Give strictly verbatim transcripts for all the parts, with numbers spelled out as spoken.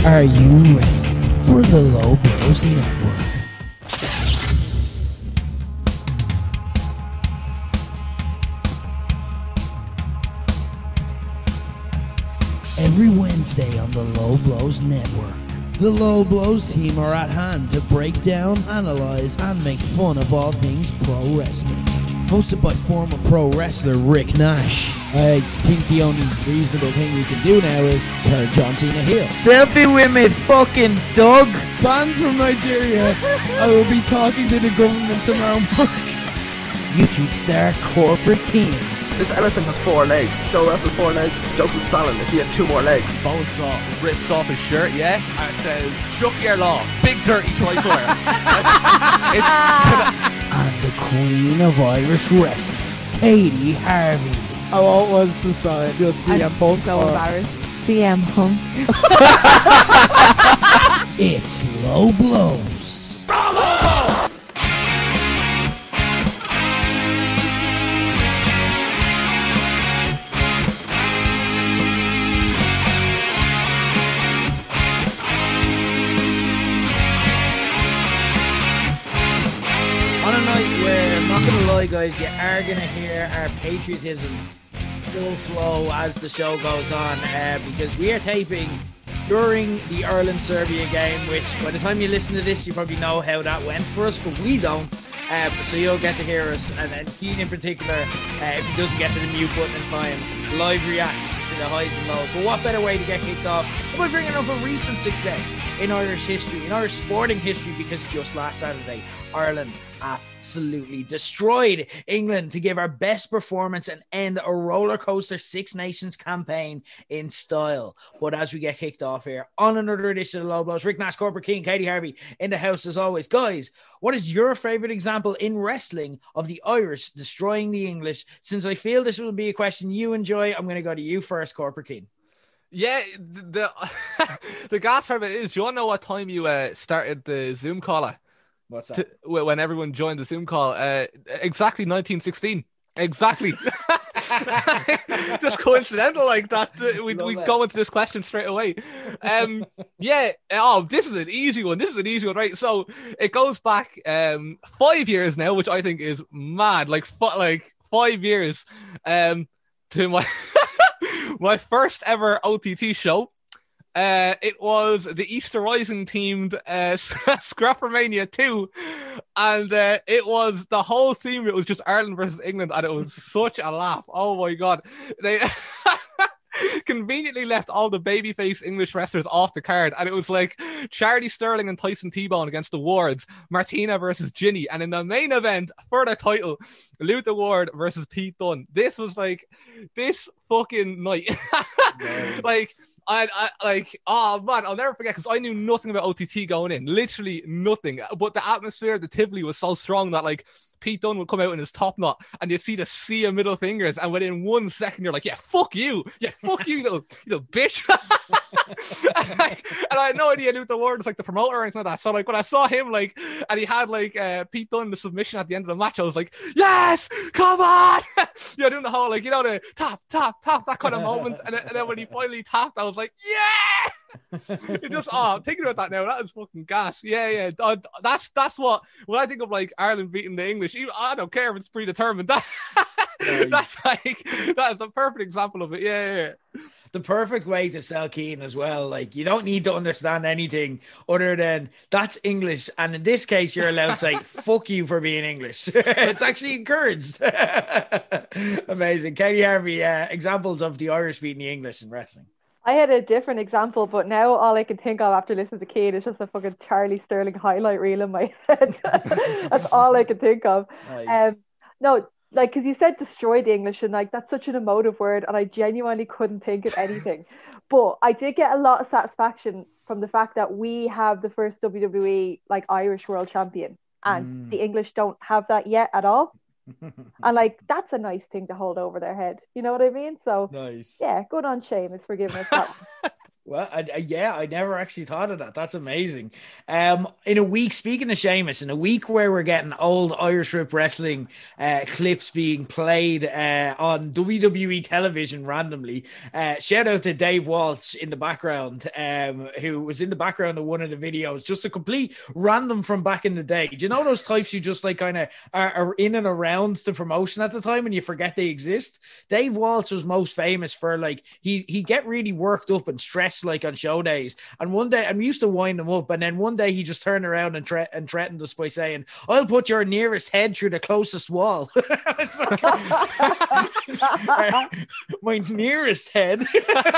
Are you ready for the Low Blows Network? Every Wednesday on the Low Blows Network, the Low Blows team are at hand to break down, analyze, and make fun of all things pro wrestling. Hosted by former pro wrestler Rick Nash. I think the only reasonable thing we can do now is turn John Cena heel. Selfie with me fucking dog. Banned from Nigeria. I will be talking to the government tomorrow morning. YouTube star Corporate King. This elephant has four legs. Joe Russell's four legs. Joseph Stalin, if he had two more legs. Bonesaw rips off his shirt, yeah, and it says, Chuck your law, big dirty tricorder. it's, And the Queen of Irish Wrestling, Katie Harvey. I want one to sign. Just C M Punk. So embarrassed. C M Punk. It's Low Blows. Lie, guys, you are going to hear our patriotism full flow as the show goes on, uh, because we are taping during the Ireland-Serbia game, which by the time you listen to this, you probably know how that went for us, but we don't. Uh, so you'll get to hear us, and, and Keane in particular, uh, if he doesn't get to the mute button in time, live react to the highs and lows. But what better way to get kicked off than by bringing up a recent success in Irish history, in Irish sporting history, because just last Saturday, Ireland absolutely destroyed England to give our best performance and end a roller coaster Six Nations campaign in style. But as we get kicked off here on another edition of Low Blows, Rick Nash, Corporate King, Katie Harvey in the house as always. Guys, what is your favorite example in wrestling of the Irish destroying the English? Since I feel this will be a question you enjoy, I'm going to go to you first, Corporate King. Yeah, the the, the gas part of it is, do you want to know what time you uh, started the Zoom call at? What's that? To, when everyone joined the Zoom call, uh, exactly nineteen sixteen. Exactly. Just coincidental like that. We we go into this question straight away. Um, yeah. Oh, this is an easy one. This is an easy one, right? So it goes back um five years now, which I think is mad. Like like five years. Um, to my my first ever O T T show. Uh, it was the Easter Rising themed uh, Scrappermania two, and uh, it was the whole theme. It was just Ireland versus England, and it was such a laugh. Oh my god! They conveniently left all the babyface English wrestlers off the card, and it was like Charlie Sterling and Tyson T-Bone against the Wards, Martina versus Ginny, and in the main event for the title, Luther Ward versus Pete Dunne. This was like this fucking night, nice. like. I, I like oh man, I'll never forget, because I knew nothing about O T T going in, literally nothing. But the atmosphere of the Tivoli was so strong that like Pete Dunne would come out in his top knot, and you'd see the sea of middle fingers, and within one second you're like, yeah, fuck you, yeah, fuck you, you little, you little bitch. and, like, and I had no idea Luther Ward was like the promoter or anything like that. So like when I saw him like, and he had like uh, Pete Dunne the submission at the end of the match, I was like, yes, come on. You know, doing the whole like, you know, the tap, tap, tap, that kind of moment. And then, and then when he finally tapped, I was like, yeah. It just oh, thinking about that now, that is fucking gas. Yeah, yeah. Uh, that's that's what when I think of like Ireland beating the English, even, I don't care if it's predetermined. That, nice. That's like that is the perfect example of it. Yeah, yeah, yeah. The perfect way to sell Keane as well. Like, you don't need to understand anything other than that's English, and in this case you're allowed to say fuck you for being English. It's actually encouraged. Amazing. Katie Harvey, uh, examples of the Irish beating the English in wrestling. I had a different example, but now all I can think of after listening to Keane is just a fucking Charlie Sterling highlight reel in my head. That's all I can think of. Nice. Um, no, like, because you said destroy the English, and like that's such an emotive word, and I genuinely couldn't think of anything. But I did get a lot of satisfaction from the fact that we have the first W W E like Irish world champion, and mm. the English don't have that yet at all. And like that's a nice thing to hold over their head, you know what I mean? So nice. Yeah, good on Seamus for giving us that. Well, I, I, yeah, I never actually thought of that. That's amazing. Um, in a week, speaking of Sheamus, in a week where we're getting old Irish Rip Wrestling uh, clips being played uh, on W W E television randomly, uh, shout out to Dave Walsh in the background, um, who was in the background of one of the videos, just a complete random from back in the day. Do you know those types you just like kind of are, are in and around the promotion at the time and you forget they exist? Dave Walsh was most famous for like, he, he'd get really worked up and stressed like on show days, and one day I'm used to wind him up, and then one day he just turned around and, thre- and threatened us by saying, "I'll put your nearest head through the closest wall." It's like, uh, my nearest head.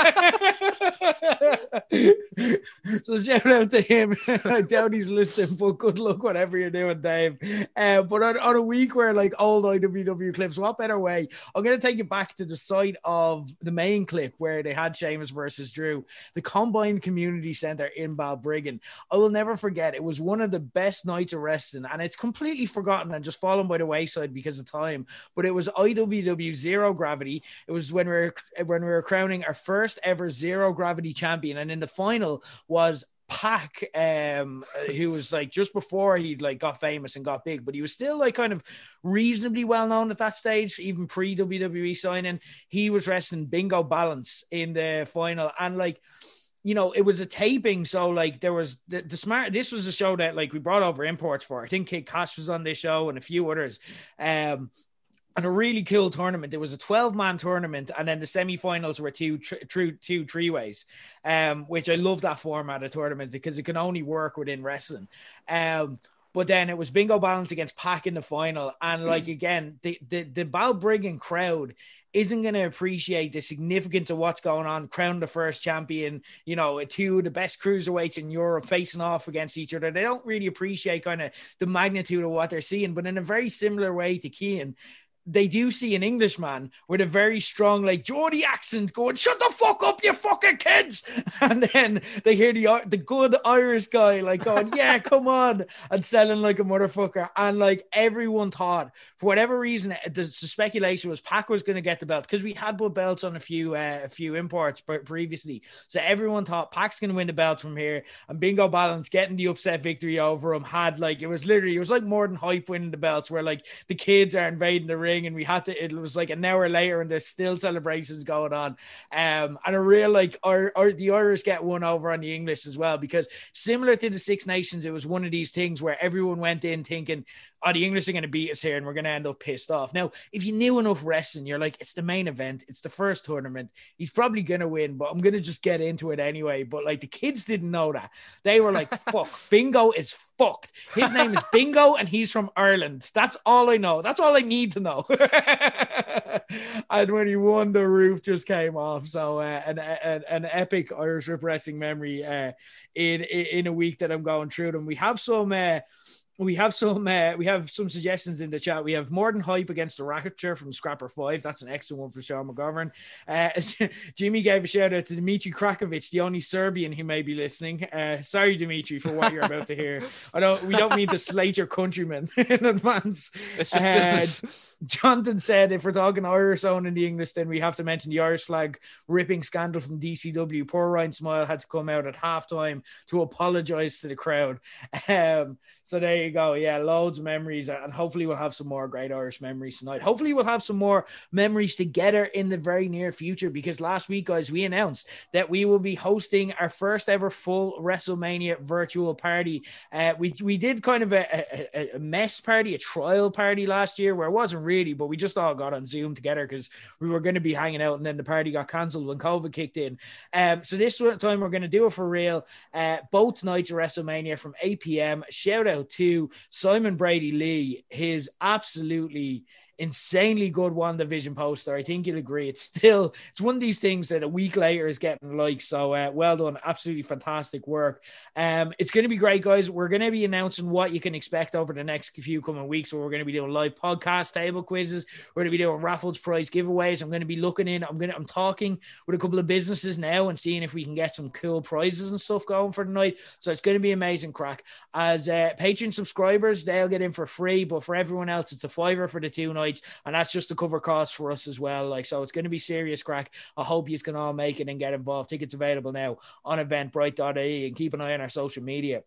So shout out to him. I doubt he's listening, but good luck whatever you're doing, Dave. Uh, but on, on a week where like old I W W clips, what better way? I'm going to take you back to the site of the main clip where they had Sheamus versus Drew, the Combined Community Center in Balbriggan. I will never forget. It was one of the best nights of wrestling, and it's completely forgotten and just fallen by the wayside because of time. But it was I W W Zero Gravity. It was when we were when we were crowning our first ever Zero Gravity champion, and in the final was Pac, um, who was like just before he like got famous and got big, but he was still like kind of reasonably well known at that stage, even pre W W E signing. He was wrestling Bingo Balance in the final, and like, you know, it was a taping, so like there was the, the smart. This was a show that like we brought over imports for. I think Kid Cash was on this show and a few others. Um, And a really cool tournament. It was a twelve-man tournament, and then the semi-finals were two, tr- two, two three-ways, um, which I love that format of tournament because it can only work within wrestling. Um, but then it was Bingo Balance against Pac in the final, and like again, the the, the Balbriggan crowd isn't going to appreciate the significance of what's going on. Crown the first champion, you know, two of the best cruiserweights in Europe facing off against each other. They don't really appreciate kind of the magnitude of what they're seeing, but in a very similar way to Keane, they do see an Englishman with a very strong, like, Geordie accent going, "Shut the fuck up, you fucking kids." And then they hear the the good Irish guy, like, going, "Yeah, come on," and selling like a motherfucker. And, like, everyone thought, for whatever reason, the, the speculation was Pac was going to get the belt because we had put belts on a few uh, a few imports previously. So everyone thought Pac's going to win the belt from here. And Bingo Balance getting the upset victory over him had, like, it was literally, it was like more than hype winning the belts, where, like, the kids are invading the ring, and we had to, it was like an hour later and there's still celebrations going on. Um, and a real, like, our, our, the Irish get one over on the English as well, because similar to the Six Nations, it was one of these things where everyone went in thinking, oh, the English are going to beat us here and we're going to end up pissed off. Now, if you knew enough wrestling, you're like, it's the main event, it's the first tournament, he's probably going to win, but I'm going to just get into it anyway. But, like, the kids didn't know that. They were like, fuck, Bingo is fucked. His name is Bingo and he's from Ireland. That's all I know. That's all I need to know. And when he won, the roof just came off. So uh, an, an an epic Irish Rip Wrestling memory uh, in, in a week that I'm going through them. We have some uh, We have some uh, we have some suggestions in the chat. We have More Than Hype against the Rapture from Scrapper five. That's an excellent one for Sean McGovern. Uh, Jimmy gave a shout out to Dimitri Krakovic, the only Serbian who may be listening. Uh, sorry, Dimitri, for what you're about to hear. I don't. We don't mean to slate your countrymen in advance. It's just uh, business. Jonathan said, if we're talking Irish own in the English, then we have to mention the Irish flag ripping scandal from D C W. Poor Ryan Smile had to come out at halftime to apologize to the crowd. Um, so there you go. Yeah, loads of memories, and hopefully we'll have some more great Irish memories tonight. Hopefully we'll have some more memories together in the very near future, because last week, guys, we announced that we will be hosting our first ever full WrestleMania virtual party. Uh, we we did kind of a, a, a mess party, a trial party last year, where it wasn't really, but we just all got on Zoom together because we were going to be hanging out, and then the party got cancelled when COVID kicked in. Um, so this time we're going to do it for real. Uh, both nights of WrestleMania from eight p.m. Shout out to Simon Brady Lee, his absolutely insanely good WandaVision poster. I think you'll agree. It's still, it's one of these things that a week later is getting likes. So uh, well done. Absolutely fantastic work. Um, it's going to be great, guys. We're going to be announcing what you can expect over the next few coming weeks. Where we're going to be doing live podcast table quizzes. We're going to be doing raffles, prize giveaways. I'm going to be looking in. I'm going to, I'm talking with a couple of businesses now and seeing if we can get some cool prizes and stuff going for the night. So it's going to be amazing crack. As uh, Patreon subscribers, they'll get in for free, but for everyone else, it's a fiver for the two nights. nights, and that's just to cover costs for us as well. Like, so it's going to be serious crack. I hope you can all make it and get involved. Tickets available now on eventbrite dot I E, and keep an eye on our social media.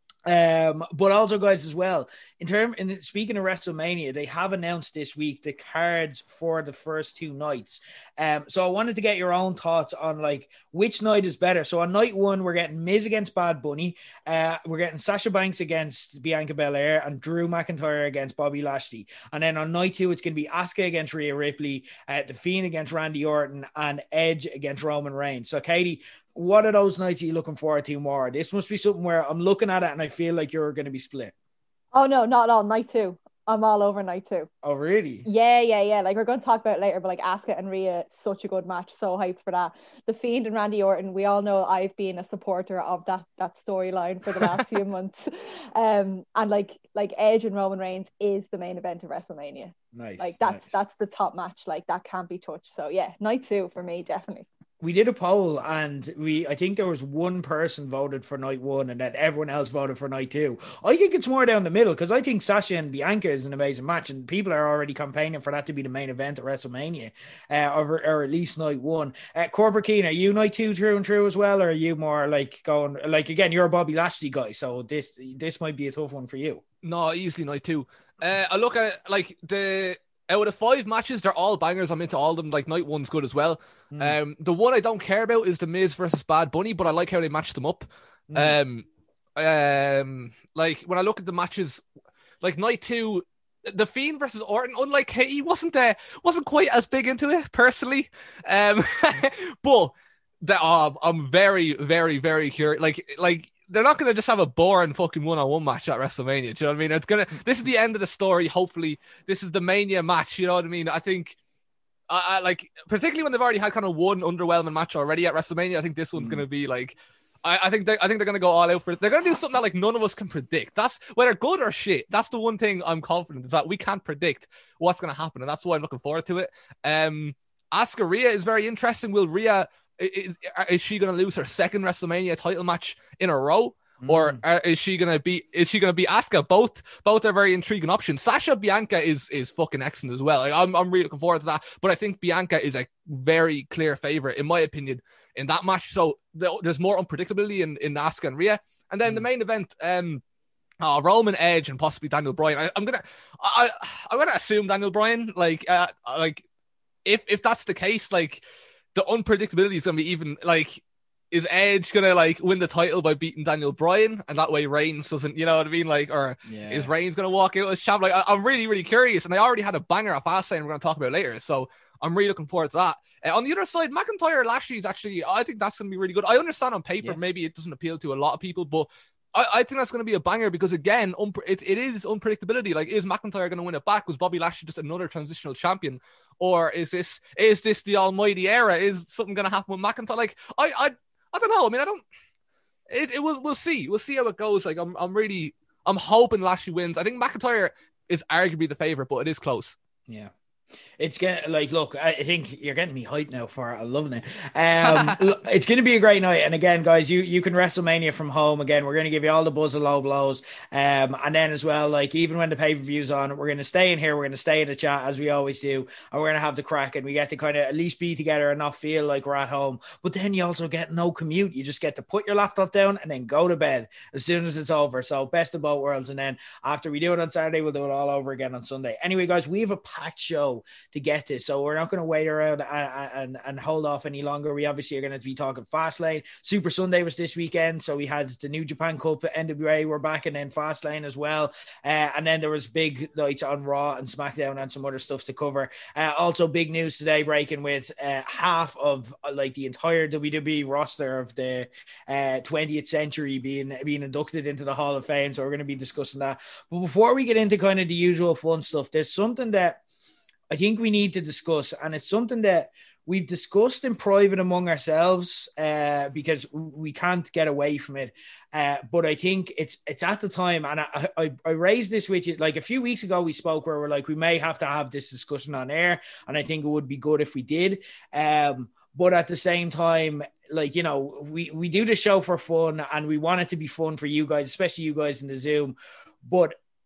Um, but also, guys, as well, in term, in speaking of WrestleMania, they have announced this week the cards for the first two nights. Um, so I wanted to get your own thoughts on like which night is better. So on night one, we're getting Miz against Bad Bunny, uh, we're getting Sasha Banks against Bianca Belair, and Drew McIntyre against Bobby Lashley. And then on night two, it's going to be Asuka against Rhea Ripley, uh, The Fiend against Randy Orton, and Edge against Roman Reigns. So, Katie, what are those nights are you looking forward to more? This must be something where I'm looking at it and I feel like you're going to be split. Oh, no, not at all. Night two. I'm all over night two. Oh, really? Yeah, yeah, yeah. Like, we're going to talk about it later, but like Asuka and Rhea, such a good match. So hyped for that. The Fiend and Randy Orton, we all know I've been a supporter of that that storyline for the last few months. Um, and like like Edge and Roman Reigns is the main event of WrestleMania. Nice. Like, that's nice. that's the top match. Like, that can't be touched. So yeah, night two for me, definitely. We did a poll, and we I think there was one person voted for night one, and then everyone else voted for night two. I think it's more down the middle, because I think Sasha and Bianca is an amazing match, and people are already campaigning for that to be the main event at WrestleMania, uh, or, or at least night one. Uh, Corbett Keane, are you night two true and true as well, or are you more like going, like, again, you're a Bobby Lashley guy, so this this might be a tough one for you. No, easily night two. Uh, I look at it like the... Out of the five matches, they're all bangers. I'm into all of them. Like, night one's good as well. Mm. Um, the one I don't care about is the Miz versus Bad Bunny, but I like how they matched them up. Mm. Um, um, like when I look at the matches, like night two, the Fiend versus Orton, unlike he wasn't there, wasn't quite as big into it personally. Um, but the, oh, I'm very, very, very curious. Like, like. They're not going to just have a boring fucking one-on-one match at WrestleMania. Do you know what I mean? It's gonna. This is the end of the story. Hopefully, this is the Mania match. You know what I mean? I think, I, I like, particularly when they've already had kind of one underwhelming match already at WrestleMania. I think this one's mm. going to be like, I, I think they, I think they're going to go all out for it. They're going to do something that like none of us can predict. That's whether good or shit. That's the one thing I'm confident is that we can't predict what's going to happen, and that's why I'm looking forward to it. Um, Asuka Rhea is very interesting. Will Rhea? Is, is she going to lose her second WrestleMania title match in a row, mm. or is she going to be? Is she going to be Asuka? Both, both are very intriguing options. Sasha Bianca is is fucking excellent as well. Like, I'm I'm really looking forward to that. But I think Bianca is a very clear favorite in my opinion in that match. So there's more unpredictability in in Asuka and Rhea, and then mm. the main event. Um, Oh, Roman, Edge, and possibly Daniel Bryan. I, I'm gonna, I, I'm gonna assume Daniel Bryan. Like, uh, like if if that's the case, like. The unpredictability is going to be even, like, is Edge going to, like, win the title by beating Daniel Bryan? And that way Reigns doesn't, you know what I mean? Like, or yeah. is Reigns going to walk out as champ? Like, I, I'm really, really curious. And I already had a banger at Fastlane we're going to talk about later. So I'm really looking forward to that. Uh, on the other side, McIntyre Lashley is actually, I think that's going to be really good. I understand on paper, yeah. maybe it doesn't appeal to a lot of people, but I, I think that's going to be a banger because, again, un- it, it is unpredictability. Like, is McIntyre going to win it back? Was Bobby Lashley just another transitional champion? Or is this is this the almighty era? Is something going to happen with McIntyre? Like, I I, I don't know. I mean, I don't... It, it will, we'll see. We'll see how it goes. Like, I'm I'm really... I'm hoping Lashley wins. I think McIntyre is arguably the favourite, but it is close. Yeah. It's gonna like look. I think you're getting me hyped now for it. I'm loving it. Um, it's gonna be a great night. And again, guys, you you can WrestleMania from home. Again, we're gonna give you all the buzz of low blows. Um, and then as well, like even when the pay per view's on, we're gonna stay in here. We're gonna stay in the chat as we always do, and we're gonna have the crack. And we get to kind of at least be together and not feel like we're at home. But then you also get no commute. You just get to put your laptop down and then go to bed as soon as it's over. So best of both worlds. And then after we do it on Saturday, we'll do it all over again on Sunday. Anyway, guys, we have a packed show to get this, so we're not going to wait around and, and and hold off any longer. We obviously are going to be talking Fastlane. Super Sunday was this weekend, so we had the New Japan Cup, N W A we're back, and then Fastlane as well, uh, and then there was big nights on Raw and SmackDown and some other stuff to cover. Uh, also big news today breaking with uh, half of uh, like the entire W W E roster of the uh, twentieth century being being inducted into the Hall of Fame, so we're going to be discussing that. But before we get into kind of the usual fun stuff, there's something that I think we need to discuss, and it's something that we've discussed in private among ourselves uh, because we can't get away from it. Uh, but I think it's it's at the time, and I, I, I raised this with you like a few weeks ago. We spoke where we're like, we may have to have this discussion on air, and I think it would be good if we did. Um, but at the same time, like, you know, we, we do the show for fun, and we want it to be fun for you guys, especially you guys in the Zoom. But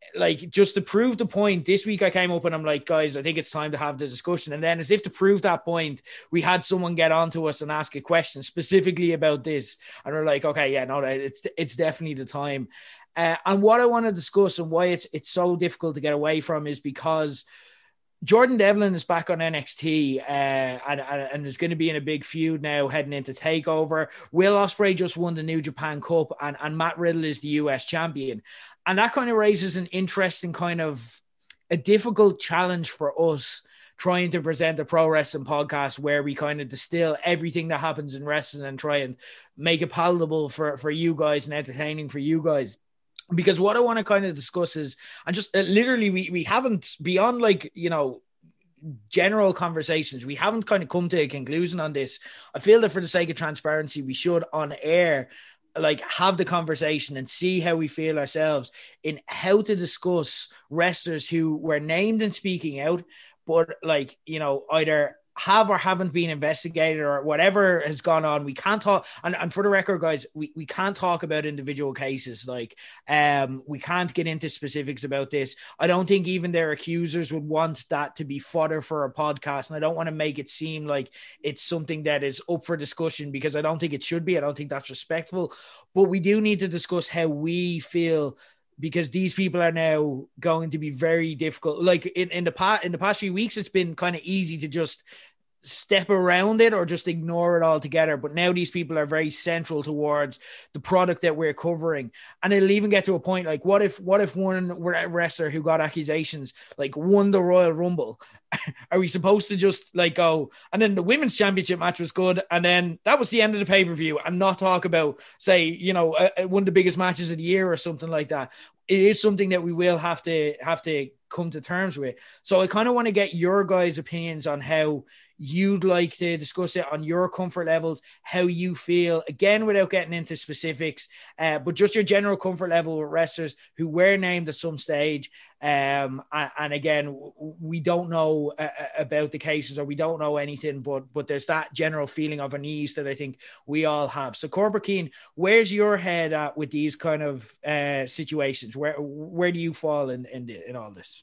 like, just to prove the point, this week I came up and I'm like, guys, I think it's time to have the discussion. And then as if to prove that point, we had someone get onto us and ask a question specifically about this. And we're like, okay, yeah, no, it's it's definitely the time. Uh, and what I want to discuss and why it's it's so difficult to get away from is because Jordan Devlin is back on N X T uh, and, and is going to be in a big feud now heading into TakeOver. Will Ospreay just won the New Japan Cup, and, and Matt Riddle is the U S champion. And that kind of raises an interesting kind of a difficult challenge for us trying to present a pro wrestling podcast where we kind of distill everything that happens in wrestling and try and make it palatable for, for you guys and entertaining for you guys. Because what I want to kind of discuss is, and just uh, literally we, we haven't, beyond like, you know, general conversations, we haven't kind of come to a conclusion on this. I feel that for the sake of transparency, we should on air like have the conversation and see how we feel ourselves in how to discuss wrestlers who were named and speaking out, but like, you know, either have or haven't been investigated or whatever has gone on. We can't talk. And, and for the record, guys, we, we can't talk about individual cases. Like, um, we can't get into specifics about this. I don't think even their accusers would want that to be fodder for a podcast. And I don't want to make it seem like it's something that is up for discussion, because I don't think it should be. I don't think that's respectful, but we do need to discuss how we feel, because these people are now going to be very difficult. Like in, in the past, in the past few weeks, it's been kind of easy to just step around it or just ignore it altogether. But now these people are very central towards the product that we're covering. And it'll even get to a point like, what if, what if one wrestler who got accusations like won the Royal Rumble? Are we supposed to just like go, and then the women's championship match was good, and then that was the end of the pay-per-view, and not talk about, say, you know, uh, one of the biggest matches of the year or something like that? It is something that we will have to have to come to terms with. So I kind of want to get your guys' opinions on how you'd like to discuss it, on your comfort levels, how you feel, again, without getting into specifics, uh, but just your general comfort level with wrestlers who were named at some stage. Um, and, and again, we don't know uh, about the cases, or we don't know anything, but but there's that general feeling of unease that I think we all have. So Corbett Keane, where's your head at with these kind of uh, situations? Where where do you fall in in, the, in all this?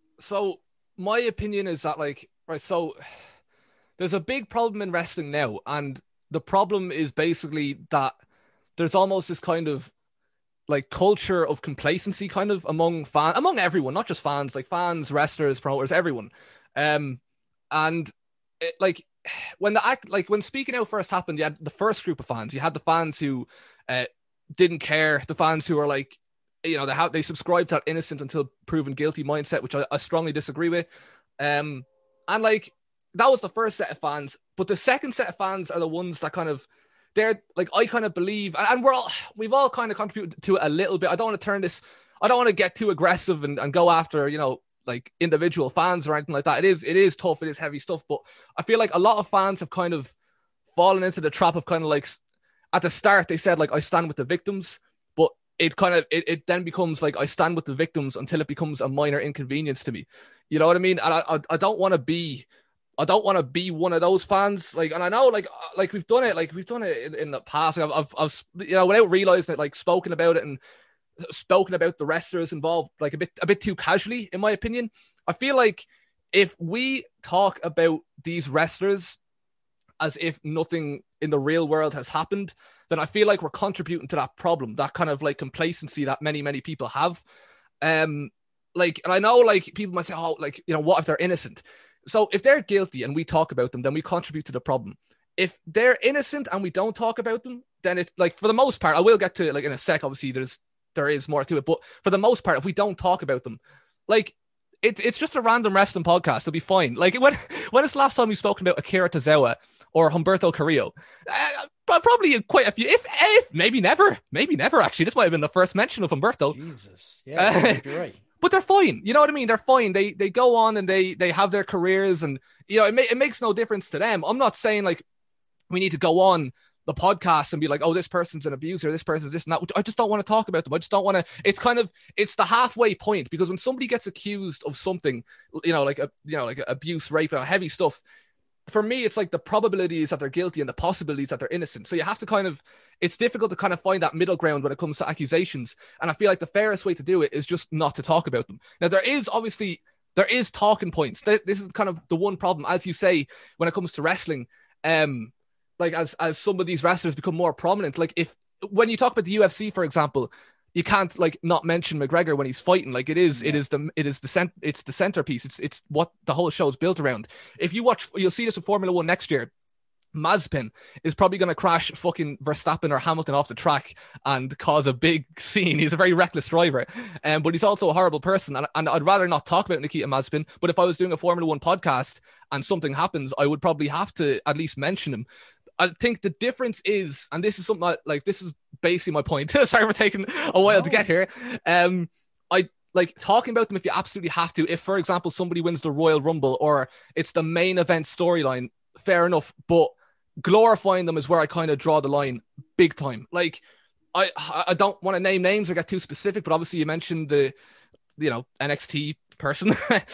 So my opinion is that, like, right, so there's a big problem in wrestling now, and the problem is basically that there's almost this kind of like culture of complacency kind of among fan, among everyone, not just fans, like fans, wrestlers, promoters, everyone. Um, and it, like when the act, like when Speaking Out first happened, you had the first group of fans. You had the fans who uh, didn't care, the fans who are like, you know, they have they subscribe to that innocent until proven guilty mindset, which I, I strongly disagree with. Um, and like that was the first set of fans, but the second set of fans are the ones that kind of, they're like, I kind of believe, and we're all, we've all kind of contributed to it a little bit. I don't want to turn this, I don't want to get too aggressive and, and go after, you know, like individual fans or anything like that. It is, it is tough. It is heavy stuff, but I feel like a lot of fans have kind of fallen into the trap of kind of like, at the start, they said like, I stand with the victims, but it kind of, it, it then becomes like, I stand with the victims until it becomes a minor inconvenience to me. You know what I mean? And I, I, I don't want to be, I don't want to be one of those fans. Like, and I know, like, like we've done it, like we've done it in, in the past. Like, I've, I've, I've, you know, without realizing it, like spoken about it and spoken about the wrestlers involved, like a bit, a bit too casually, in my opinion. I feel like if we talk about these wrestlers as if nothing in the real world has happened, then I feel like we're contributing to that problem, that kind of like complacency that many, many people have. Um, like, and I know, like, people might say, oh, like, you know, what if they're innocent? So if they're guilty and we talk about them, then we contribute to the problem. If they're innocent and we don't talk about them, then it's like, for the most part, I will get to it like in a sec. Obviously, there's there is more to it, but for the most part, if we don't talk about them, like it's it's just a random wrestling podcast. It'll be fine. Like when when is the last time we've spoken about Akira Tozawa or Humberto Carrillo? Uh, but probably quite a few. If if maybe never, maybe never. Actually, this might have been the first mention of Humberto. Jesus, yeah, you're right. But they're fine. You know what I mean? They're fine. They they go on and they they have their careers, and you know it, ma- it makes no difference to them. I'm not saying like we need to go on the podcast and be like, oh, this person's an abuser, this person's this and that. I just don't want to talk about them. I just don't want to. It's kind of it's the halfway point, because when somebody gets accused of something, you know, like a you know like abuse, rape, heavy stuff, for me, it's like the probabilities that they're guilty and the possibilities that they're innocent. So you have to kind of, it's difficult to kind of find that middle ground when it comes to accusations. And I feel like the fairest way to do it is just not to talk about them. Now, there is obviously, there is talking points. This is kind of the one problem, as you say, when it comes to wrestling. Um, like as, as some of these wrestlers become more prominent, like if, when you talk about the U F C, for example, you can't like not mention McGregor when he's fighting. Like it is, yeah. it is the, it is the cent, it's the centerpiece. It's, it's what the whole show is built around. If you watch, you'll see this with Formula One next year. Mazepin is probably going to crash fucking Verstappen or Hamilton off the track and cause a big scene. He's a very reckless driver, um, but he's also a horrible person. And, and I'd rather not talk about Nikita Mazepin. But if I was doing a Formula One podcast and something happens, I would probably have to at least mention him. I think the difference is, and this is something I, like, this is basically my point. Sorry for taking a while no. to get here. Um, I like talking about them if you absolutely have to. If, for example, somebody wins the Royal Rumble or it's the main event storyline, fair enough. But glorifying them is where I kind of draw the line big time. Like, I I don't want to name names or get too specific, but obviously you mentioned the, you know, N X T person,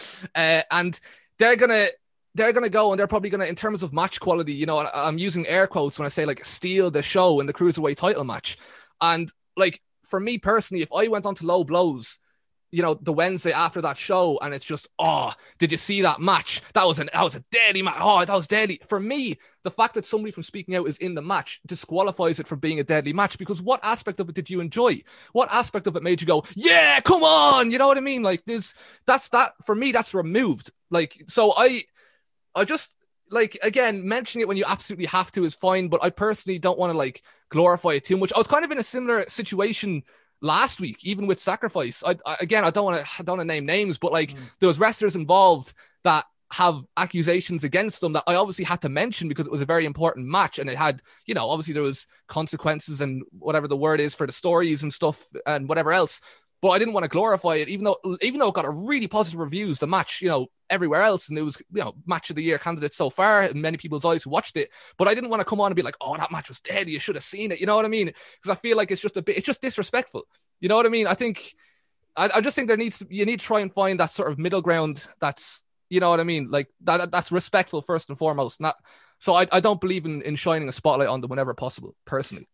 uh, and they're gonna. They're going to go and they're probably going to, in terms of match quality, you know, I'm using air quotes when I say like steal the show in the Cruiserweight title match. And like, for me personally, if I went on to Low Blows, you know, the Wednesday after that show and it's just, oh, did you see that match? That was an, that was a deadly match. Oh, that was deadly. For me, the fact that somebody from Speaking Out is in the match disqualifies it from being a deadly match, because what aspect of it did you enjoy? What aspect of it made you go, yeah, come on? You know what I mean? Like this, that's that, for me, that's removed. Like, so I, I just, like, again, mentioning it when you absolutely have to is fine, but I personally don't want to, like, glorify it too much. I was kind of in a similar situation last week, even with Sacrifice. I, I again, I don't want to I don't want to name names, but, like, mm. there was wrestlers involved that have accusations against them that I obviously had to mention because it was a very important match, and it had, you know, obviously there was consequences and whatever the word is for the stories and stuff and whatever else. But I didn't want to glorify it, even though even though it got a really positive reviews, the match, you know, everywhere else, and it was, you know, match of the year candidate so far in many people's eyes who watched it. But I didn't want to come on and be like, oh, that match was dead, you should have seen it. You know what I mean? Because I feel like it's just a bit, it's just disrespectful. You know what I mean? I think, I, I just think there needs to, you need to try and find that sort of middle ground that's, you know what I mean? Like that, that's respectful first and foremost. Not so I, I don't believe in, in shining a spotlight on them whenever possible, personally.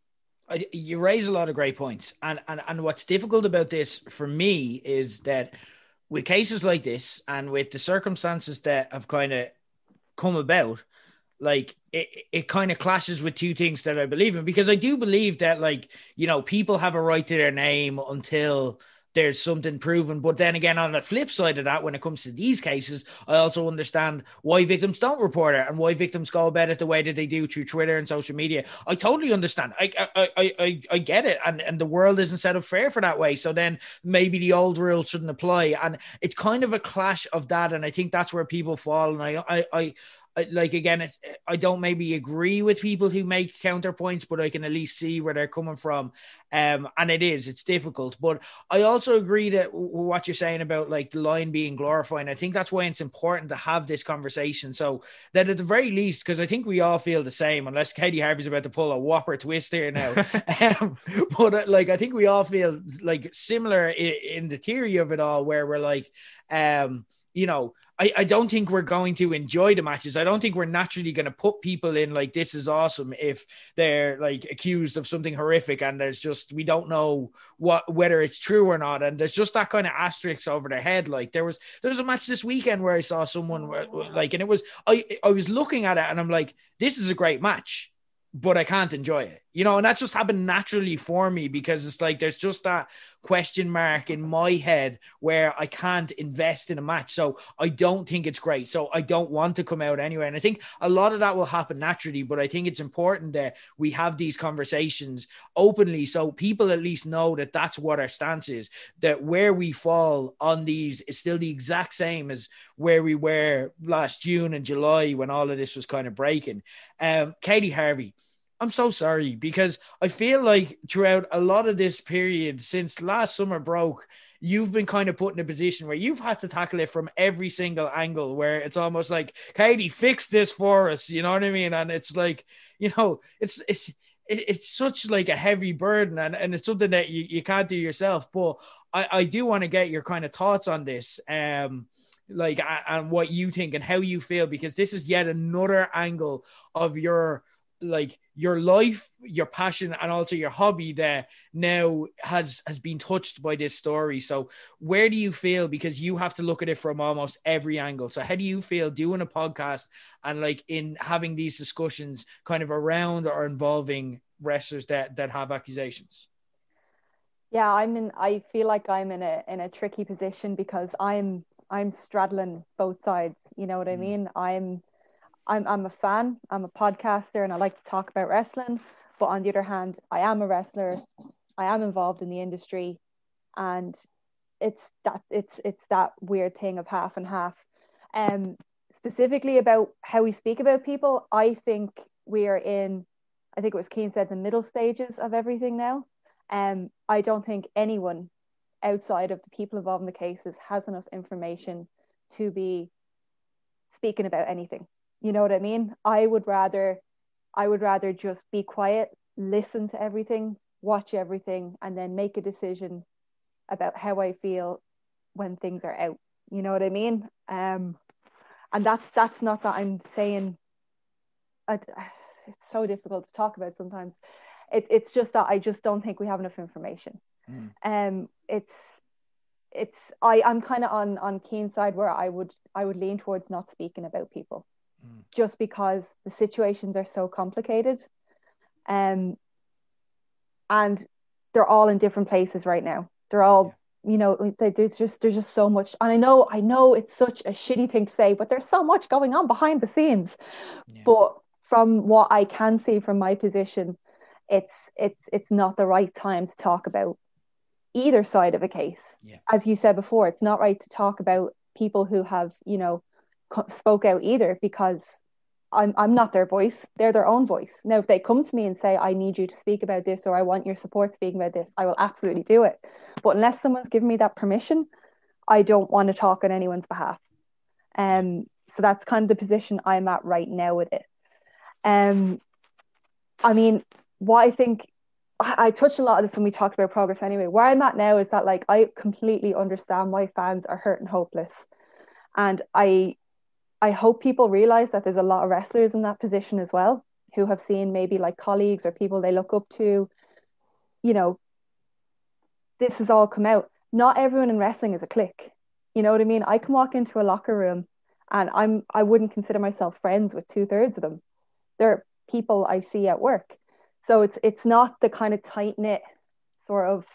You raise a lot of great points. And, and, and what's difficult about this for me is that with cases like this and with the circumstances that have kind of come about, like it, it kind of clashes with two things that I believe in, because I do believe that, like, you know, people have a right to their name until there's something proven. But then again, on the flip side of that, when it comes to these cases, I also understand why victims don't report it and why victims go about it the way that they do through Twitter and social media. I totally understand. I I I I, I get it. And, and the world isn't set up fair for that way. So then maybe the old rule shouldn't apply. And it's kind of a clash of that. And I think that's where people fall. And I I I like, again, it's, I don't maybe agree with people who make counterpoints, but I can at least see where they're coming from. Um, and it is, it's difficult. But I also agree that what you're saying about, like, the line being glorifying, I think that's why it's important to have this conversation. So that at the very least, because I think we all feel the same, unless Katie Harvey's about to pull a whopper twist here now. um, but uh, like, I think we all feel like similar in, in the theory of it all, where we're like, um, you know, I, I don't think we're going to enjoy the matches. I don't think we're naturally going to put people in like, this is awesome, if they're like accused of something horrific and there's just, we don't know what, whether it's true or not. And there's just that kind of asterisk over their head. Like there was, there was a match this weekend where I saw someone where, like, and it was, I, I was looking at it and I'm like, this is a great match, but I can't enjoy it, you know, and that's just happened naturally for me, because it's like, there's just that question mark in my head where I can't invest in a match. So I don't think it's great. So I don't want to come out anyway. And I think a lot of that will happen naturally, but I think it's important that we have these conversations openly, so people at least know that that's what our stance is, that where we fall on these is still the exact same as where we were last June and July when all of this was kind of breaking. Um, Katie Harvey, I'm so sorry, because I feel like throughout a lot of this period since last summer broke, you've been kind of put in a position where you've had to tackle it from every single angle, where it's almost like, Katie, fix this for us. You know what I mean? And it's like, you know, it's, it's, it's such like a heavy burden, and, and it's something that you, you can't do yourself. But I, I do want to get your kind of thoughts on this. Um, like, and what you think and how you feel, because this is yet another angle of your, like, your life, your passion, and also your hobby that now has has been touched by this story. So where do you feel, because you have to look at it from almost every angle, so how do you feel doing a podcast and like in having these discussions kind of around or involving wrestlers that that have accusations? Yeah, I'm in I feel like I'm in a in a tricky position because I'm I'm straddling both sides. You know what I mean? I'm, I'm, I'm a fan. I'm a podcaster, and I like to talk about wrestling. But on the other hand, I am a wrestler. I am involved in the industry, and it's that it's it's that weird thing of half and half. Um, specifically about how we speak about people, I think we are in. I think it was Keane said the middle stages of everything now. Um, I don't think anyone outside of the people involved in the cases has enough information to be speaking about anything. You know what I mean? I would rather I would rather just be quiet, listen to everything, watch everything, and then make a decision about how I feel when things are out. You know what I mean? Um, and that's that's not that I'm saying I, it's so difficult to talk about sometimes. It, it's just that I just don't think we have enough information. Mm. Um, it's it's I I'm kind of on on Keane's side where I would I would lean towards not speaking about people, mm. just because the situations are so complicated, um, and they're all in different places right now. They're all yeah. you know they, there's just there's just so much, and I know I know it's such a shitty thing to say, but there's so much going on behind the scenes. Yeah. But from what I can see from my position, it's it's it's not the right time to talk about either side of a case. Yeah. As you said before, it's not right to talk about people who have, you know, spoke out either, because I'm I'm not their voice. They're their own voice. Now, if they come to me and say, I need you to speak about this, or I want your support speaking about this, I will absolutely do it. But unless someone's given me that permission, I don't want to talk on anyone's behalf. Um, so that's kind of the position I'm at right now with it. Um, I mean, what I think, I touched a lot of this when we talked about progress anyway. Where I'm at now is that, like, I completely understand why fans are hurt and hopeless. And I I hope people realize that there's a lot of wrestlers in that position as well, who have seen maybe like colleagues or people they look up to, you know, this has all come out. Not everyone in wrestling is a clique. You know what I mean? I can walk into a locker room and I'm I wouldn't consider myself friends with two thirds of them. They're people I see at work. So it's it's not the kind of tight-knit sort of,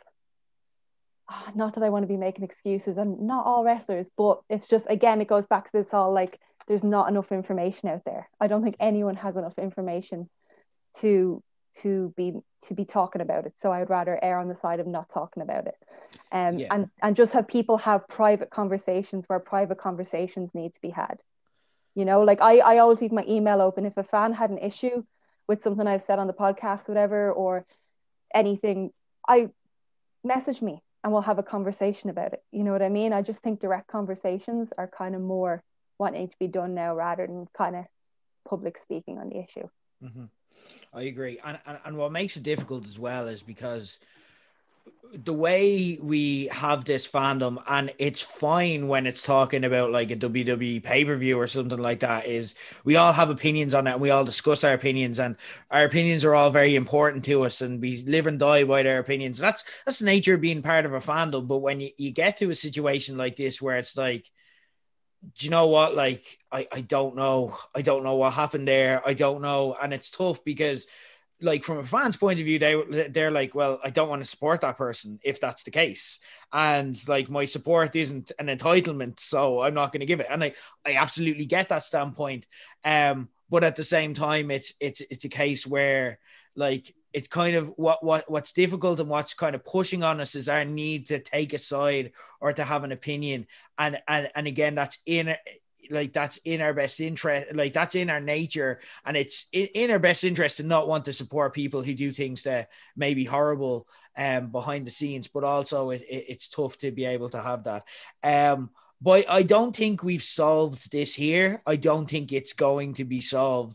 oh, not that I want to be making excuses, and not all wrestlers, but it's just, again, it goes back to this all, like, there's not enough information out there. I don't think anyone has enough information to to be to be talking about it. So I'd rather err on the side of not talking about it. Um, yeah. and, and just have people have private conversations where private conversations need to be had. You know, like I, I always leave my email open. If a fan had an issue with something I've said on the podcast, whatever, or anything, I message me and we'll have a conversation about it. You know what I mean? I just think direct conversations are kind of more wanting to be done now rather than kind of public speaking on the issue. Mm-hmm. I agree. And, and and what makes it difficult as well is because the way we have this fandom, and it's fine when it's talking about like a W W E pay-per-view or something like that, is we all have opinions on it and we all discuss our opinions, and our opinions are all very important to us and we live and die by their opinions. That's that's the nature of being part of a fandom. But when you, you get to a situation like this where it's like, do you know what? Like, I, I don't know. I don't know what happened there. I don't know. And it's tough because, like, from a fan's point of view, they, they're like, well, I don't want to support that person if that's the case. And, like, my support isn't an entitlement, so I'm not going to give it. And I, I absolutely get that standpoint. Um, but at the same time, it's it's it's a case where, like, it's kind of what, what what's difficult and what's kind of pushing on us is our need to take a side or to have an opinion. And, and, and again, that's in, like, that's in our best interest. Like, that's in our nature. And it's in, in our best interest to not want to support people who do things that may be horrible um, behind the scenes, but also it, it, it's tough to be able to have that. Um, but I don't think we've solved this here. I don't think it's going to be solved.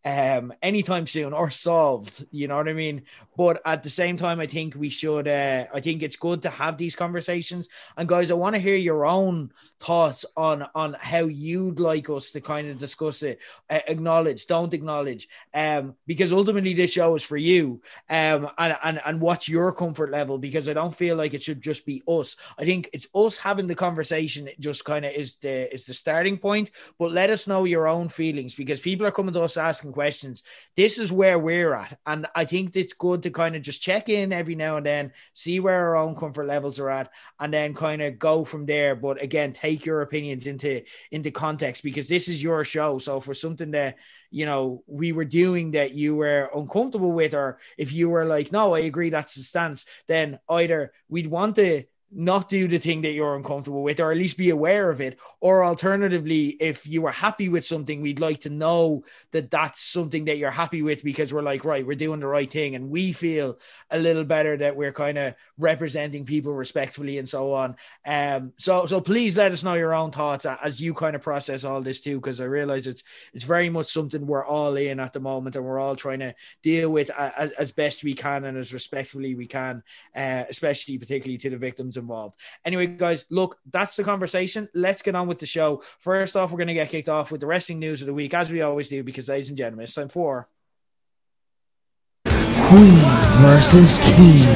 um, anytime soon or solved. You know what I mean? But at the same time, I think we should, uh, I think it's good to have these conversations. And guys, I want to hear your own thoughts on, on how you'd like us to kind of discuss it, uh, acknowledge, don't acknowledge, um, because ultimately this show is for you, um, and, and, and what's your comfort level, because I don't feel like it should just be us. I think it's us having the conversation. It just kind of is the, is the starting point, but let us know your own feelings, because people are coming to us asking questions. This is where we're at. And I think it's good to kind of just check in every now and then, see where our own comfort levels are at, and then kind of go from there. But again, take your opinions into, into context, because this is your show. So for something that, you know, we were doing that you were uncomfortable with, or if you were like, no, I agree, that's the stance, then either we'd want to not do the thing that you're uncomfortable with, or at least be aware of it. Or alternatively, if you were happy with something, we'd like to know that that's something that you're happy with, because we're like, right, we're doing the right thing. And we feel a little better that we're kind of representing people respectfully and so on. Um, so, so please let us know your own thoughts as you kind of process all this too, because I realize it's, it's very much something we're all in at the moment, and we're all trying to deal with as, as best we can and as respectfully we can, uh, especially particularly to the victims involved. Anyway, guys, look, that's the conversation. Let's get on with the show. First off, we're going to get kicked off with the wrestling news of the week, as we always do, because, ladies and gentlemen, it's time for Queen versus King.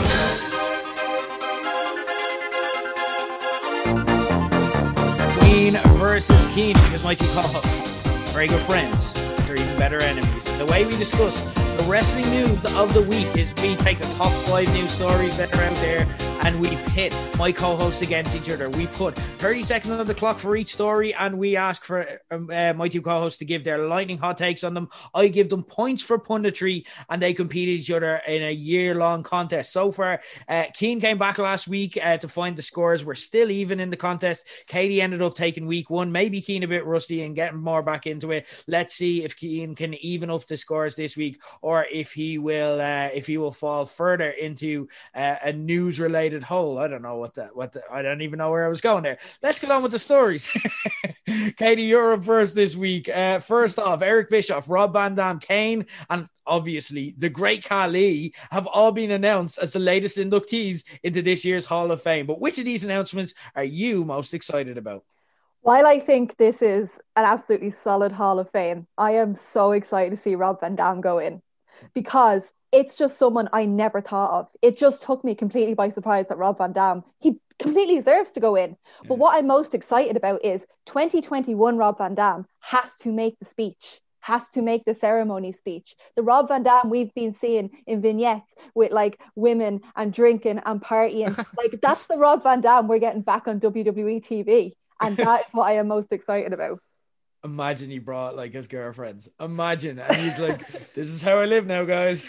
Queen versus King, because my two co-hosts, very good friends, they're even better enemies. The way we discuss the wrestling news of the week is we take the top five news stories that are out there, and we pit my co-hosts against each other. We put thirty seconds on the clock for each story, and we ask for um, uh, my two co-hosts to give their lightning hot takes on them. I give them points for punditry, and they compete each other in a year-long contest. So far, uh, Keane came back last week uh, to find the scores. We're still even in the contest. Katie ended up taking week one. Maybe Keane a bit rusty and getting more back into it. Let's see if Keane can even up the scores this week, or if he will uh, if he will fall further into uh, a news-related hole. I don't know what that what the, I don't even know where I was going there. Let's get on with the stories. Katie, you're up first this week. Uh, first off, Eric Bischoff, Rob Van Dam, Kane, and obviously the Great Khali have all been announced as the latest inductees into this year's Hall of Fame. But which of these announcements are you most excited about? While I think this is an absolutely solid Hall of Fame, I am so excited to see Rob Van Dam go in, because it's just someone I never thought of. It just took me completely by surprise that Rob Van Dam, he completely deserves to go in. But what I'm most excited about is twenty twenty-one Rob Van Dam has to make the speech, has to make the ceremony speech. The Rob Van Dam we've been seeing in vignettes with like women and drinking and partying, like that's the Rob Van Dam we're getting back on W W E T V. And that is what I am most excited about. Imagine he brought like his girlfriends. Imagine. And he's like, this is how I live now, guys.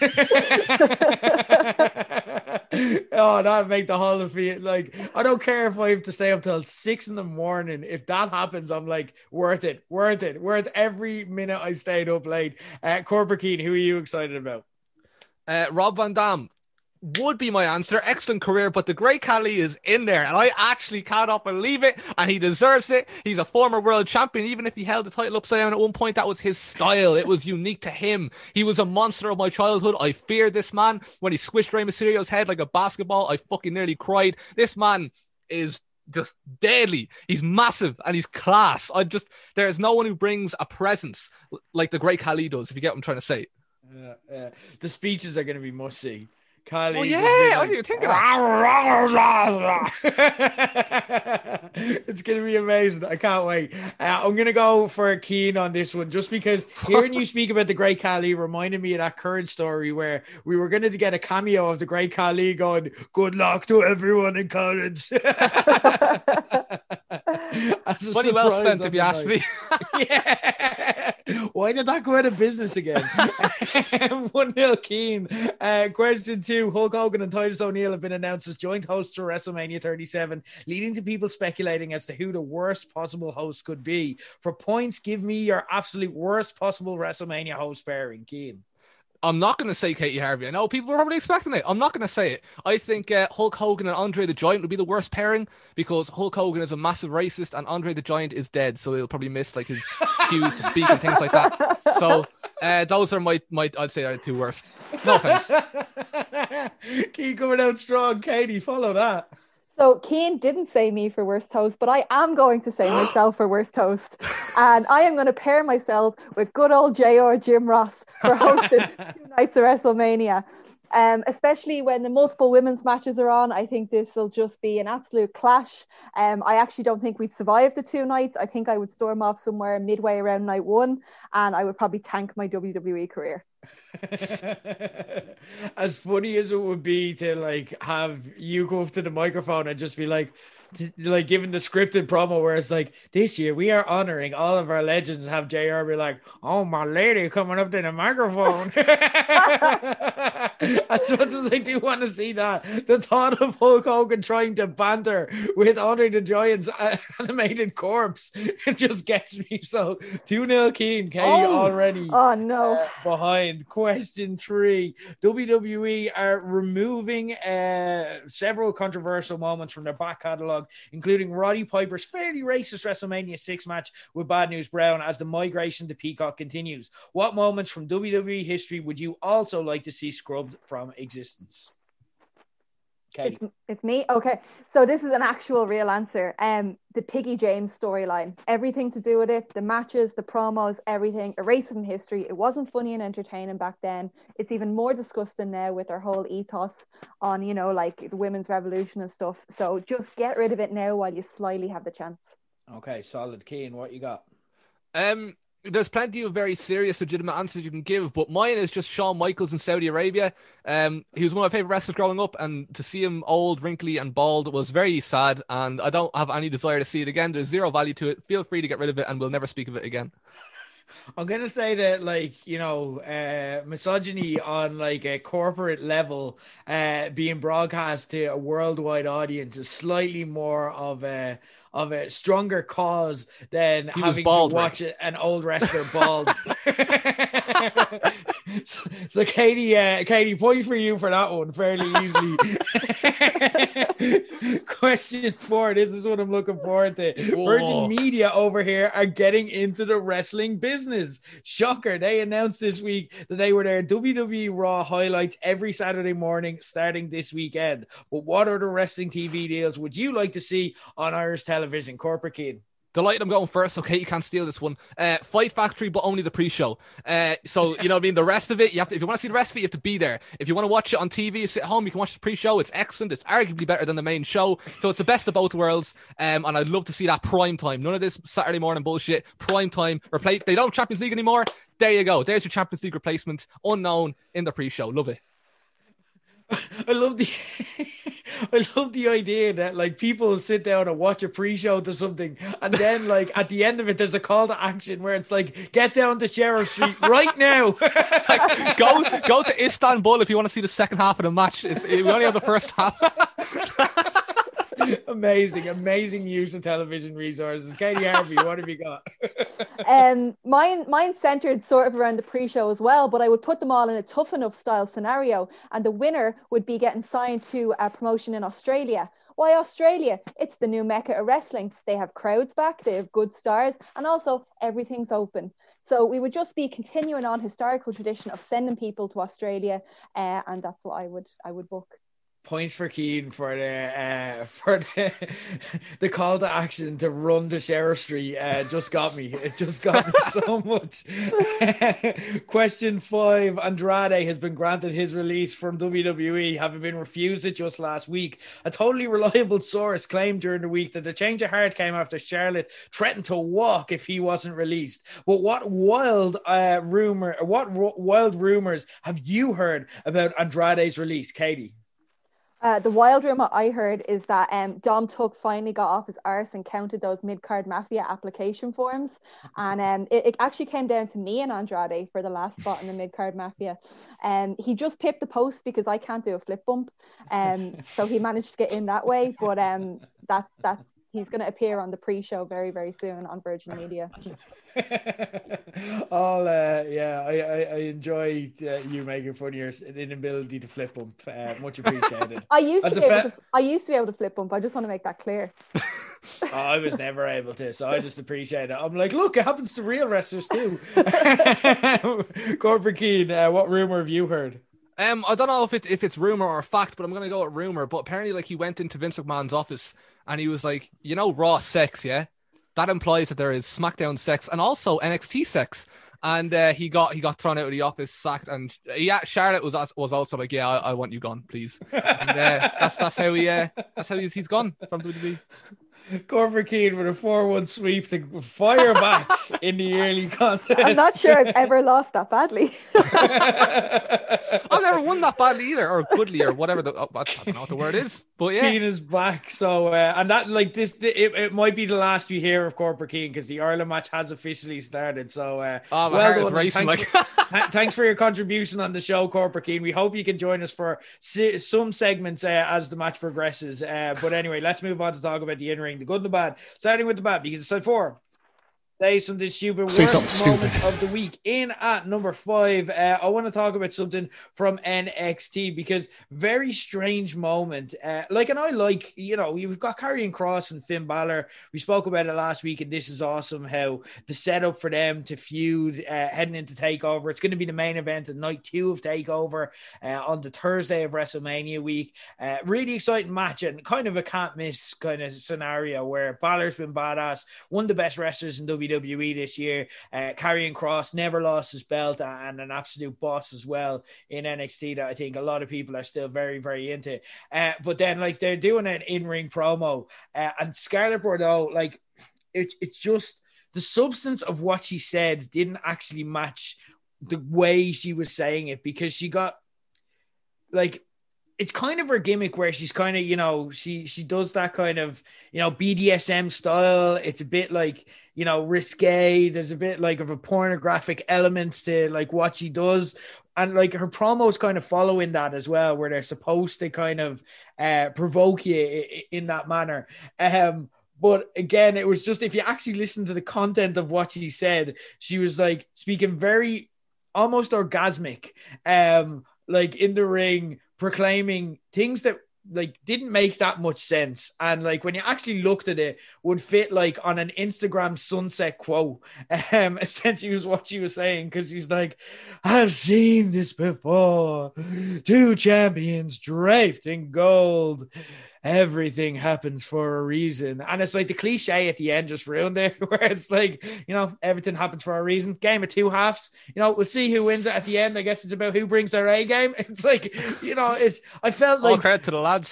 Oh, that'd make the Hall of Fame. Like, I don't care if I have to stay up till six in the morning. If that happens, I'm like, worth it, worth it, worth every minute I stayed up late. Uh, Corporate Keane, who are you excited about? Uh, Rob Van Dam would be my answer. Excellent career, but the Great Khali is in there, and I actually cannot believe it, and he deserves it. He's a former world champion. Even if he held the title upside down at one point, that was his style. It was unique to him. He was a monster of my childhood. I feared this man. When he squished Rey Mysterio's head like a basketball, I fucking nearly cried. This man is just deadly. He's massive and he's class. I just, there is no one who brings a presence like the Great Khali does, if you get what I'm trying to say. Yeah, yeah. The speeches are going to be must see. Khali, oh yeah, I didn't even think of that. It's going to be amazing. I can't wait. Uh, I'm going to go for Keane on this one, just because hearing you speak about the Great Khali reminded me of that current story where we were going to get a cameo of the Great Khali going, good luck to everyone in college. Money well spent, if you ask me. Yeah. Why did that go out of business again? one nil Keane. Uh, question two. Hulk Hogan and Titus O'Neil have been announced as joint hosts for WrestleMania thirty-seven, leading to people speculating as to who the worst possible host could be. For points, give me your absolute worst possible WrestleMania host pairing, Keane. I'm not going to say Katie Harvey. I know people were probably expecting it. I'm not going to say it. I think uh, Hulk Hogan and Andre the Giant would be the worst pairing because Hulk Hogan is a massive racist and Andre the Giant is dead, so he'll probably miss like his cues to speak and things like that. So uh, those are my, my, I'd say, are the two worst. No offense. Keep coming out strong, Katie. Follow that. So Cian didn't say me for worst host, but I am going to say myself for worst host. And I am going to pair myself with good old J R Jim Ross for hosting two nights of WrestleMania. Um, especially when the multiple women's matches are on. I think this will just be an absolute clash. Um, I actually don't think we'd survive the two nights. I think I would storm off somewhere midway around night one, and I would probably tank my W W E career. As funny as it would be to like have you go up to the microphone and just be like, to, like giving the scripted promo where it's like, this year we are honoring all of our legends, and have J R be like, oh, my lady coming up to the microphone. That's what it's like. Do you want to see that? The thought of Hulk Hogan trying to banter with Andre the Giant's animated corpse, it just gets me. So two nil Cian, Katie oh. already oh no uh, behind. Question three, W W E are removing uh, several controversial moments from their back catalogue, including Roddy Piper's fairly racist WrestleMania six match with Bad News Brown as the migration to Peacock continues. What moments from W W E history would you also like to see scrubbed from existence? Katie. It's, it's me. Okay, so this is an actual real answer. Um, the Piggy James storyline, everything to do with it, the matches, the promos, everything, erased from history. It wasn't funny and entertaining back then. It's even more disgusting now with their whole ethos on, you know, like the women's revolution and stuff. So just get rid of it now while you slyly have the chance. Okay, solid. Cian, what you got? Um. There's plenty of very serious, legitimate answers you can give, but mine is just Shawn Michaels in Saudi Arabia. Um, he was one of my favorite wrestlers growing up, and to see him old, wrinkly, and bald was very sad. And I don't have any desire to see it again. There's zero value to it. Feel free to get rid of it, and we'll never speak of it again. I'm gonna say that, like, you know, uh, misogyny on like a corporate level, uh, being broadcast to a worldwide audience is slightly more of a of a stronger cause than he having bald, to watch right? an old wrestler bald. so, so Katie, uh, Katie, point for you for that one fairly easily. Question four. This is what I'm looking forward to. Whoa. Virgin Media over here are getting into the wrestling business. Shocker. They announced this week that they were there W W E Raw highlights every Saturday morning starting this weekend. But what other wrestling T V deals would you like to see on Irish television? Corporate Cian. Delighted I'm going first. Okay, you can't steal this one. Uh, Fight Factory, but only the pre-show. Uh, so, you know what I mean? The rest of it, you have to, if you want to see the rest of it, you have to be there. If you want to watch it on T V, sit at home, you can watch the pre-show. It's excellent. It's arguably better than the main show. So it's the best of both worlds. Um, and I'd love to see that prime time. None of this Saturday morning bullshit. Prime time. Replace, they don't have Champions League anymore. There you go. There's your Champions League replacement. Unknown in the pre-show. Love it. I love the I love the idea that like people sit down and watch a pre-show to something, and then like at the end of it there's a call to action where it's like, get down to Sheriff Street right now. Like, go go to Istanbul if you want to see the second half of the match. It's, we only have the first half. Amazing, amazing use of television resources. Katie Harvey, what have you got? um, mine, mine centered sort of around the pre-show as well, but I would put them all in a Tough Enough style scenario, and the winner would be getting signed to a promotion in Australia. Why Australia? It's the new mecca of wrestling. They have crowds back, they have good stars, and also everything's open. So we would just be continuing on historical tradition of sending people to Australia, uh, and that's what I would I would book. Points for Cian for the uh, for the, the call to action to run to Sheriff Street. Uh, just got me. It just got me so much. Question five. Andrade has been granted his release from W W E, having been refused it just last week. A totally reliable source claimed during the week that the change of heart came after Charlotte threatened to walk if he wasn't released. But what wild uh, rumor? What ro- wild rumors have you heard about Andrade's release, Katie? Uh, the wild rumor I heard is that um, Dom Tuck finally got off his arse and counted those mid-card mafia application forms, and um, it, it actually came down to me and Andrade for the last spot in the mid-card mafia. Um, he just pipped the post because I can't do a flip bump, um, so he managed to get in that way. But um, that that's he's going to appear on the pre-show very, very soon on Virgin Media. All uh, yeah, I, I, I enjoy uh, you making fun of your inability to flip bump. Uh, much appreciated. I used As to a be able fa- to, I used to be able to flip bump. I just want to make that clear. Oh, I was never able to, so I just appreciate it. I'm like, look, it happens to real wrestlers too. Corporate Keen, uh, what rumor have you heard? Um, I don't know if it if it's rumor or fact, but I'm gonna go with rumor. But apparently, like, he went into Vince McMahon's office and he was like, you know, Raw sex, yeah, that implies that there is SmackDown sex and also N X T sex. And uh, he got he got thrown out of the office, sacked, and yeah, Charlotte was was also like, yeah, I, I want you gone, please. And, uh, that's that's how he uh, that's how he's he's gone from W W E. Corporate Keen with a four one sweep to fire back in the yearly contest. I'm not sure I've ever lost that badly. I've never won that badly either, or goodly, or whatever the I don't know what the word is, but yeah, Keen is back. So uh, and that like this, it, it might be the last we hear of Corporate Keen because the Ireland match has officially started. So uh, oh, my well heart is done. racing. Thanks, Like, for, thanks for your contribution on the show, Corporate Keen. We hope you can join us for some segments uh, as the match progresses. Uh, but anyway, let's move on to talk about the in-ring. The good and the bad. Starting with the bad, because it's time for say something stupid. Say worst something moment stupid. of the week. In at number five, uh, I want to talk about something from N X T because very strange moment. Uh, like, and I like, you know, we've got Karrion Kross and Finn Balor. We spoke about it last week, and this is awesome. How the setup for them to feud uh, heading into Takeover. It's going to be the main event at night two of Takeover uh, on the Thursday of WrestleMania week. Uh, really exciting match and kind of a can't miss kind of scenario where Balor's been badass, one of the best wrestlers in W W E this year. Uh, Karrion Kross never lost his belt and an absolute boss as well in N X T that I think a lot of people are still very, very into. Uh, but then like they're doing an in-ring promo uh, and Scarlett Bordeaux, like it, it's just the substance of what she said didn't actually match the way she was saying it because she got like, it's kind of her gimmick where she's kind of, you know, she, she does that kind of, you know, B D S M style. It's a bit like, you know, risque. There's a bit like of a pornographic element to like what she does. And like her promos kind of follow in that as well, where they're supposed to kind of uh, provoke you in that manner. Um, But again, it was just, if you actually listen to the content of what she said, she was like speaking very almost orgasmic, um, like in the ring, proclaiming things that like didn't make that much sense. And like when you actually looked at it, would fit like on an Instagram sunset quote. Um, essentially was what she was saying, because she's like, I've seen this before. Two champions draped in gold. Everything happens for a reason. And it's like the cliche at the end just ruined it, where it's like, you know, everything happens for a reason. Game of two halves. You know, we'll see who wins it at the end. I guess it's about who brings their A game. It's like, you know, it's, I felt like. All credit to the lads.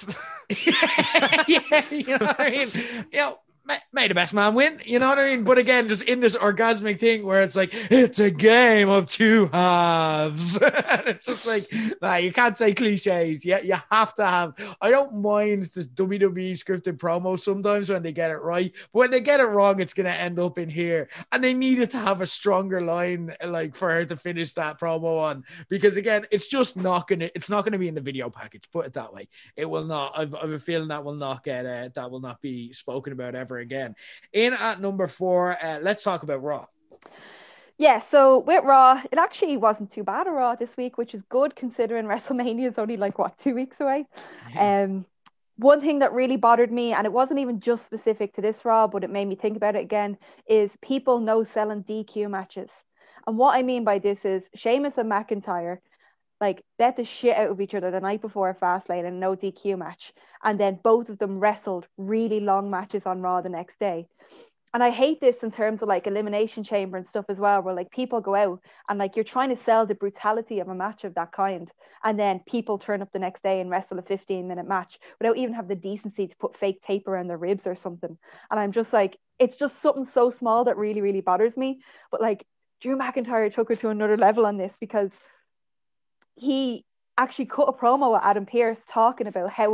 yeah, yeah, you know what I mean? You know, may, may the best man win, you know what I mean? But again, just in this orgasmic thing where it's like, it's a game of two halves. And it's just like, nah, you can't say cliches. Yeah, you have to have, I don't mind the W W E scripted promo sometimes when they get it right, but when they get it wrong, it's going to end up in here. And they needed to have a stronger line, like for her to finish that promo on, because again, it's just not going to, it's not going to be in the video package, put it that way. It will not, I've, I've a feeling that will not get, uh, that will not be spoken about ever again. In at number four, uh, let's talk about Raw. Yeah, so with Raw, it actually wasn't too bad a Raw this week, which is good considering WrestleMania is only like, what, two weeks away? Yeah. Um, one thing that really bothered me, and it wasn't even just specific to this Raw, but it made me think about it again, is people no selling D Q matches. And what I mean by this is Sheamus and McIntyre like bet the shit out of each other the night before Fastlane in a no D Q match, and then both of them wrestled really long matches on Raw the next day. And I hate this in terms of like Elimination Chamber and stuff as well, where like people go out and like you're trying to sell the brutality of a match of that kind, and then people turn up the next day and wrestle a fifteen minute match without even have the decency to put fake tape around their ribs or something. And I'm just like, it's just something so small that really, really bothers me. But like Drew McIntyre took it to another level on this, because he actually cut a promo with Adam Pearce talking about how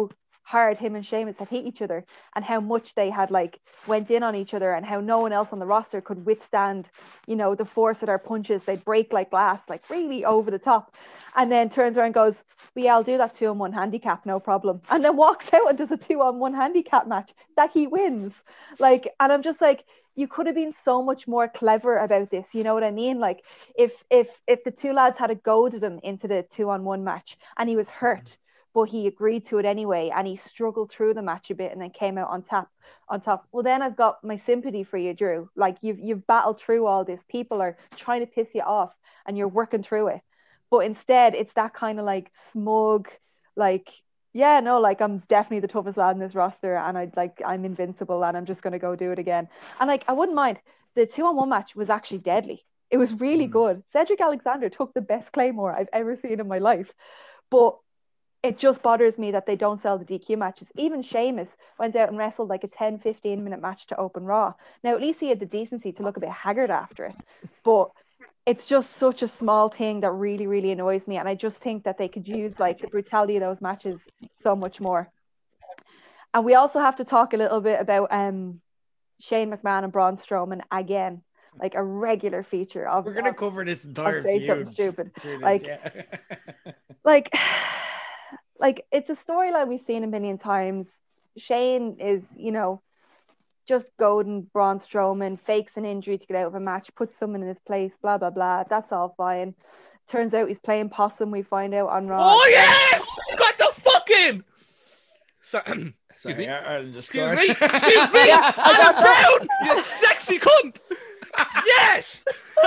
hard him and Sheamus had hit each other, and how much they had like went in on each other, and how no one else on the roster could withstand, you know, the force of their punches. They'd break like glass, like really over the top. And then turns around and goes, well, yeah, I'll do that two on one handicap, no problem. And then walks out and does a two on one handicap match that he wins. Like, and I'm just like, you could have been so much more clever about this. You know what I mean? Like if if if the two lads had a goaded him into the two on one match and he was hurt, but he agreed to it anyway, and he struggled through the match a bit and then came out on top on top. Well, then I've got my sympathy for you, Drew. Like you've you've battled through all this. People are trying to piss you off and you're working through it. But instead it's that kind of like smug, like, yeah, no, like I'm definitely the toughest lad in this roster, and I'd like I'm invincible, and I'm just gonna go do it again. And like I wouldn't mind. The two on one match was actually deadly. It was really mm. good. Cedric Alexander took the best Claymore I've ever seen in my life. But it just bothers me that they don't sell the D Q matches. Even Sheamus went out and wrestled like a ten, fifteen minute match to open Raw. Now at least he had the decency to look a bit haggard after it. But it's just such a small thing that really, really annoys me. And I just think that they could use like the brutality of those matches so much more. And we also have to talk a little bit about um, Shane McMahon and Braun Strowman again, like a regular feature of. We're going to cover this entire I'll say feud. Something stupid. Judas, like, yeah. like, like it's a storyline we've seen a million times. Shane is, you know, just goading Braun Strowman, fakes an injury to get out of a match, puts someone in his place, blah, blah, blah. That's all fine. Turns out he's playing possum, we find out on Raw. Oh, yes! Got the fucking... Sorry, excuse me. Excuse Excuse me. Excuse me. Yeah, Alan Brown, you sexy cunt. Yes!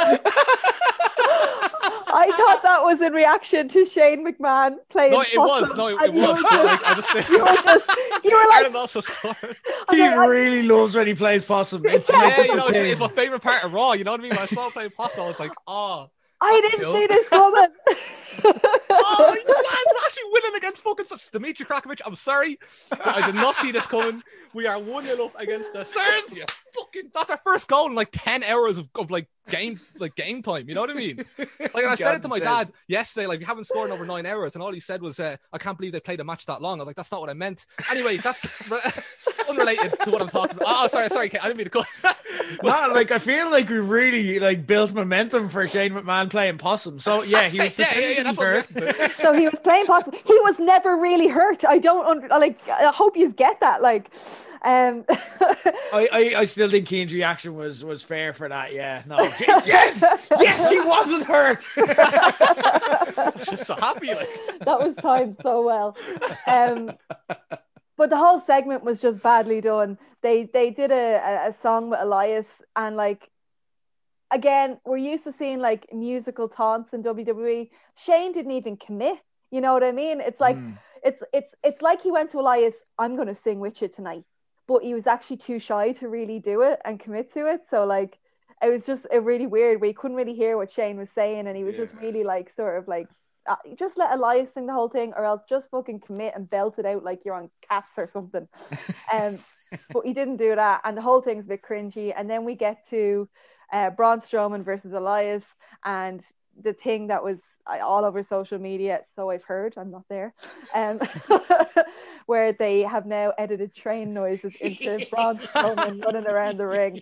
I thought that was in reaction to Shane McMahon playing No, it possum. was. No, it, And it you was. were But, just- like, I just... You were just, you were like, Ireland also scored. He like, I- really loves when he plays possum. It's Yeah, Yeah, such you a know, it's, thing. it's my favorite part of Raw. You know what I mean? When I saw him playing Possum, I was like, oh. I That's didn't cool. see this coming. Oh, you lads are actually winning against fucking Dimitri Krakovic. I'm sorry, but I did not see this coming. We are one nil up against the Serms. You fucking, that's our first goal in like ten hours of, of like game like game time. You know what I mean? Like, and I said it to my dad yesterday. Like, we haven't scored in over nine hours, and all he said was, uh, "I can't believe they played a match that long." I was like, "That's not what I meant." Anyway, that's re- unrelated to what I'm talking about. Oh, sorry, sorry, Kate, I didn't mean to cut. No, like I feel like we really like built momentum for Shane McMahon playing possum. So yeah, he was yeah, yeah, yeah, that's what pretending I'm So he was playing possum. He was never really hurt. I don't under, like. I hope you get that. Like, um, I, I, I still think Keane's reaction was was fair for that. Yeah, no, yes, yes, he wasn't hurt. just so happy. Like, that was timed so well. Um, but the whole segment was just badly done. They they did a, a, a song with Elias, and like, again, we're used to seeing like musical taunts in W W E. Shane didn't even commit. You know what I mean? It's like Mm. it's it's it's like he went to Elias, I'm going to sing with you tonight, but he was actually too shy to really do it and commit to it. So like, it was just a really weird where you couldn't really hear what Shane was saying, and he was Yeah. just really like sort of like, uh, just let Elias sing the whole thing, or else just fucking commit and belt it out like you're on Cats or something. Um, but he didn't do that, and the whole thing's a bit cringy. And then we get to uh, Braun Strowman versus Elias, and the thing that was uh, all over social media, so I've heard, I'm not there, um, where they have now edited train noises into Braun Strowman running around the ring,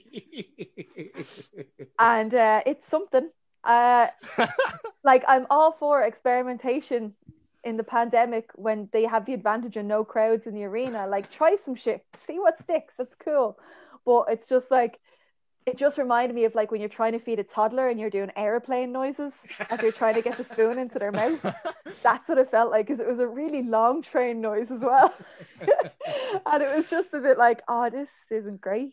and uh, it's something. Uh, like, I'm all for experimentation in the pandemic when they have the advantage of no crowds in the arena. Like, try some shit, see what sticks. It's cool, but it's just like, it just reminded me of like when you're trying to feed a toddler and you're doing airplane noises as you're trying to get the spoon into their mouth. That's what it felt like, because it was a really long train noise as well. And it was just a bit like, oh, this isn't great.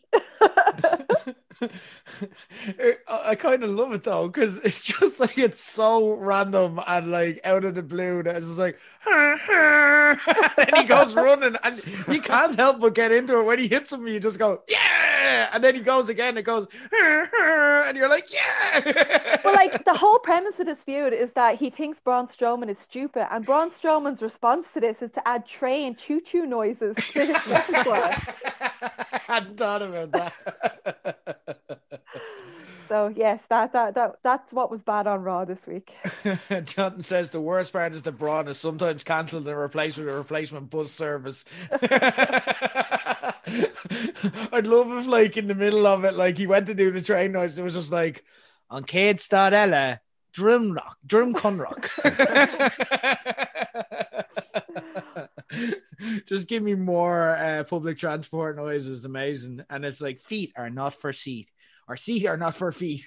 I kind of love it though, because it's just like it's so random and like out of the blue that it's just like, and he goes running, and you can't help but get into it. When he hits him, you just go, yeah, and then he goes again, it goes, and you're like, yeah. Well, like, the whole premise of this feud is that he thinks Braun Strowman is stupid, and Braun Strowman's response to this is to add train choo-choo noises to his repertoire. I hadn't thought about that. So yes, that that that that's what was bad on Raw this week. Jonathan says the worst part is that Braun is sometimes cancelled and replaced with a replacement bus service. I'd love if, like, in the middle of it, like he went to do the train noise, it was just like on Cade Stardella, Drum Rock, Drum Conrock. Just give me more uh, public transport noises. Amazing. And it's like, feet are not for seat, or seat are not for feet.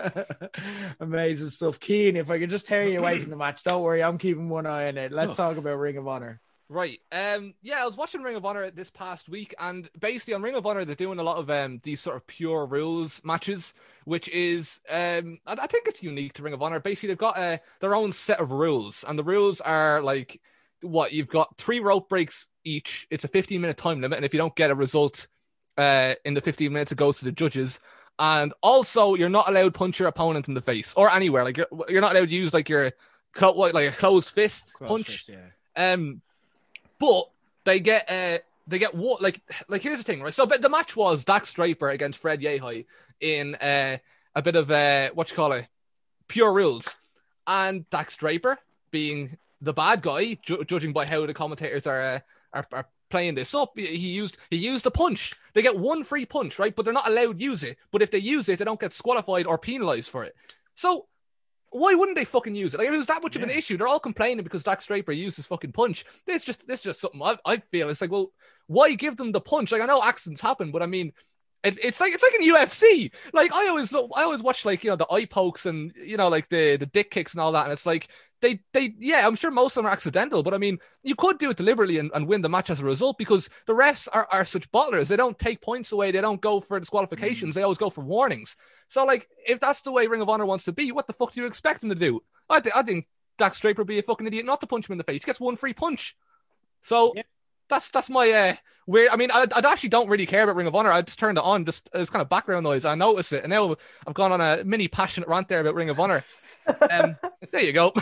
Amazing stuff. Keen, if I could just tear you away from the match, don't worry, I'm keeping one eye on it. Let's talk about Ring of Honor. Right. Um. Yeah, I was watching Ring of Honor this past week, and basically on Ring of Honor, they're doing a lot of um these sort of pure rules matches, which is um I, I think it's unique to Ring of Honor. Basically, they've got uh, their own set of rules, and the rules are like, what, you've got three rope breaks each. It's a fifteen minute time limit, and if you don't get a result uh in the fifteen minutes, it goes to the judges. And also, you're not allowed to punch your opponent in the face or anywhere. Like, you're, you're not allowed to use like your like a closed fist Close punch. fist, yeah. Um. But they get uh they get what like like here's the thing, right? So but the match was Dax Draper against Fred Yehi in uh, a bit of uh what you call it, pure rules, and Dax Draper, being the bad guy, ju- judging by how the commentators are, uh, are are playing this up, he used he used a punch. They get one free punch, right? But they're not allowed to use it. But if they use it, they don't get disqualified or penalized for it. So why wouldn't they fucking use it? Like, if it was that much yeah. of an issue, they're all complaining because Dax Draper used his fucking punch. This just this just something I, I feel. It's like, well, why give them the punch? Like, I know accidents happen, but I mean, it, it's like it's like in U F C. Like, I always look, I always watch, like, you know, the eye pokes and, you know, like the the dick kicks and all that, and it's like they they yeah, I'm sure most of them are accidental, but I mean, you could do it deliberately and, and win the match as a result, because the refs are, are such bottlers. They don't take points away. They don't go for disqualifications. Mm. They always go for warnings. So, like, if that's the way Ring of Honor wants to be, what the fuck do you expect them to do? I, th- I think Dax Draper would be a fucking idiot not to punch him in the face. He gets one free punch. So yeah. that's that's my uh, weird. I mean, I, I actually don't really care about Ring of Honor. I just turned it on, just as kind of background noise. I noticed it, and now I've gone on a mini passionate rant there about Ring of Honor. Um, there you go.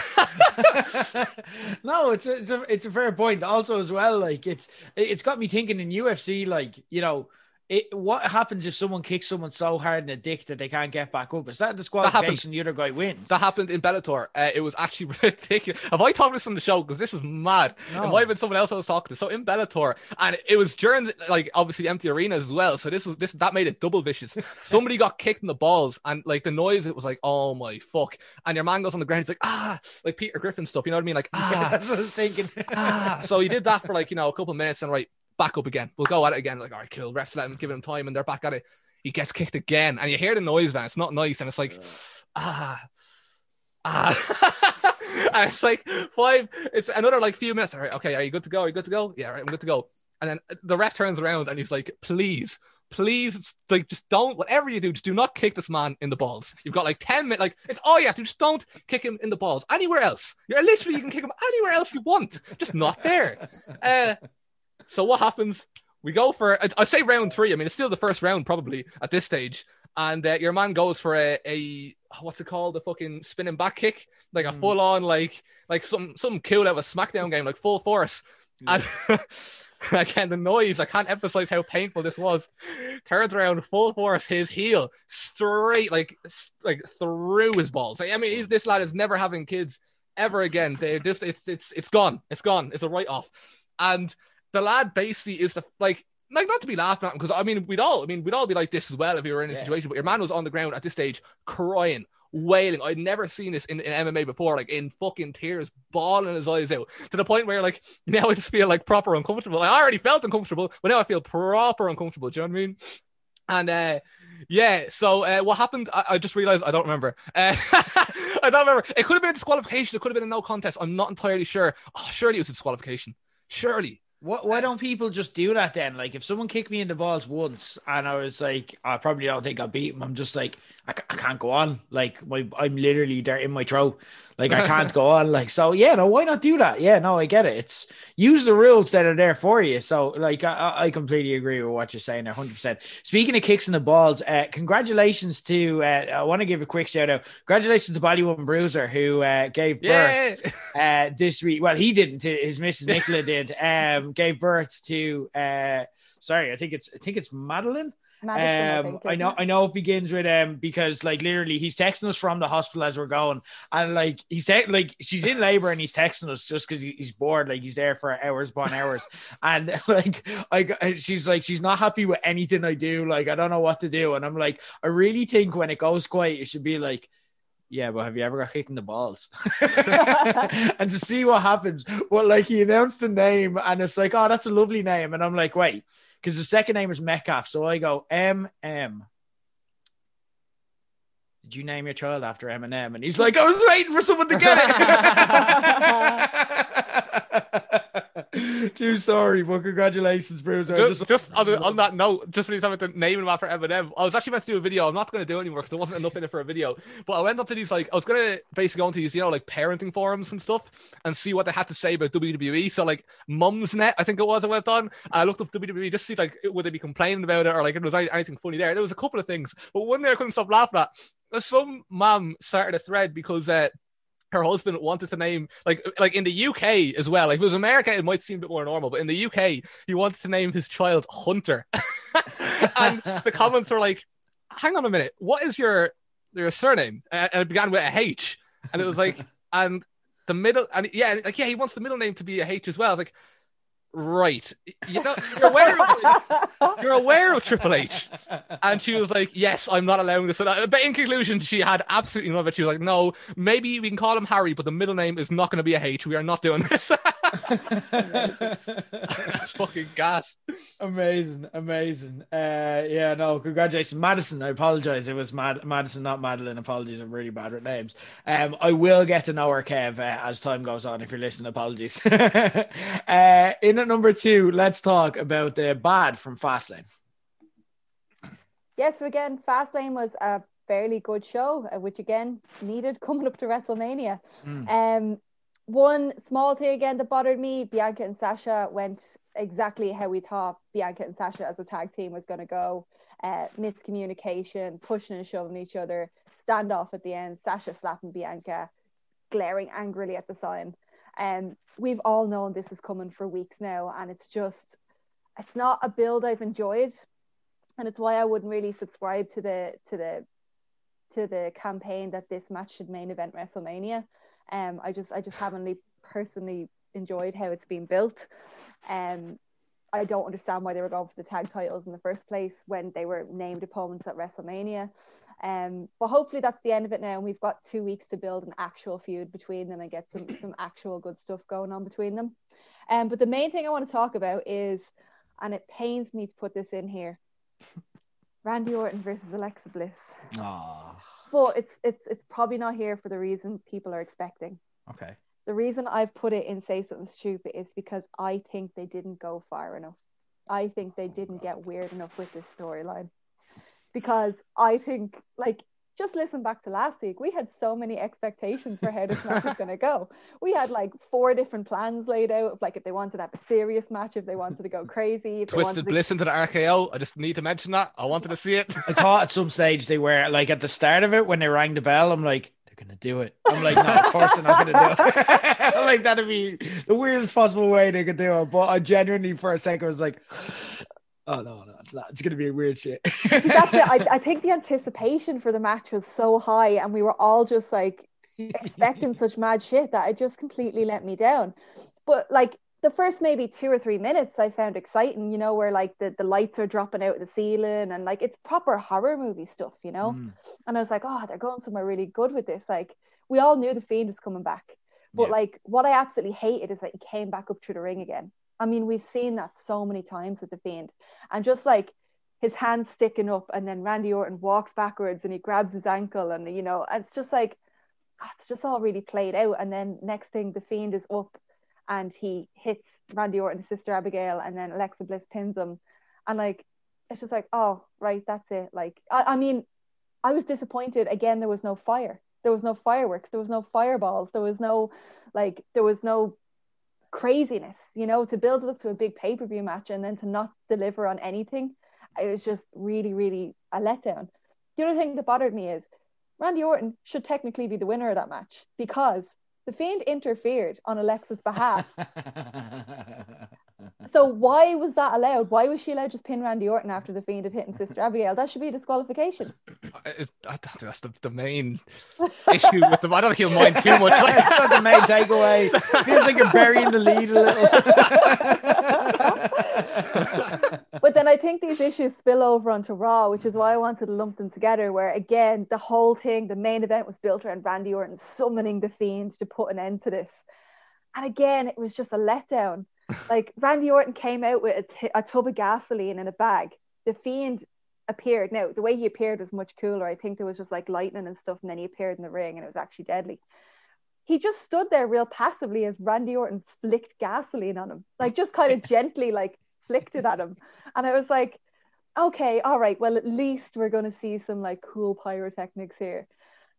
No, it's a, it's a it's a fair point. Also, as well, like it's it's got me thinking in U F C, like, you know, it, what happens if someone kicks someone so hard in the dick that they can't get back up? Is that a disqualification? The other guy wins. That happened in Bellator. Uh, it was actually ridiculous. Have I talked this on the show? Because this is mad. No. It might have been someone else I was talking to. So in Bellator, and it was during the, like, obviously empty arenas as well. So this was this that made it double vicious. Somebody got kicked in the balls, and like the noise, it was like, oh my fuck. And your man goes on the ground. He's like, ah, like Peter Griffin stuff. You know what I mean? Like, ah, yeah, that's what I was thinking. ah. So he did that for, like, you know, a couple of minutes, and right, back up again. We'll go at it again. Like, all right, cool. Refs let him, give him time, and they're back at it. He gets kicked again, and you hear the noise now. It's not nice, and it's like, ah, ah. And it's like five. It's another like few minutes. All right, okay, are you good to go? Are you good to go? Yeah, all right, I'm good to go. And then the ref turns around and he's like, please, please, like, just don't. Whatever you do, just do not kick this man in the balls. You've got like ten minutes. Like, it's all you have to. Just don't kick him in the balls. Anywhere else, you're literally you can kick him anywhere else you want. Just not there. Uh. So what happens? We go for, I say round three. I mean, it's still the first round probably at this stage. And uh, your man goes for a, a, what's it called? A fucking spinning back kick. Like a mm. full on, like, like some, some cool out of a SmackDown game, like full force. Yeah. And again, the noise, I can't emphasize how painful this was. Turns around, full force, his heel straight, like, like through his balls. Like, I mean, he's, this lad is never having kids ever again. They just, it's, it's, it's gone. It's gone. It's a write off. And the lad basically is the, like, like not to be laughing at him, because I mean we'd all, I mean we'd all be like this as well if we were in a yeah. situation. But your man was on the ground at this stage, crying, wailing. I'd never seen this in, in M M A before, like in fucking tears, bawling his eyes out, to the point where, like, now I just feel like proper uncomfortable. I already felt uncomfortable, but now I feel proper uncomfortable. Do you know what I mean? And uh, yeah, so uh, what happened? I, I just realized I don't remember. Uh, I don't remember. It could have been a disqualification. It could have been a no contest. I'm not entirely sure. Oh, surely it was a disqualification. Surely. What, why don't people just do that then? Like, if someone kicked me in the balls once and I was like, I probably don't think I'll beat him, I'm just like, I, I can't go on. Like, my, I'm literally there in my throat. Like, I can't go on. Like, so yeah, no, why not do that? Yeah, no, I get it. It's use the rules that are there for you. So, like, I, I completely agree with what you're saying there, one hundred percent. Speaking of kicks in the balls, uh, congratulations to, uh, I want to give a quick shout out. Congratulations to Bollywood Bruiser, who uh, gave birth yeah. uh, this week. Well, he didn't. His Missus Nicola did. Um, gave birth to, uh, sorry, I think it's, I think it's Madeline. Madison, I Um, think, I know, isn't it? I know it begins with um because like literally he's texting us from the hospital as we're going, and like he's te- like she's in labor and he's texting us just because he's bored, like he's there for hours upon hours, and like I she's like she's not happy with anything I do, like I don't know what to do, and I'm like I really think when it goes quiet, it should be like, yeah, but have you ever got kicked in the balls? And to see what happens. Well, like he announced the name and it's like, oh, that's a lovely name. And I'm like, wait, because the second name is Metcalf. So I go, M M. Did you name your child after Eminem? And he's like, I was waiting for someone to get it. True story, but congratulations, Bruce. Just, just, just on, the, on that note, just when you talking about the naming him after Eminem, I was actually meant to do a video. I'm not going to do it anymore because there wasn't enough in it for a video. But I went up to these, like, I was going to basically go into these, you know, like parenting forums and stuff and see what they had to say about W W E. So, like, Mumsnet, I think it was, I went on. I looked up W W E just to see, like, would they be complaining about it or, like, if there was anything funny there. There was a couple of things. But one thing I couldn't stop laughing at, some mom started a thread because, uh, her husband wanted to name, like like in the U K as well. Like if it was America, it might seem a bit more normal, but in the U K, he wanted to name his child Hunter. And the comments were like, hang on a minute, what is your your surname? And it began with a H. And it was like, and the middle, and yeah, like, yeah, he wants the middle name to be a H as well. I was like, right, you know, you're aware of you're aware of Triple H. And she was like, yes, I'm not allowing this. But in conclusion, she had absolutely none of it. She was like, no, maybe we can call him Harry, but the middle name is not going to be a H. We are not doing this. That's fucking gas. Amazing, amazing. Uh, yeah, no, congratulations, Madison. I apologize. It was Mad- Madison, not Madeline. Apologies. I'm really bad with names. Um, I will get to know her, Kev, uh, as time goes on. If you're listening, apologies. uh, in at number two, let's talk about the bad from Fastlane. Yes, so again, Fastlane was a fairly good show, uh, which again needed coming up to WrestleMania. Mm. Um, one small thing again that bothered me: Bianca and Sasha went exactly how we thought Bianca and Sasha as a tag team was going to go. Uh, miscommunication, pushing and shoving each other, standoff at the end, Sasha slapping Bianca, glaring angrily at the sign. Um, we've all known this is coming for weeks now, and it's just, it's not a build I've enjoyed, and it's why I wouldn't really subscribe to the to the to the campaign that this match should main event WrestleMania. Um, I just I just haven't personally enjoyed how it's been built. Um, I don't understand why they were going for the tag titles in the first place when they were named opponents at WrestleMania. Um, but hopefully that's the end of it now, and we've got two weeks to build an actual feud between them and get some some actual good stuff going on between them. Um, but the main thing I want to talk about is, and it pains me to put this in here, Randy Orton versus Alexa Bliss. Aww. But it's it's it's probably not here for the reason people are expecting. Okay. The reason I've put it in Say Something Stupid is because I think they didn't go far enough. I think they didn't get weird enough with this storyline. Because I think, like, just listen back to last week. We had so many expectations for how this match was going to go. We had like four different plans laid out of, like, if they wanted to have a serious match, if they wanted to go crazy. If Twisted they Bliss to... into the R K O. I just need to mention that. I wanted to see it. I thought at some stage they were, like, at the start of it, when they rang the bell, I'm like, they're going to do it. I'm like, no, of course they're not going to do it. I'm like, that'd be the weirdest possible way they could do it. But I genuinely, for a second, was like, oh, no, no, it's not. It's going to be a weird shit. That's it. I, I think the anticipation for the match was so high, and we were all just, like, expecting such mad shit that it just completely let me down. But, like, the first maybe two or three minutes I found exciting, you know, where, like, the, the lights are dropping out of the ceiling and, like, it's proper horror movie stuff, you know? Mm. And I was like, oh, they're going somewhere really good with this. Like, we all knew The Fiend was coming back. But, yeah. like, what I absolutely hated is that he came back up through the ring again. I mean, we've seen that so many times with The Fiend. And just, like, his hand sticking up, and then Randy Orton walks backwards and he grabs his ankle, and, you know, it's just like, it's just all really played out. And then next thing, The Fiend is up and he hits Randy Orton's sister Abigail, and then Alexa Bliss pins him. And, like, it's just like, oh, right, that's it. Like, I, I mean, I was disappointed. Again, there was no fire. There was no fireworks. There was no fireballs. There was no, like, there was no craziness, you know, to build it up to a big pay-per-view match and then to not deliver on anything. It was just really, really a letdown. The other thing that bothered me is Randy Orton should technically be the winner of that match, because The Fiend interfered on Alexa's behalf. So So why was that allowed? Why was she allowed to just pin Randy Orton after the Fiend had hit him, Sister Abigail? That should be a disqualification. It's, that's the, the main issue with them. I don't think he'll mind too much. Like, That's not the main takeaway. Feels like you're burying the lead a little. But then I think these issues spill over onto Raw, which is why I wanted to lump them together, where again, the whole thing, the main event was built around Randy Orton summoning the Fiend to put an end to this. And again, it was just a letdown. Like, Randy Orton came out with a, t- a tub of gasoline in a bag. The Fiend appeared. Now, the way he appeared was much cooler. I think there was just like lightning and stuff, and then he appeared in the ring and it was actually deadly. He just stood there real passively as Randy Orton flicked gasoline on him. Like, just kind of gently, like, flicked it at him. And I was like, okay, all right, well, at least we're going to see some, like, cool pyrotechnics here.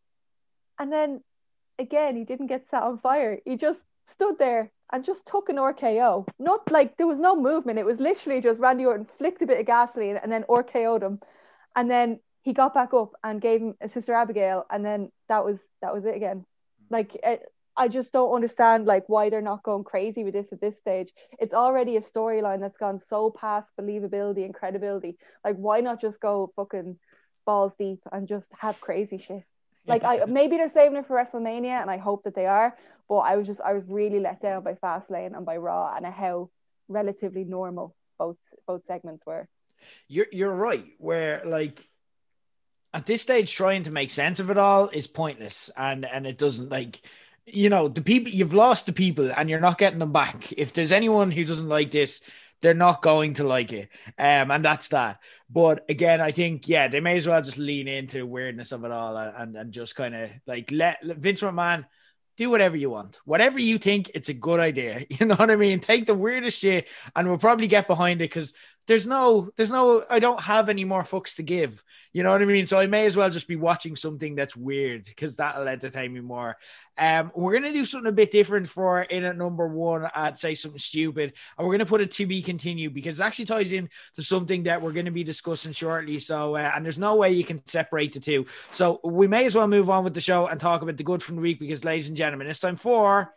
And then, again, he didn't get set on fire. He just stood there and just took an R K O. Not like there was no movement. It was literally just Randy Orton flicked a bit of gasoline and then R K O'd him. And then he got back up and gave him a Sister Abigail. And then that was that was it again. Like, it, I just don't understand like why they're not going crazy with this at this stage. It's already a storyline that's gone so past believability and credibility. Like, why not just go fucking balls deep and just have crazy shit? Like, I maybe they're saving it for WrestleMania, and I hope that they are. But I was just, I was really let down by Fastlane and by Raw and how relatively normal both both segments were. You're you're right. Where like at this stage, trying to make sense of it all is pointless, and and it doesn't like. You know, the people, you've lost the people and you're not getting them back. If there's anyone who doesn't like this, they're not going to like it. Um, and that's that. But again, I think, yeah, they may as well just lean into the weirdness of it all and, and just kind of like let, let Vince McMahon do whatever you want. Whatever you think, it's a good idea. You know what I mean? Take the weirdest shit and we'll probably get behind it because there's no, there's no, I don't have any more fucks to give. You know what I mean? So I may as well just be watching something that's weird because that'll entertain me more. Um, we're going to do something a bit different for in at number one at Say Something Stupid. And we're going to put it to be continued because it actually ties in to something that we're going to be discussing shortly. So, uh, and there's no way you can separate the two. So we may as well move on with the show and talk about the good from the week because, ladies and gentlemen, it's time for...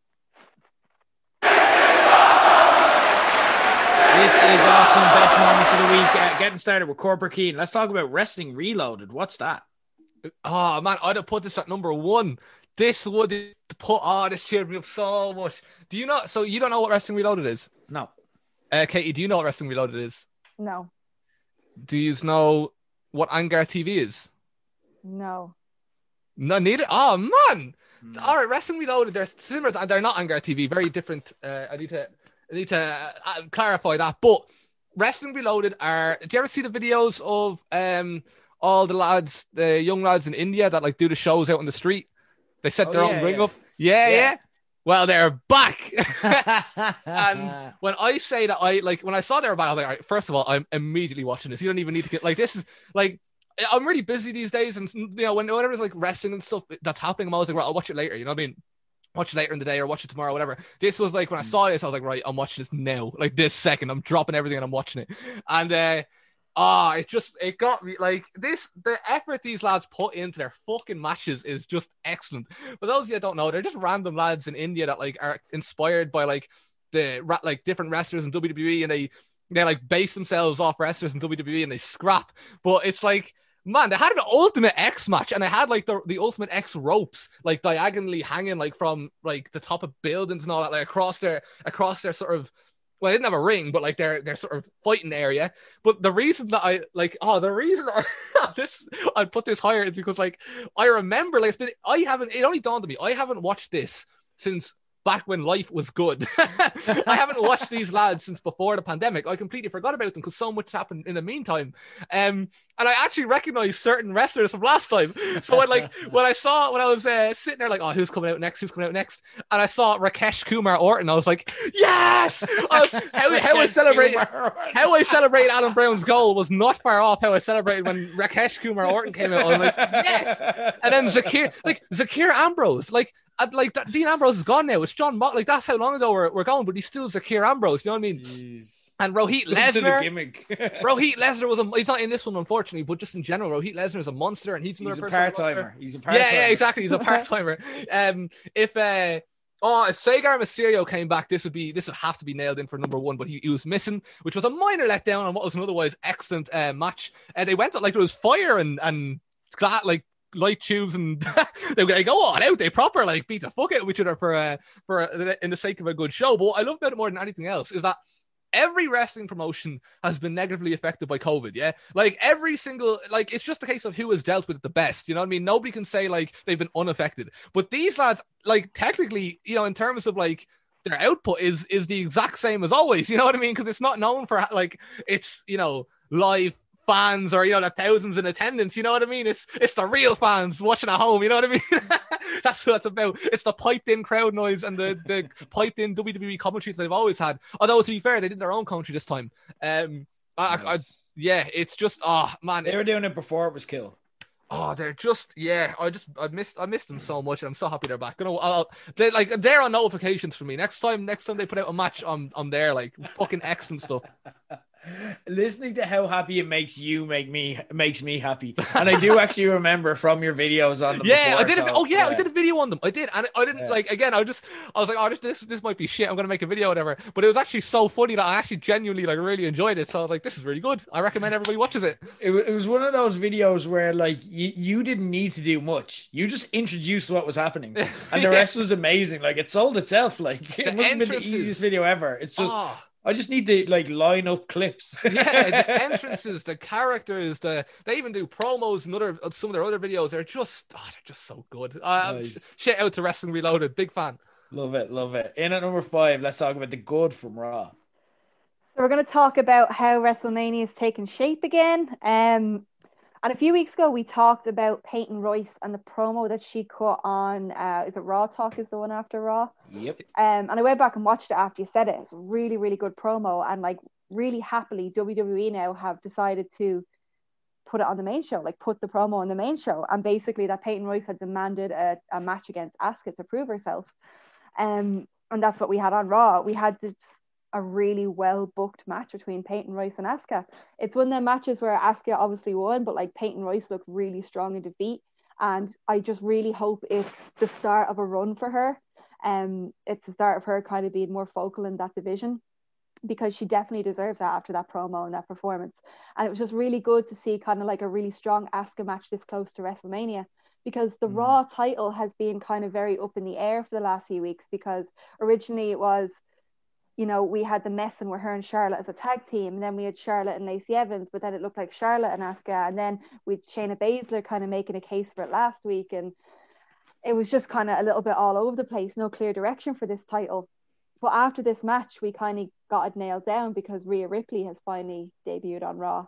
This is awesome. Best moments of the week. Uh, getting started with Corporate Keen. Let's talk about Wrestling Reloaded. What's that? Oh, man, I'd have put this at number one. This would put, oh, this cheered me up so much. Do you not, so you don't know what Wrestling Reloaded is? No. Uh, Katie, do you know what Wrestling Reloaded is? No. Do you know what Angar T V is? No. No, neither. Oh, man. Mm. All right, Wrestling Reloaded, they're similar, to, they're not Angar T V, very different. Uh, I need to... I need to uh, clarify that, but Wrestling Reloaded are. Do you ever see the videos of um all the lads, the young lads in India that like do the shows out on the street? They set oh, their yeah, own ring yeah. up. Yeah, yeah, yeah. Well, they're back. And when I say that, I like when I saw they were back, I was like, all right, first of all, I'm immediately watching this. You don't even need to get like this is like. I'm really busy these days, and you know when whenever it's like wrestling and stuff that's happening, I'm always like, well, I'll watch it later. You know what I mean? Watch it later in the day or watch it tomorrow, whatever. This was like when I saw this, I was like, right, I'm watching this now, like this second. I'm dropping everything and I'm watching it. And uh, ah, oh, it just it got me like this. The effort these lads put into their fucking matches is just excellent. For those of you that don't know, they're just random lads in India that like are inspired by like the like different wrestlers in W W E, and they they like base themselves off wrestlers in W W E and they scrap. But it's like. Man, they had an Ultimate X match, and they had like the the Ultimate X ropes, like diagonally hanging, like from like the top of buildings and all that, like across their across their sort of. Well, they didn't have a ring, but like their their sort of fighting area. But the reason that I like, oh, the reason that I, this I put this higher is because like I remember, like it's been I haven't. It only dawned on me I haven't watched this since. Back when life was good. I haven't watched these lads since before the pandemic. I completely forgot about them because so much happened in the meantime. Um, and I actually recognized certain wrestlers from last time. So when like when I saw when I was uh, sitting there like, oh, who's coming out next? Who's coming out next? And I saw Rakesh Kumar Orton. I was like, yes! I was, how, how I celebrated how I celebrated Alan Brown's goal was not far off how I celebrated when Rakesh Kumar Orton came out. I was like, yes! And then Zakir, like Zakir Ambrose, like. And like that, Dean Ambrose is gone now. It's John Mox. Like that's how long ago we're, we're going, but he's still Zakir Ambrose. You know what I mean? Jeez. And Rohit Lesnar. Rohit Lesnar was a. He's not in this one, unfortunately, but just in general, Rohit Lesnar is a monster, and he's, he's another a part timer. He's a part timer. Yeah, yeah, exactly. He's a part timer. um, if uh, Oh, if Sagar Mysterio came back, this would be this would have to be nailed in for number one. But he, he was missing, which was a minor letdown on what was an otherwise excellent uh, match. And uh, they went like there was fire and and glad like. light tubes and they would go all out. They proper like beat the fuck out of each other for uh, for uh, in the sake of a good show. But what I love about it more than anything else is that every wrestling promotion has been negatively affected by COVID. Yeah, like every single like it's just a case of who has dealt with it the best. You know what I mean? Nobody can say like they've been unaffected. But these lads, like technically, you know, in terms of like their output is is the exact same as always. You know what I mean? Because it's not known for like it's you know live fans or, you know, the thousands in attendance, you know what I mean? It's it's the real fans watching at home, you know what I mean? That's what it's about. It's the piped in crowd noise and the, the piped in W W E commentary that they've always had. Although, to be fair, they did their own commentary this time. Um, I, nice. I, I, yeah, it's just, oh, man. They were doing it before it was cool. Oh, they're just yeah. I just I missed I missed them so much, and I'm so happy they're back. You know, I'll, they like they're on notifications for me. Next time, next time they put out a match, I'm I'm there. Like fucking excellent stuff. Listening to how happy it makes you make me makes me happy, and I do actually remember from your videos on them. Yeah, before, I did. A, so, oh yeah, yeah, I did a video on them. I did, and I didn't yeah. like again. I just I was like, oh, this this this might be shit. I'm gonna make a video, or whatever. But it was actually so funny that I actually genuinely like really enjoyed it. So I was like, this is really good. I recommend everybody watches it. It, it was one of those videos where like you, you didn't need to do much. You just introduced what was happening, and the rest was amazing. Like it sold itself. Like it must have been the easiest video ever. It's just. Oh. I just need to like line up clips. Yeah, the entrances, the characters, the they even do promos and other some of their other videos. They're just oh, they're just so good. Uh, nice. Shout out to Wrestling Reloaded, big fan. Love it, love it. In at number five, let's talk about the good from Raw. So we're going to talk about how WrestleMania is taking shape again. Um, and a few weeks ago, we talked about Peyton Royce and the promo that she cut on, uh, is it Raw Talk is the one after Raw? Yep. Um, and I went back and watched it after you said it. It's a really, really good promo. And like really happily, W W E now have decided to put it on the main show, like put the promo on the main show. And basically that Peyton Royce had demanded a, a match against Asuka to prove herself. Um, and that's what we had on Raw. We had this a really well booked match between Peyton Royce and Asuka. It's one of the matches where Asuka obviously won, but like Peyton Royce looked really strong in defeat. And I just really hope it's the start of a run for her. Um, it's the start of her kind of being more focal in that division, because she definitely deserves that after that promo and that performance. And it was just really good to see kind of like a really strong Asuka match this close to WrestleMania, because the mm. Raw title has been kind of very up in the air for the last few weeks, because originally it was, you know, we had the messing with her and Charlotte as a tag team, and then we had Charlotte and Lacey Evans, but then it looked like Charlotte and Asuka, and then with Shayna Baszler kind of making a case for it last week, and it was just kind of a little bit all over the place, no clear direction for this title. But after this match, we kind of got it nailed down, because Rhea Ripley has finally debuted on Raw,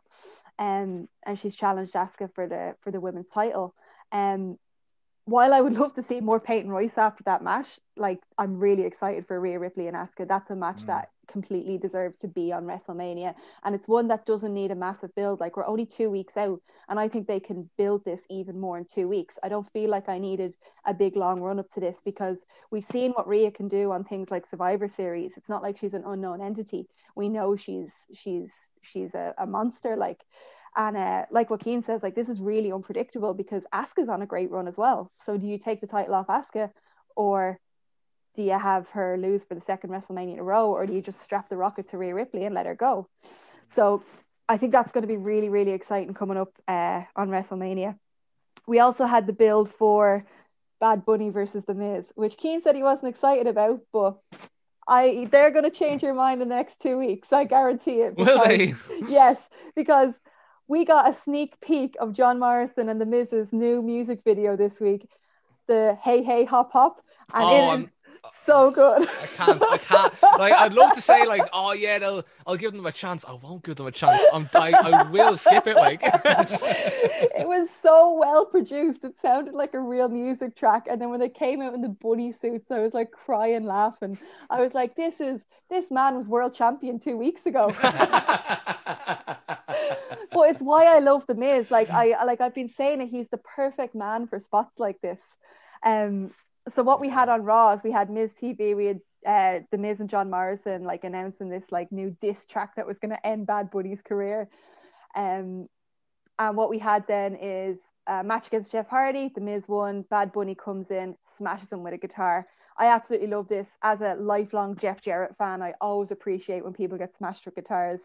um, and she's challenged Asuka for the for the women's title. Um, while I would love to see more Peyton Royce after that match, like I'm really excited for Rhea Ripley and Asuka. That's a match mm. that completely deserves to be on WrestleMania, and it's one that doesn't need a massive build. Like we're only two weeks out, and I think they can build this even more in two weeks. I don't feel like I needed a big long run up to this, because we've seen what Rhea can do on things like Survivor Series. It's not like she's an unknown entity. We know she's she's she's a, a monster. Like. And uh, like Joaquin says, like this is really unpredictable, because Asuka's on a great run as well. So do you take the title off Asuka, or do you have her lose for the second WrestleMania in a row, or do you just strap the rocket to Rhea Ripley and let her go? So I think that's going to be really, really exciting coming up uh, on WrestleMania. We also had the build for Bad Bunny versus The Miz, which Keane said he wasn't excited about, but I they're going to change your mind in the next two weeks. I guarantee it. Because, Will they? Yes, because we got a sneak peek of John Morrison and The Miz's new music video this week, the Hey Hey Hop Hop, and oh, it is I'm, so good. I can't, I can't. Like, I'd love to say, like, oh yeah, they'll, I'll give them a chance. I won't give them a chance. I'm, I, I will skip it. Like, it was so well produced. It sounded like a real music track. And then when they came out in the bunny suits, I was like crying, laughing. I was like, this is this man was world champion two weeks ago. But it's why I love The Miz. Like I like I've been saying it, he's the perfect man for spots like this. Um. So what we had on Raw is we had Miz T V, we had uh, The Miz and John Morrison like announcing this like new diss track that was going to end Bad Bunny's career. Um, and what we had then is a match against Jeff Hardy. The Miz won. Bad Bunny comes in, smashes him with a guitar. I absolutely love this. As a lifelong Jeff Jarrett fan, I always appreciate when people get smashed with guitars.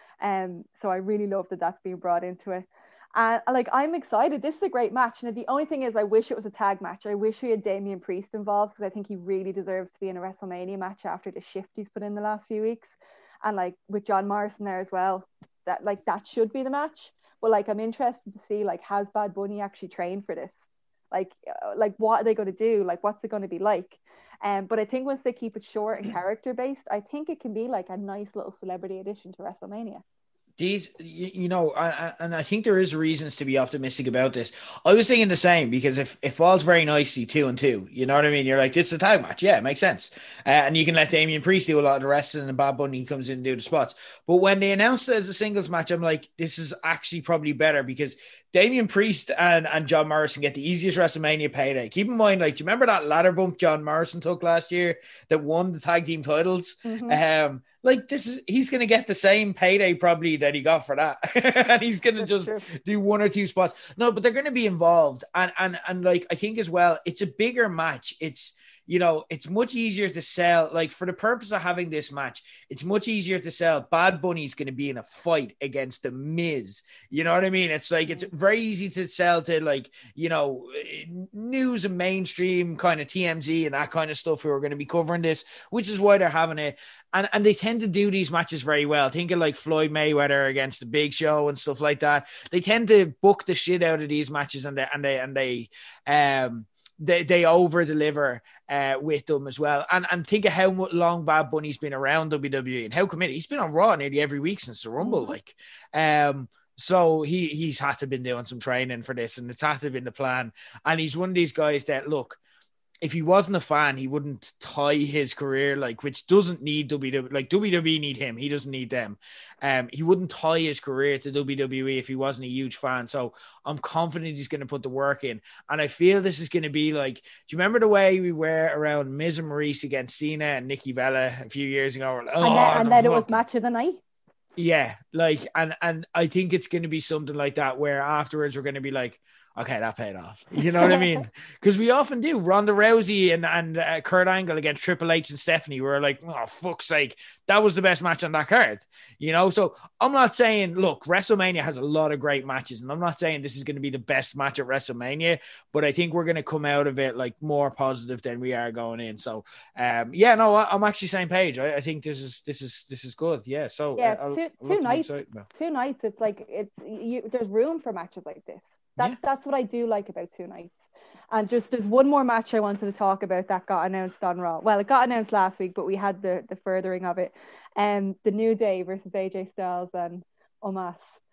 Um, so I really love that that's being brought into it. And like, I'm excited. This is a great match. And the only thing is, I wish it was a tag match. I wish we had Damian Priest involved, because I think he really deserves to be in a WrestleMania match after the shift he's put in the last few weeks. And like with John Morrison there as well, that like that should be the match. But like, I'm interested to see, like, has Bad Bunny actually trained for this? Like, uh, like what are they going to do? Like, what's it going to be like? Um, but I think once they keep it short and character based, I think it can be like a nice little celebrity addition to WrestleMania. These, you, you know, I, I, and I think there is reasons to be optimistic about this. I was thinking the same, because if it falls very nicely two and two, you know what I mean? You're like, this is a tag match. Yeah, it makes sense. Uh, and you can let Damian Priest do a lot of the rest, and Bad Bunny comes in and do the spots. But when they announced it as a singles match, I'm like, this is actually probably better, because Damian Priest and, and John Morrison get the easiest WrestleMania payday. Keep in mind, like, do you remember that ladder bump John Morrison took last year that won the tag team titles? Mm-hmm. Um, like, this is, he's going to get the same payday probably that he got for that. And he's going to just true. do one or two spots. No, but they're going to be involved. And, and, and like, I think as well, it's a bigger match. It's, you know, it's much easier to sell, like, for the purpose of having this match, it's much easier to sell. Bad Bunny's going to be in a fight against The Miz. You know what I mean? It's like, it's very easy to sell to, like, you know, news and mainstream kind of T M Z and that kind of stuff who are going to be covering this, which is why they're having it. And, and they tend to do these matches very well. Think of like Floyd Mayweather against the Big Show and stuff like that. They tend to book the shit out of these matches, and they, and they, and they, um, They they over deliver uh, with them as well, and and think of how long Bad Bunny's been around W W E and how committed he's been on Raw nearly every week since the Rumble. Mm-hmm. Like, um, so he he's had to been doing some training for this, and it's had to have been the plan. And he's one of these guys that, look, if he wasn't a fan, he wouldn't tie his career, like, which doesn't need W W E. Like, W W E need him. He doesn't need them. Um, he wouldn't tie his career to W W E if he wasn't a huge fan. So I'm confident he's going to put the work in. And I feel this is going to be like, do you remember the way we were around Miz and Maurice against Cena and Nikki Bella a few years ago? Like, oh, and then, and then it was match of the night. Yeah. Like, and, and I think it's going to be something like that, where afterwards we're going to be like, okay, that paid off. You know what I mean? Because we often do. Ronda Rousey and, and uh, Kurt Angle against Triple H and Stephanie. We're like, oh, fuck's sake. That was the best match on that card. You know? So I'm not saying, look, WrestleMania has a lot of great matches. And I'm not saying this is going to be the best match at WrestleMania. But I think we're going to come out of it like more positive than we are going in. So, um, yeah, no, I, I'm actually same page. I, I think this is this is this is good. Yeah. So yeah, I'll, two, I'll two nights. Two nights. It's like it's you. There's room for matches like this. That, yeah. That's what I do like about two nights. And just there's one more match I wanted to talk about that got announced on Raw. Well, it got announced last week, but we had the, the furthering of it. Um, the New Day versus A J Styles and Omos.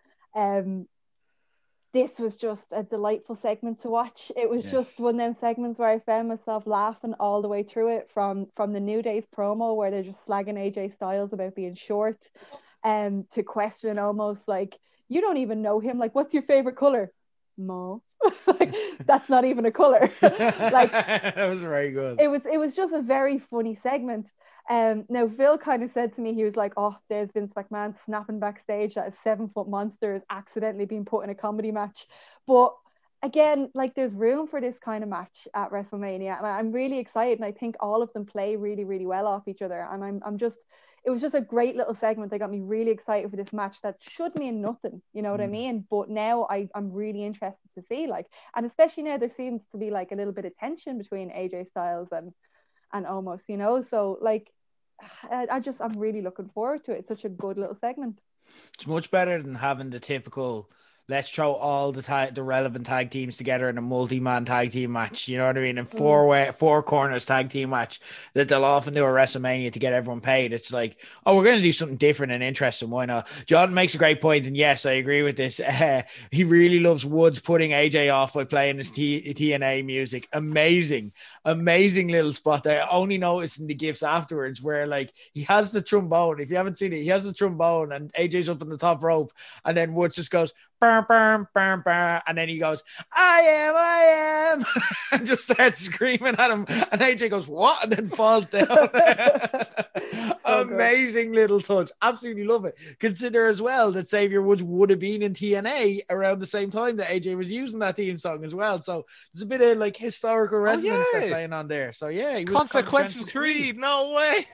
Um, this was just a delightful segment to watch. It was yes. just one of them segments where I found myself laughing all the way through it, from, from the New Day's promo where they're just slagging A J Styles about being short, um, to question almost like, you don't even know him. Like, what's your favorite color? Mo. Like, that's not even a color. Like, that was very good. It was it was just a very funny segment. Um now Phil kind of said to me, he was like, oh, there's Vince McMahon snapping backstage that a seven foot monster has accidentally been put in a comedy match. But again, like, there's room for this kind of match at WrestleMania, and I'm really excited, and I think all of them play really, really well off each other. And I'm I'm just it was just a great little segment that got me really excited for this match that should mean nothing, you know what mm. I mean? But now I, I'm really interested to see, like, and especially now there seems to be like a little bit of tension between A J Styles and and Omos, you know? So like, I, I just, I'm really looking forward to it. It's such a good little segment. It's much better than having the typical, let's throw all the ta- the relevant tag teams together in a multi-man tag team match. You know what I mean? And four mm. way, four corners tag team match that they'll often do at WrestleMania to get everyone paid. It's like, oh, we're going to do something different and interesting. Why not? John makes a great point, and yes, I agree with this. Uh, he really loves Woods putting A J off by playing his T- TNA music. Amazing, amazing little spot there. I only noticed in the gifs afterwards where, like, he has the trombone. If you haven't seen it, he has the trombone, and A J's up on the top rope, and then Woods just goes, Burr, burr, burr, burr. And then he goes, I am, I am, and just starts screaming at him. And A J goes, what? And then falls down. Amazing little touch. Absolutely love it. Consider as well that Xavier Woods would have been in T N A around the same time that A J was using that theme song as well. So there's a bit of like historical resonance oh, yeah. playing on there. So yeah, he was Consequences Creed. No way.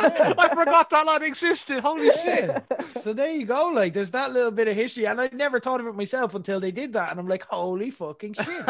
I forgot that lot existed. Holy yeah. shit. So there you go. Like there's that little bit of history. And I never thought of it myself until they did that. And I'm like, holy fucking shit.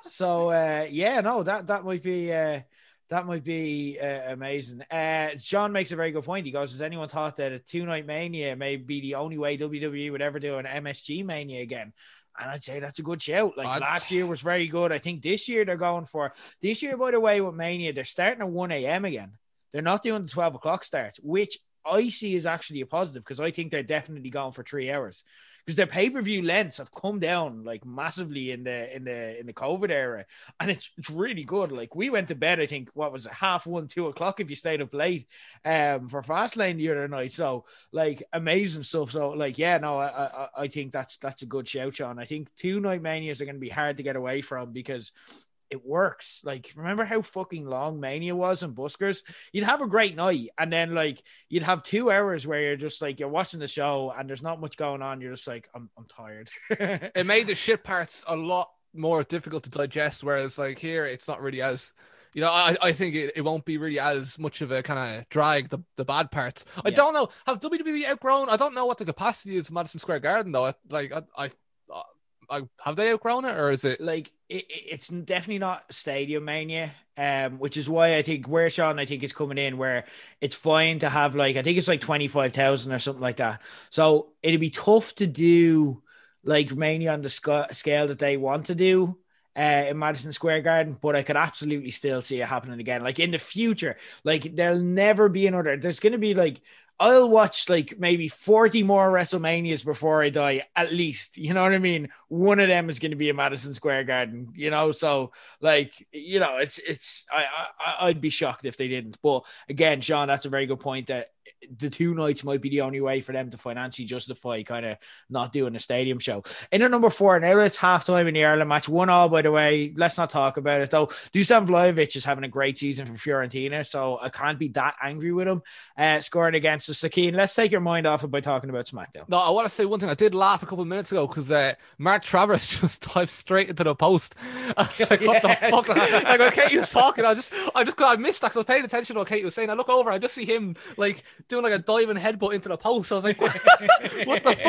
So uh, yeah, no, that, that might be... Uh, That might be uh, amazing. Uh, John makes a very good point. He goes, has anyone thought that a two-night Mania may be the only way W W E would ever do an M S G Mania again? And I'd say that's a good shout. Like I'd... last year was very good. I think this year they're going for... This year, by the way, with Mania, they're starting at one a.m. again. They're not doing the twelve o'clock starts, which I see is actually a positive because I think they're definitely going for three hours. Because their pay-per-view lengths have come down like massively in the in the in the COVID era, and it's, it's really good. Like we went to bed, I think, what was it, half one, two o'clock if you stayed up late, um, for Fastlane the other night. So like amazing stuff. So like yeah, no, I I, I think that's that's a good shout, Sean. I think two night manias are going to be hard to get away from because it works. Like, remember how fucking long Mania was in Buskers? You'd have a great night, and then like you'd have two hours where you're just like you're watching the show and there's not much going on. You're just like, I'm I'm tired. It made the shit parts a lot more difficult to digest, whereas like here it's not really as, you know, I, I think it, it won't be really as much of a kind of drag, the, the bad parts. I yeah. don't know. Have W W E outgrown? I don't know what the capacity is of Madison Square Garden though. I, like I, I I, have they outgrown it, or is it like it, it's definitely not Stadium Mania, um, which is why I think where Sean I think is coming in, where it's fine to have like I think it's like twenty-five thousand or something like that. So it'd be tough to do like Mania on the sc- scale that they want to do uh, in Madison Square Garden, but I could absolutely still see it happening again. Like in the future, like there'll never be another. There's going to be like. I'll watch like maybe forty more WrestleManias before I die, at least. You know what I mean? One of them is going to be in Madison Square Garden, you know? So like, you know, it's, it's, I, I, I'd be shocked if they didn't. But again, Sean, that's a very good point that the two nights might be the only way for them to financially justify kind of not doing a stadium show. In at number four, now it's halftime in the Ireland match. One all, by the way. Let's not talk about it though. Dusan Vlahovic is having a great season for Fiorentina, so I can't be that angry with him uh, scoring against us. Sakeen, let's take your mind off it by talking about SmackDown. No, I want to say one thing. I did laugh a couple of minutes ago because uh, Mark Travers just dived straight into the post. I was like, what yes. the fuck? Like when Katie was talking, I just, I just, I missed that because I was paying attention to what Katie was saying. I look over, I just see him like doing like a diving headbutt into the post. I was like, what, what the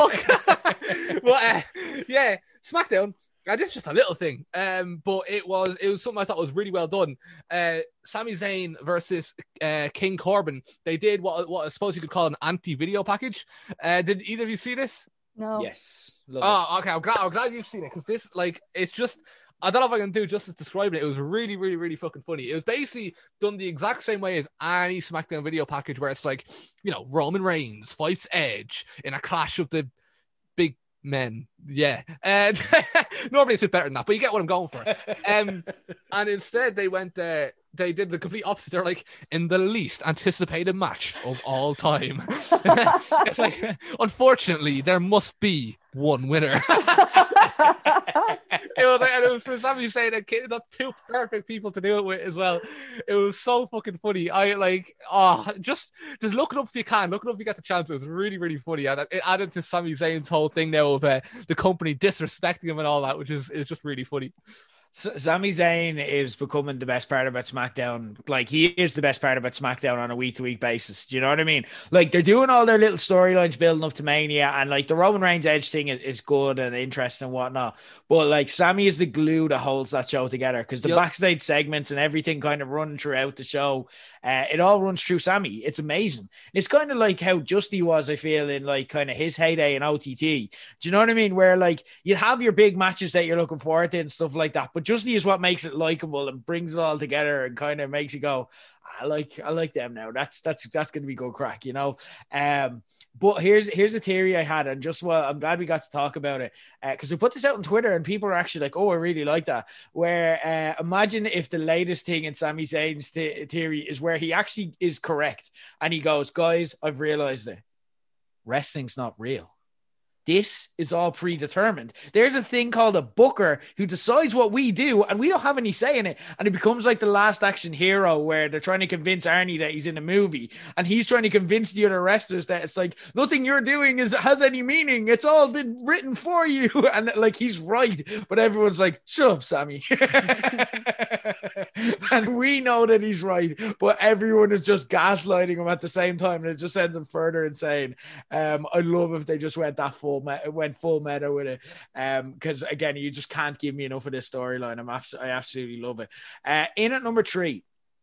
fuck? But uh, yeah, SmackDown. Uh, this is just a little thing, um, but it was it was something I thought was really well done. Uh, Sami Zayn versus uh, King Corbin. They did what what I suppose you could call an anti-video package. Uh, did either of you see this? No. Yes. Love oh, it. okay. I'm glad. I'm glad you've seen it because this, like, it's just. I don't know if I can do justice describing it. It was really, really, really fucking funny. It was basically done the exact same way as any SmackDown video package, where it's like, you know, Roman Reigns fights Edge in a clash of the big men. Yeah. And normally it's a bit better than that, but you get what I'm going for. Um, and instead they went, uh, they did the complete opposite. They're like, in the least anticipated match of all time. It's like, unfortunately, there must be one winner. It was like, and it was for Sami saying that kid got two perfect people to do it with as well. It was so fucking funny. I like, oh, just just look it up if you can. Look it up if you get the chance. It was really, really funny. And it added to Sami Zayn's whole thing now of uh, the company disrespecting him and all that, which is is just really funny. Sami Zayn is becoming the best part about SmackDown. Like, he is the best part about SmackDown on a week-to-week basis. Do you know what I mean? Like, they're doing all their little storylines building up to Mania, and, like, the Roman Reigns Edge thing is, is good and interesting and whatnot. But, like, Sami is the glue that holds that show together, because the yep. backstage segments and everything kind of run throughout the show. Uh, it all runs through Sami. It's amazing. It's kind of like how Justy was, I feel, in, like, kind of his heyday in O T T. Do you know what I mean? Where, like, you have your big matches that you're looking forward to and stuff like that, but Justy is what makes it likable and brings it all together and kind of makes you go, I like I like them now. That's that's that's going to be good crack, you know. Um, but here's here's a theory I had, and just well, I'm glad we got to talk about it because uh, we put this out on Twitter and people are actually like, oh, I really like that. Where uh, imagine if the latest thing in Sami Zayn's th- theory is where he actually is correct and he goes, guys, I've realized it. Wrestling's not real. This is all predetermined. There's a thing called a booker who decides what we do, and we don't have any say in it. And it becomes like the Last Action Hero, where they're trying to convince Arnie that he's in a movie, and he's trying to convince the other wrestlers that it's like nothing you're doing is has any meaning. It's all been written for you, and like he's right, but everyone's like, "Shut up, Sammy." And we know that he's right, but everyone is just gaslighting him at the same time, and it just sends him further insane. Um, I love if they just went that full, me- went full meta with it. Um, because again, you just can't give me enough of this storyline. I'm abs- I absolutely love it. Uh, in at number three.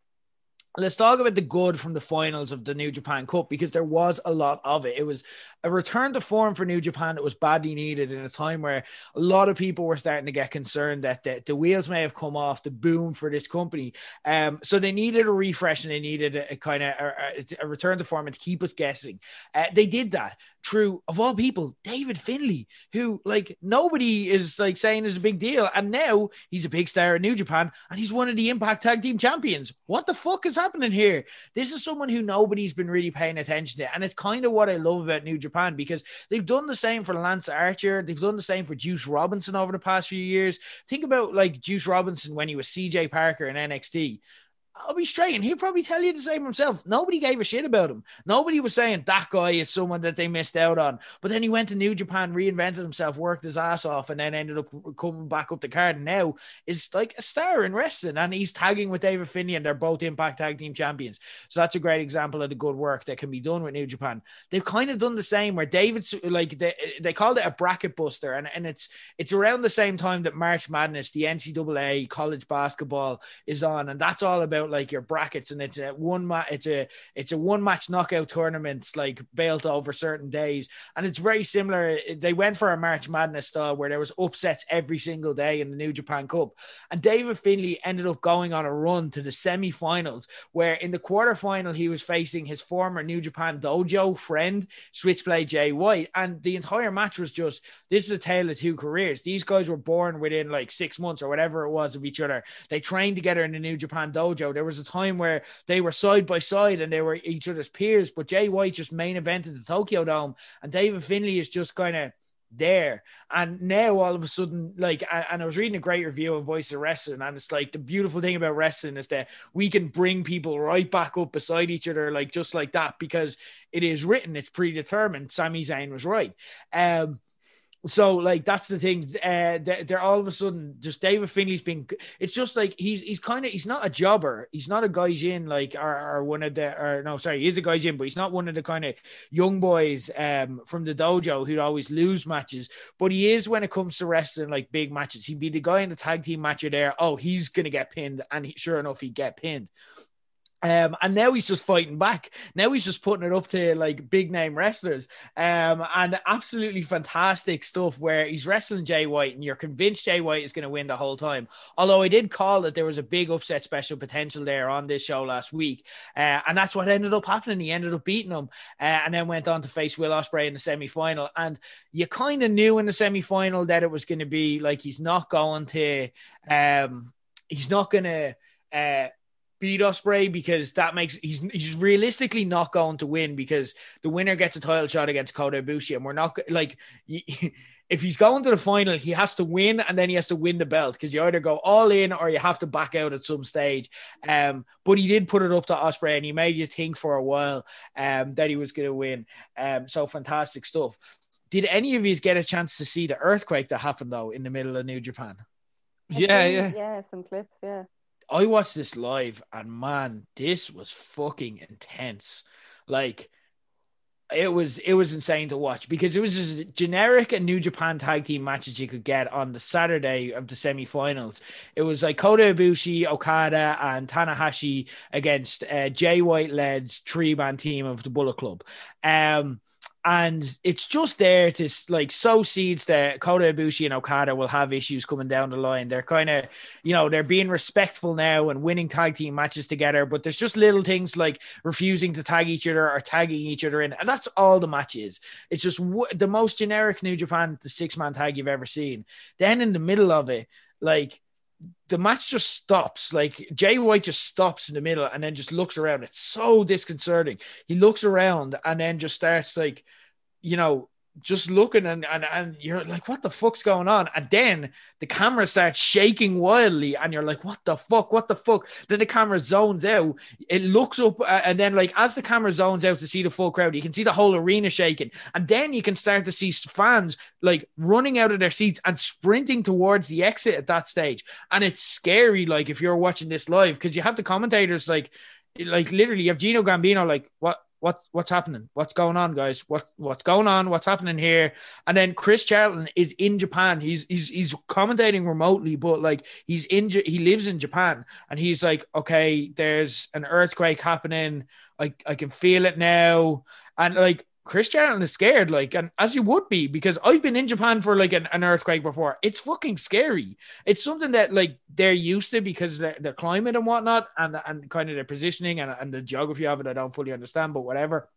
Let's talk about the good from the finals of the New Japan Cup, because there was a lot of it. It was a return to form for New Japan that was badly needed in a time where a lot of people were starting to get concerned that the, the wheels may have come off the boom for this company. Um, so they needed a refresh, and they needed a, a kind of a, a return to form and to keep us guessing. Uh, they did that through, of all people, David Finlay, who like nobody is like saying is a big deal. And now he's a big star in New Japan, and he's one of the Impact Tag Team Champions. What the fuck is happening here? This is someone who nobody's been really paying attention to. And it's kind of what I love about New Japan, because they've done the same for Lance Archer. They've done the same for Juice Robinson over the past few years. Think about like Juice Robinson when he was C J Parker in N X T. I'll be straight, and he'll probably tell you the same himself. Nobody gave a shit about him. Nobody was saying that guy is someone that they missed out on. But then he went to New Japan, reinvented himself, worked his ass off, and then ended up coming back up the card, and now is like a star in wrestling, and he's tagging with David Finlay, and they're both Impact Tag Team Champions. So that's a great example of the good work that can be done with New Japan. They've kind of done the same where David's like they, they called it a bracket buster, and, and it's it's around the same time that March Madness, the N C double A college basketball, is on, and that's all about like your brackets, and it's a one ma- it's a it's a one match knockout tournament like built over certain days, and it's very similar. They went for a March Madness style where there was upsets every single day in the New Japan Cup, and David Finlay ended up going on a run to the semi-finals, where in the quarterfinal he was facing his former New Japan dojo friend Switchblade Jay White, and the entire match was just, this is a tale of two careers. These guys were born within like six months or whatever it was of each other. They trained together in the New Japan dojo. There was a time where they were side by side and they were each other's peers, but Jay White just main evented the Tokyo Dome, and David Finlay is just kind of there. And now all of a sudden, like, and I was reading a great review of Voice of Wrestling, and it's like the beautiful thing about wrestling is that we can bring people right back up beside each other, like just like that, because it is written, it's predetermined. Sami Zayn was right. Um, So, like, that's the thing. Uh, they're, they're all of a sudden just David Finlay's been. It's just like he's he's kind of he's not a jobber. He's not a gaijin like or, or one of the or no sorry he is a gaijin, but he's not one of the kind of young boys um from the dojo who'd always lose matches. But he is when it comes to wrestling like big matches. He'd be the guy in the tag team match. You're there. Oh, he's gonna get pinned, and he, sure enough, he'd get pinned. Um, and now he's just fighting back. Now he's just putting it up to like big name wrestlers. Um, and absolutely fantastic stuff where he's wrestling Jay White and you're convinced Jay White is going to win the whole time. Although I did call that there was a big upset special potential there on this show last week. Uh, and that's what ended up happening. He ended up beating him uh, and then went on to face Will Ospreay in the semi-final. And you kind of knew in the semi-final that it was going to be like, he's not going to, um, he's not going to, uh, beat Ospreay, because that makes he's he's realistically not going to win, because the winner gets a title shot against Kota Ibushi, and we're not like if he's going to the final, he has to win, and then he has to win the belt, because you either go all in or you have to back out at some stage. Um, but he did put it up to Ospreay, and he made you think for a while um that he was going to win. Um, so fantastic stuff. Did any of you get a chance to see the earthquake that happened though in the middle of New Japan? Yeah, yeah, yeah, some clips, yeah. I watched this live, and man, this was fucking intense. Like, it was it was insane to watch, because it was as generic a New Japan tag team matches you could get on the Saturday of the semifinals. It was like Kota Ibushi, Okada, and Tanahashi against uh, Jay White led three-man team of the Bullet Club. Um, And it's just there to like sow seeds that Kota Ibushi and Okada will have issues coming down the line. They're kind of, you know, they're being respectful now and winning tag team matches together, but there's just little things like refusing to tag each other or tagging each other in. And that's all the match is. It's just w- the most generic New Japan, the six-man tag you've ever seen. Then in the middle of it, like, the match just stops. Like, Jay White just stops in the middle and then just looks around. It's so disconcerting. He looks around and then just starts like, you know, just looking and, and and you're like, what the fuck's going on? And then the camera starts shaking wildly and you're like, what the fuck, what the fuck? Then the camera zones out, it looks up, uh, and then like as the camera zones out to see the full crowd, you can see the whole arena shaking, and then you can start to see fans like running out of their seats and sprinting towards the exit at that stage. And it's scary, like if you're watching this live, because you have the commentators like like literally you have Gino Gambino like, what What what's happening? What's going on, guys? What what's going on? What's happening here? And then Chris Charlton is in Japan. He's he's he's commentating remotely, but like he's in he lives in Japan, and he's like, okay, there's an earthquake happening. I I can feel it now, and like Chris Charlton is scared, like, and as you would be, because I've been in Japan for like an, an earthquake before. It's fucking scary. It's something that like they're used to because of their, their climate and whatnot, and and kind of their positioning and, and the geography of it. I don't fully understand, but whatever.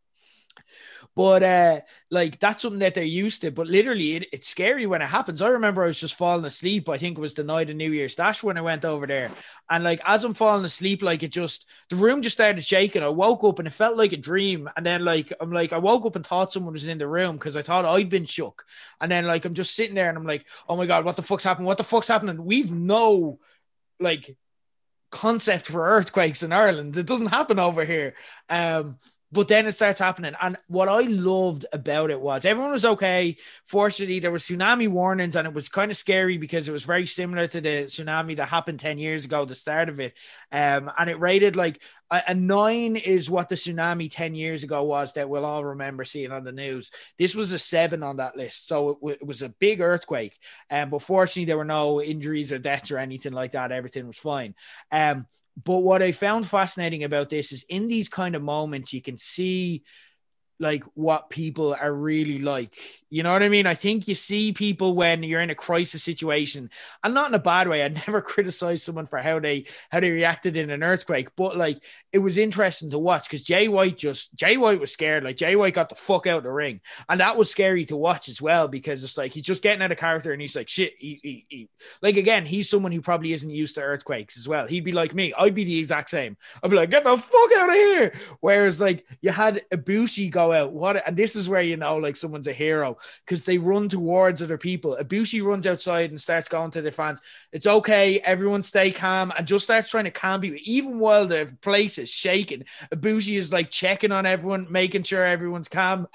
But uh, like that's something that they're used to. But literally, it, it's scary when it happens. I remember I was just falling asleep. I think it was the night of New Year's Dash when I went over there. And like as I'm falling asleep, like it just the room just started shaking. I woke up and it felt like a dream. And then like I'm like I woke up and thought someone was in the room because I thought I'd been shook. And then like I'm just sitting there and I'm like, oh my god, what the fuck's happening? What the fuck's happening? We've no like concept for earthquakes in Ireland. It doesn't happen over here. Um. But then it starts happening. And what I loved about it was everyone was okay. Fortunately, there were tsunami warnings, and it was kind of scary because it was very similar to the tsunami that happened ten years ago, the start of it. Um, and it rated like a, a nine is what the tsunami ten years ago was that we'll all remember seeing on the news. This was a seven on that list. So it, w- it was a big earthquake. Um, but fortunately, there were no injuries or deaths or anything like that. Everything was fine. Um, But what I found fascinating about this is in these kind of moments, you can see like what people are really like. You know what I mean? I think you see people when you're in a crisis situation, and not in a bad way. I'd never criticize someone for how they how they reacted in an earthquake, but like it was interesting to watch because Jay White just Jay White was scared. Like Jay White got the fuck out of the ring, and that was scary to watch as well because it's like he's just getting out of character and he's like shit. He, he, he. Like again, he's someone who probably isn't used to earthquakes as well. He'd be like me. I'd be the exact same. I'd be like, get the fuck out of here. Whereas like you had Ibushi go out, what, and this is where you know like someone's a hero. Because they run towards other people. Ibushi runs outside and starts going to the fans. It's okay, everyone stay calm, and just starts trying to calm people. Even while the place is shaking, Ibushi is like checking on everyone, making sure everyone's calm.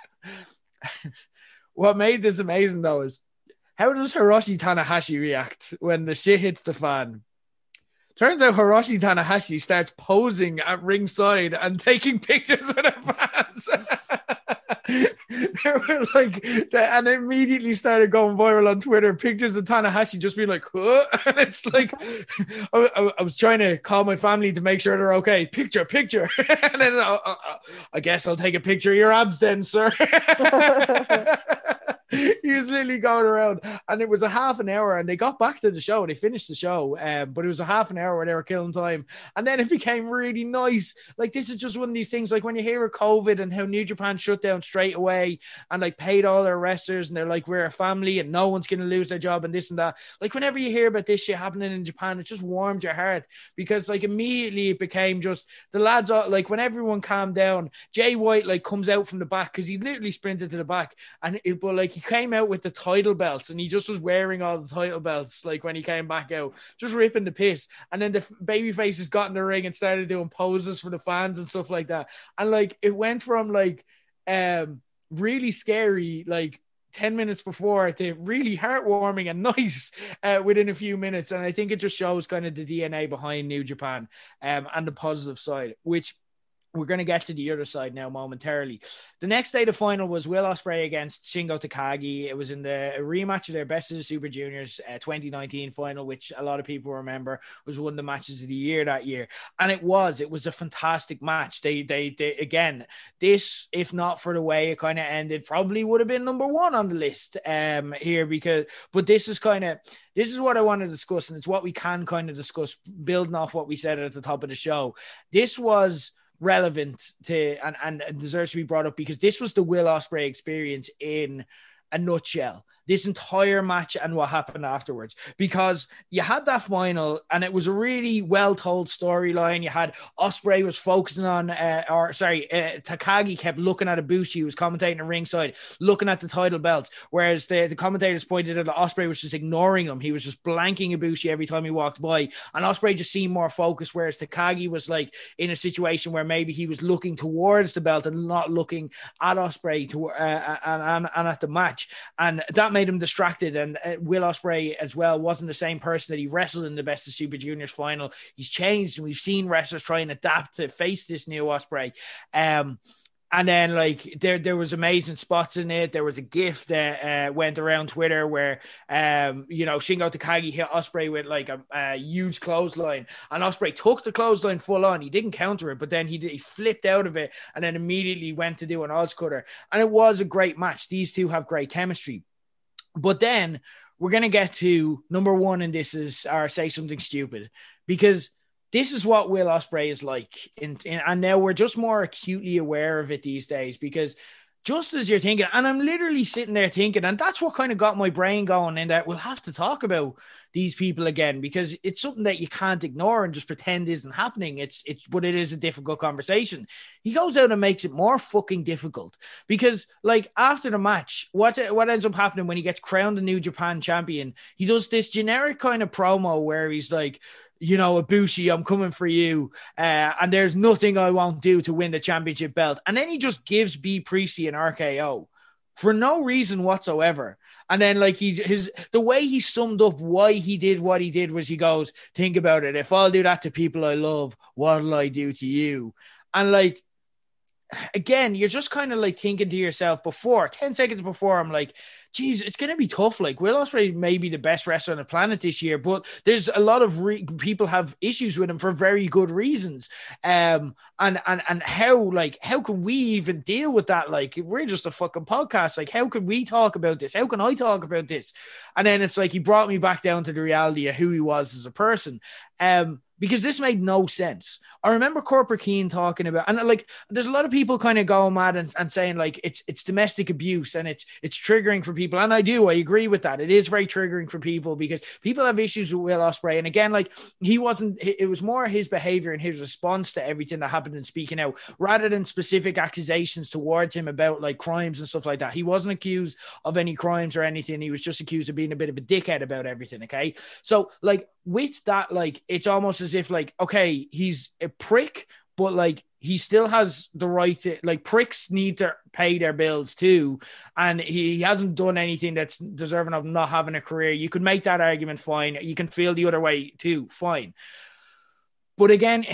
What made this amazing though is how does Hiroshi Tanahashi react when the shit hits the fan? Turns out Hiroshi Tanahashi starts posing at ringside and taking pictures with the fans. They were like, and it immediately started going viral on Twitter. Pictures of Tanahashi just being like, huh? And it's like, I, I, I was trying to call my family to make sure they're okay. Picture, picture. And then uh, uh, I guess I'll take a picture of your abs then, sir. He was literally going around, and it was a half an hour, and they got back to the show. They finished the show, um, but it was a half an hour where they were killing time, and then it became really nice. Like this is just one of these things. Like when you hear of COVID and how New Japan shut down straight away and like paid all their wrestlers, and they're like, we're a family, and no one's gonna lose their job, and this and that. Like whenever you hear about this shit happening in Japan, it just warmed your heart because like immediately it became just the lads. All, like when everyone calmed down, Jay White like comes out from the back because he literally sprinted to the back, and it, but like he came out with the title belts and he just was wearing all the title belts like when he came back out, just ripping the piss. And then the baby faces got in the ring and started doing poses for the fans and stuff like that. And like it went from like um really scary like ten minutes before to really heartwarming and nice uh, within a few minutes. And I think it just shows kind of the D N A behind New Japan um, and the positive side, which we're going to get to the other side now momentarily. The next day, the final was Will Ospreay against Shingo Takagi. It was in the rematch of their Best of the Super Juniors uh, twenty nineteen final, which a lot of people remember was one of the matches of the year that year. And it was, it was a fantastic match. They, they, they, again, this, if not for the way it kind of ended, probably would have been number one on the list um, here because, but this is kind of, this is what I want to discuss. And it's what we can kind of discuss building off what we said at the top of the show. This was relevant to and, and deserves to be brought up because this was the Will Ospreay experience in a nutshell. this entire match and what happened afterwards, because you had that final and it was a really well told storyline. You had Ospreay was focusing on, uh, or sorry, uh, Takagi kept looking at Ibushi, who was commentating at ringside, looking at the title belts, whereas the, the commentators pointed out that Ospreay was just ignoring him. He was just blanking Ibushi every time he walked by, and Ospreay just seemed more focused, whereas Takagi was like in a situation where maybe he was looking towards the belt and not looking at Ospreay to uh, and, and, and at the match, and that made him distracted. And uh, Will Ospreay as well wasn't the same person that he wrestled in the Best of Super Juniors final. He's changed, and we've seen wrestlers try and adapt to face this new Ospreay. Um, And then, like, there there was amazing spots in it. There was a GIF that uh, went around Twitter where, um, you know, Shingo Takagi hit Ospreay with, like, a, a huge clothesline. And Ospreay took the clothesline full on. He didn't counter it, but then he, did, he flipped out of it and then immediately went to do an Oz cutter. And it was a great match. These two have great chemistry. But then we're going to get to number one, and this is our Say Something Stupid. Because this is what Will Ospreay is like. In, in, and now we're just more acutely aware of it these days, because just as you're thinking, and I'm literally sitting there thinking, and that's what kind of got my brain going, in that we'll have to talk about these people again, because it's something that you can't ignore and just pretend isn't happening. It's, it's, but it is a difficult conversation. He goes out and makes it more fucking difficult, because like after the match, what, what ends up happening when he gets crowned the New Japan champion, he does this generic kind of promo where he's like, you know, Ibushi, I'm coming for you. Uh, and there's nothing I won't do to win the championship belt. And then he just gives B Priestley an R K O for no reason whatsoever. And then like he, his, the way he summed up why he did what he did was he goes, think about it. If I'll do that to people I love, what'll I do to you? And like, again, you're just kind of like thinking to yourself before, ten seconds before, I'm like, geez, it's going to be tough. Like, Will Ospreay may be the best wrestler on the planet this year, but there's a lot of re- people have issues with him for very good reasons. Um, and, and, and how, like, how can we even deal with that? Like, we're just a fucking podcast. Like, how can we talk about this? How can I talk about this? And then it's like, he brought me back down to the reality of who he was as a person. Um, because this made no sense. I remember Corporate Keen talking about, and like, there's a lot of people kind of going mad and, and saying like, it's, it's domestic abuse and it's, it's triggering for people. And I do, I agree with that. It is very triggering for people because people have issues with Will Ospreay. And again, like he wasn't, it was more his behavior and his response to everything that happened and speaking out rather than specific accusations towards him about like crimes and stuff like that. He wasn't accused of any crimes or anything. He was just accused of being a bit of a dickhead about everything. Okay. So like with that, like, it's almost as if like, okay, he's a prick, but like he still has the right to, like, pricks need to pay their bills too. And he hasn't done anything that's deserving of not having a career. You could make that argument, fine. You can feel the other way too, fine. But again,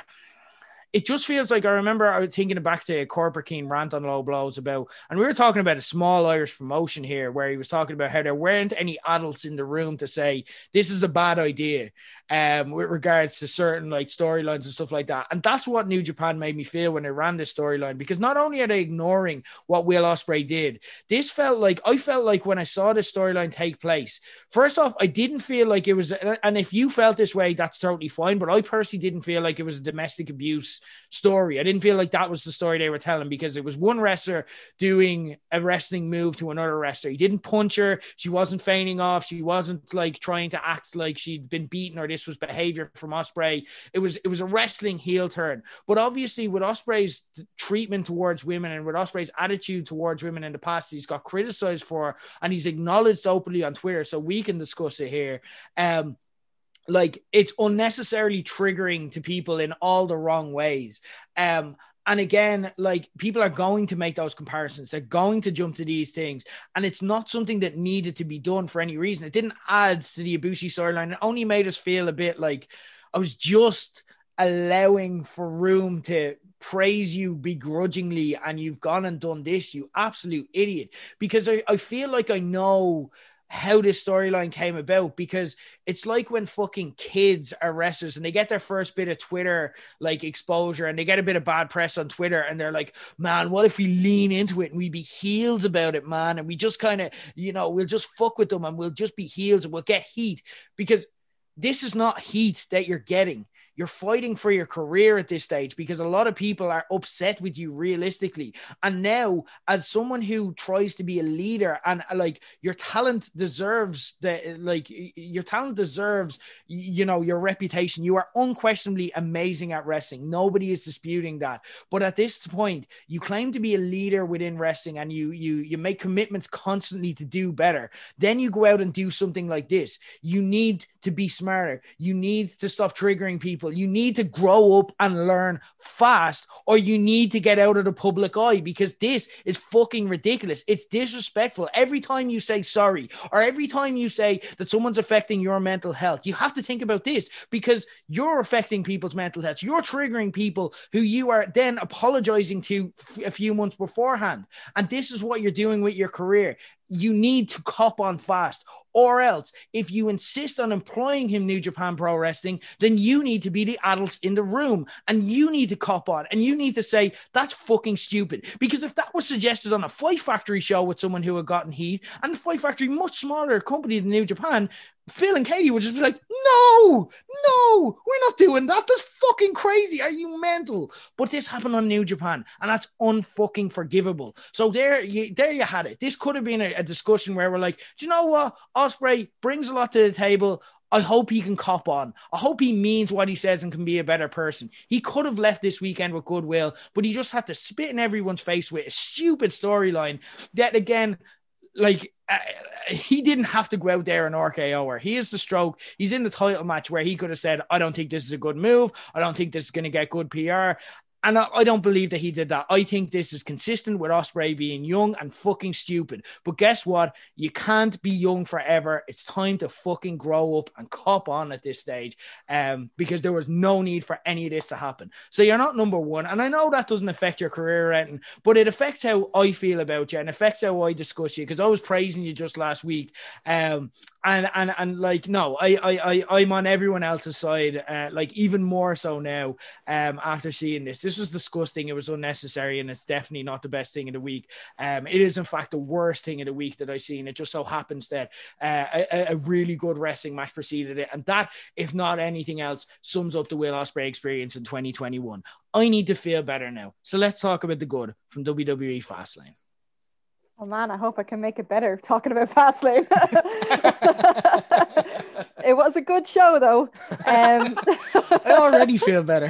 it just feels like, I remember I was thinking back to Corporate Keen rant on Low Blows about, and we were talking about a small Irish promotion here where he was talking about how there weren't any adults in the room to say, this is a bad idea, um, with regards to certain like storylines and stuff like that. And that's what New Japan made me feel when they ran this storyline, because not only are they ignoring what Will Ospreay did, this felt like, I felt like when I saw this storyline take place, first off, I didn't feel like it was, and if you felt this way, that's totally fine, but I personally didn't feel like it was a domestic abuse story. I didn't feel like that was the story they were telling, because it was one wrestler doing a wrestling move to another wrestler. He didn't punch her. She wasn't feigning off. She wasn't like trying to act like she'd been beaten or this was behavior from Ospreay. It was, it was a wrestling heel turn. But obviously with Ospreay's treatment towards women and with Ospreay's attitude towards women in the past, he's got criticized for, and he's acknowledged openly on Twitter, so we can discuss it here. Um, Like, it's unnecessarily triggering to people in all the wrong ways. Um, and again, like, people are going to make those comparisons. They're going to jump to these things. And it's not something that needed to be done for any reason. It didn't add to the Ibushi storyline. It only made us feel a bit like I was just allowing for room to praise you begrudgingly. And you've gone and done this, you absolute idiot. Because I, I feel like I know how this storyline came about, because it's like when fucking kids are wrestlers and they get their first bit of Twitter like exposure and they get a bit of bad press on Twitter and they're like, man, what if we lean into it and we be heels about it, man, and we just kind of, you know, we'll just fuck with them and we'll just be heels and we'll get heat. Because this is not heat that you're getting. You're fighting for your career at this stage because a lot of people are upset with you realistically. And now, as someone who tries to be a leader, and like your talent deserves the like your talent deserves, you know, your reputation. You are unquestionably amazing at wrestling. Nobody is disputing that. But at this point, you claim to be a leader within wrestling, and you you you make commitments constantly to do better. Then you go out and do something like this. You need to be smarter. You need to stop triggering people. You need to grow up and learn fast, or you need to get out of the public eye, because this is fucking ridiculous. It's disrespectful. Every time you say sorry, or every time you say that someone's affecting your mental health, you have to think about this, because you're affecting people's mental health. You're triggering people who you are then apologizing to f- a few months beforehand. And this is what you're doing with your career. You need to cop on fast, or else if you insist on employing him New Japan Pro Wrestling, then you need to be the adults in the room, and you need to cop on, and you need to say that's fucking stupid. Because if that was suggested on a Fight Factory show with someone who had gotten heat, and the Fight Factory, much smaller company than New Japan, Phil and Katie would just be like, no, no, we're not doing that. That's fucking crazy. Are you mental? But this happened on New Japan, and that's unfucking forgivable. So there you, there you had it. This could have been a, a discussion where we're like, do you know what? Ospreay brings a lot to the table. I hope he can cop on. I hope he means what he says and can be a better person. He could have left this weekend with goodwill, but he just had to spit in everyone's face with a stupid storyline that, again, like, uh, he didn't have to go out there and R K O her. He is the Stroke. He's in the title match where he could have said, I don't think this is a good move. I don't think this is going to get good P R. And I, I don't believe that he did that. I think this is consistent with Ospreay being young and fucking stupid. But guess what? You can't be young forever. It's time to fucking grow up and cop on at this stage, um, because there was no need for any of this to happen. So you're not number one. And I know that doesn't affect your career or anything, but it affects how I feel about you and affects how I discuss you, because I was praising you just last week. Um, and, and, and like, no, I, I, I, I'm on everyone else's side, uh, like even more so now, um, after seeing this. This was disgusting. It was unnecessary, and it's definitely not the best thing of the week. Um, it is in fact the worst thing of the week that I've seen. It just so happens that uh, a, a really good wrestling match preceded it, and that, if not anything else, sums up the Will Ospreay experience in twenty twenty-one. I need to feel better now. So let's talk about the good from W W E Fastlane. Oh man, I hope I can make it better talking about Fastlane. It was a good show though. Um, I already feel better.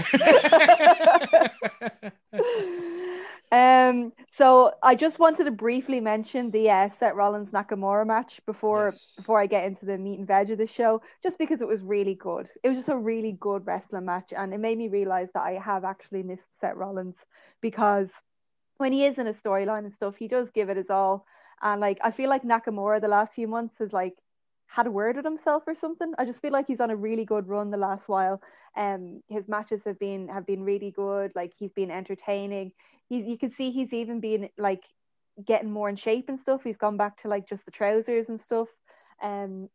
um, so I just wanted to briefly mention the uh, Seth Rollins Nakamura match before Yes. before I get into the meat and veg of the show, just because it was really good. It was just a really good wrestling match, and it made me realize that I have actually missed Seth Rollins, because when he is in a storyline and stuff, he does give it his all. And like, I feel like Nakamura the last few months has like had a word with himself or something. I just feel like he's on a really good run the last while. Um, his matches have been have been really good. Like, he's been entertaining. He, you can see he's even been like getting more in shape and stuff. He's gone back to like just the trousers and stuff. Um,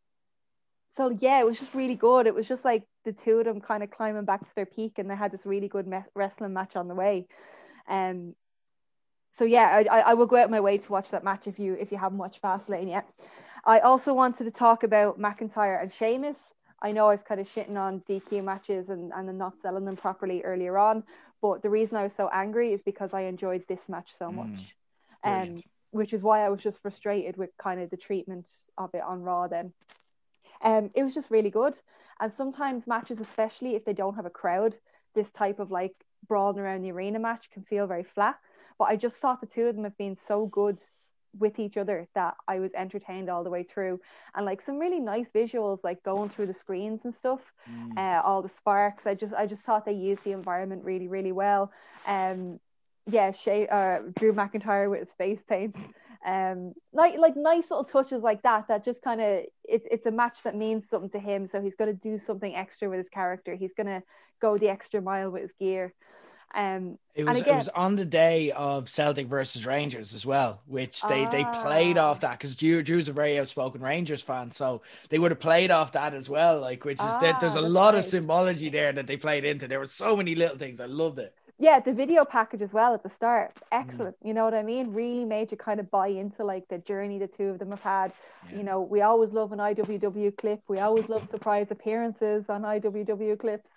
so yeah, it was just really good. It was just like the two of them kind of climbing back to their peak, and they had this really good me- wrestling match on the way. Um. So yeah, I, I will go out of my way to watch that match if you if you haven't watched Fastlane yet. I also wanted to talk about McIntyre and Sheamus. I know I was kind of shitting on D Q matches and, and then not selling them properly earlier on, but the reason I was so angry is because I enjoyed this match so much. Mm, um, which is why I was just frustrated with kind of the treatment of it on Raw then. Um, it was just really good. And sometimes matches, especially if they don't have a crowd, this type of like brawling around the arena match can feel very flat. But I just thought the two of them have been so good with each other that I was entertained all the way through. And like some really nice visuals, like going through the screens and stuff, mm. uh, all the sparks. I just I just thought they used the environment really, really well. Um, yeah, Shay, uh, Drew McIntyre with his face paint. Um, like like nice little touches like that. That just kind of it's it's a match that means something to him. So he's going to do something extra with his character. He's going to go the extra mile with his gear. Um, it was again, it was on the day of Celtic versus Rangers as well, which they, ah. they played off that, because Drew, Drew's a very outspoken Rangers fan, so they would have played off that as well. Like, which is ah, that there's a lot nice. of symbology there that they played into. There were so many little things. I loved it. Yeah, the video package as well at the start, excellent. Mm. You know what I mean? Really made you kind of buy into like the journey the two of them have had. Yeah. You know, we always love an I W W clip. We always love surprise appearances on I W W clips.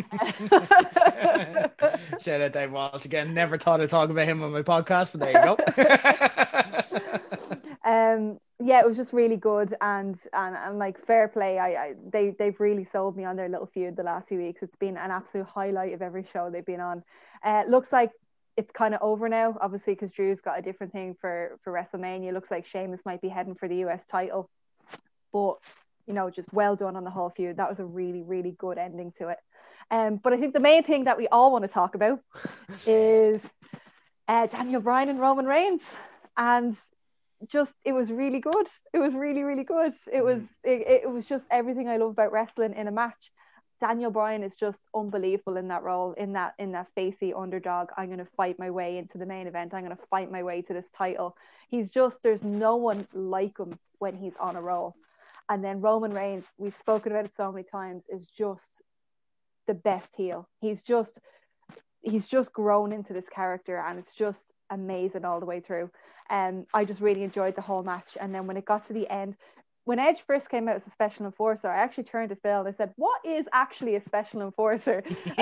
Shout out Dave Walsh again. Never thought I'd talk about him on my podcast, but there you go. um. Yeah, it was just really good, and and, and like fair play. I, I they they've really sold me on their little feud the last few weeks. It's been an absolute highlight of every show they've been on. Uh, looks like it's kind of over now, obviously, because Drew's got a different thing for for WrestleMania. Looks like Sheamus might be heading for the U S title, but you know, just well done on the whole feud. That was a really really good ending to it. Um, but I think the main thing that we all want to talk about is uh, Daniel Bryan and Roman Reigns, and. Just it was really good. It was really really good. It was it, it was just everything I love about wrestling in a match. Daniel Bryan is just unbelievable in that role, in that in that facey underdog. I'm going to fight my way into the main event. I'm going to fight my way to this title. He's just there's no one like him when he's on a roll. And then Roman Reigns, we've spoken about it so many times, is just the best heel. He's just he's just grown into this character, and it's just amazing all the way through. And um, I just really enjoyed the whole match. And then when it got to the end, when Edge first came out as a special enforcer, I actually turned to Phil and I said, "What is actually a special enforcer?"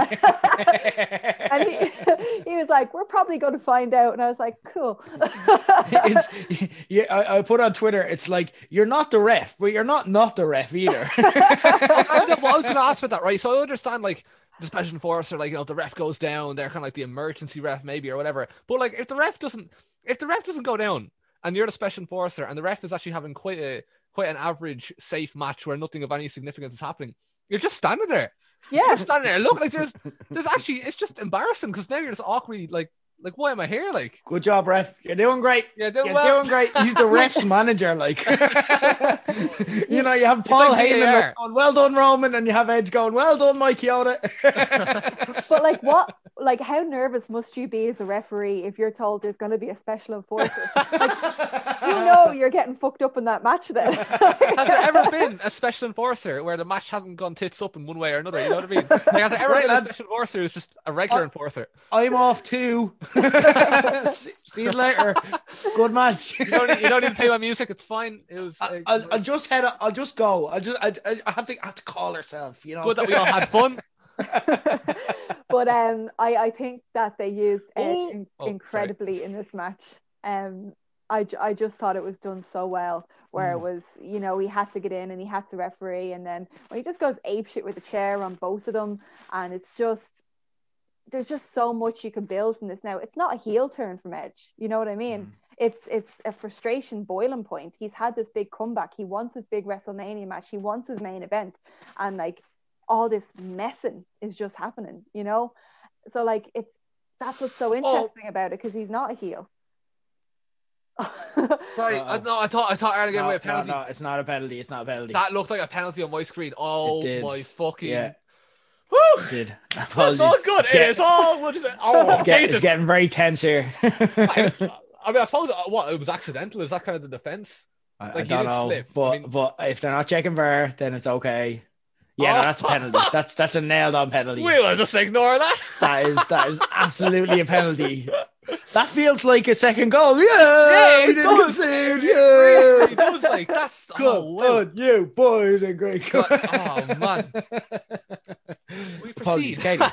And he, he was like, "We're probably going to find out." And I was like, "Cool." It's, yeah, I, I put on Twitter, it's like, you're not the ref, but you're not not the ref either. I, I was going to ask about that, right? So I understand, like, the special enforcer, like, you know, the ref goes down, they're kind of like the emergency ref maybe or whatever. But like, if the ref doesn't, if the ref doesn't go down and you're the special enforcer and the ref is actually having quite a, quite an average safe match where nothing of any significance is happening, you're just standing there. Yeah. You're just standing there. Look, like there's, there's actually, it's just embarrassing because now you're just awkwardly like, Like, why am I here? Like, good job, ref. You're doing great. You're doing, You're well. doing great. He's the ref's manager. Like, you know, you have Paul like Heyman like going, "Well done, Roman," and you have Edge going, "Well done, Mike Chioda." But like, what? Like, how nervous must you be as a referee if you're told there's going to be a special enforcer? Like, you know, you're getting fucked up in that match. Then has there ever been a special enforcer where the match hasn't gone tits up in one way or another? You know what I mean? Like, has there ever right, been lads. a special enforcer who's just a regular I, enforcer? I'm off too. See you later. Good match. You don't, you don't even pay my music. It's fine. It was. I, I'll, I'll just head. I'll just go. I just. I, I have to. I have to call herself. You know. Good that we all had fun. But um, I I think that they used Edge oh. in, oh, incredibly sorry. in this match. Um, I I just thought it was done so well. Where mm. it was, you know, he had to get in and he had to referee, and then when he just goes apeshit with a chair on both of them, and it's just. There's just so much you can build from this now. It's not a heel turn from Edge. You know what I mean? Mm. It's it's a frustration boiling point. He's had this big comeback. He wants his big WrestleMania match. He wants his main event. And like all this messing is just happening, you know? So like it's that's what's so interesting oh. about it, because he's not a heel. Sorry, uh, no, I thought I thought I was going to no, a penalty. No, no, it's not a penalty. It's not a penalty. That looked like a penalty on my screen. Oh my fucking yeah. Woo! Did. It's all good. It is all good. Oh, it's, get, it's getting very tense here. I, I mean, I suppose what it was accidental. Is that kind of the defense? I, like, I don't know, slip. but I mean, but if they're not checking V A R, then it's okay. Yeah, oh. no, that's a penalty. That's that's a nailed on penalty. We'll just ignore that. That is that is absolutely a penalty. That feels like a second goal. Yeah, yeah it does. It, yeah, it does. Like that's good oh, on you, boys, and great. God, oh man. We proceed. Katie.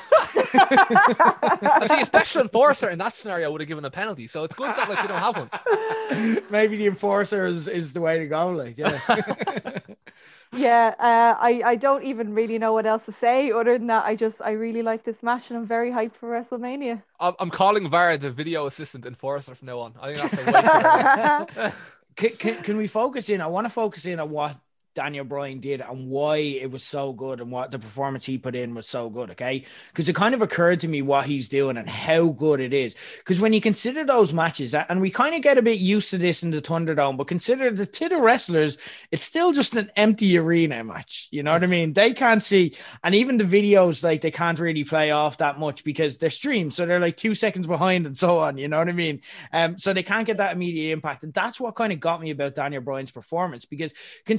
I see a special enforcer in that scenario would have given a penalty, so it's good that like we don't have one. Maybe the enforcer is, is the way to go. Like, yeah. Yeah, uh, I, I don't even really know what else to say other than that. I just I really like this match and I'm very hyped for WrestleMania. I'm, I'm calling V A R the video assistant enforcer from now on. I think that's a way can, can, can we focus in? I want to focus in on what Daniel Bryan did and why it was so good and what the performance he put in was so good, okay? Because it kind of occurred to me what he's doing and how good it is. Because when you consider those matches, and we kind of get a bit used to this in the Thunderdome, but consider the to the wrestlers, it's still just an empty arena match. You know what I mean? They can't see, and even the videos, like they can't really play off that much because they're streamed, so they're like two seconds behind and so on. You know what I mean? Um, so they can't get that immediate impact, and that's what kind of got me about Daniel Bryan's performance. Because consider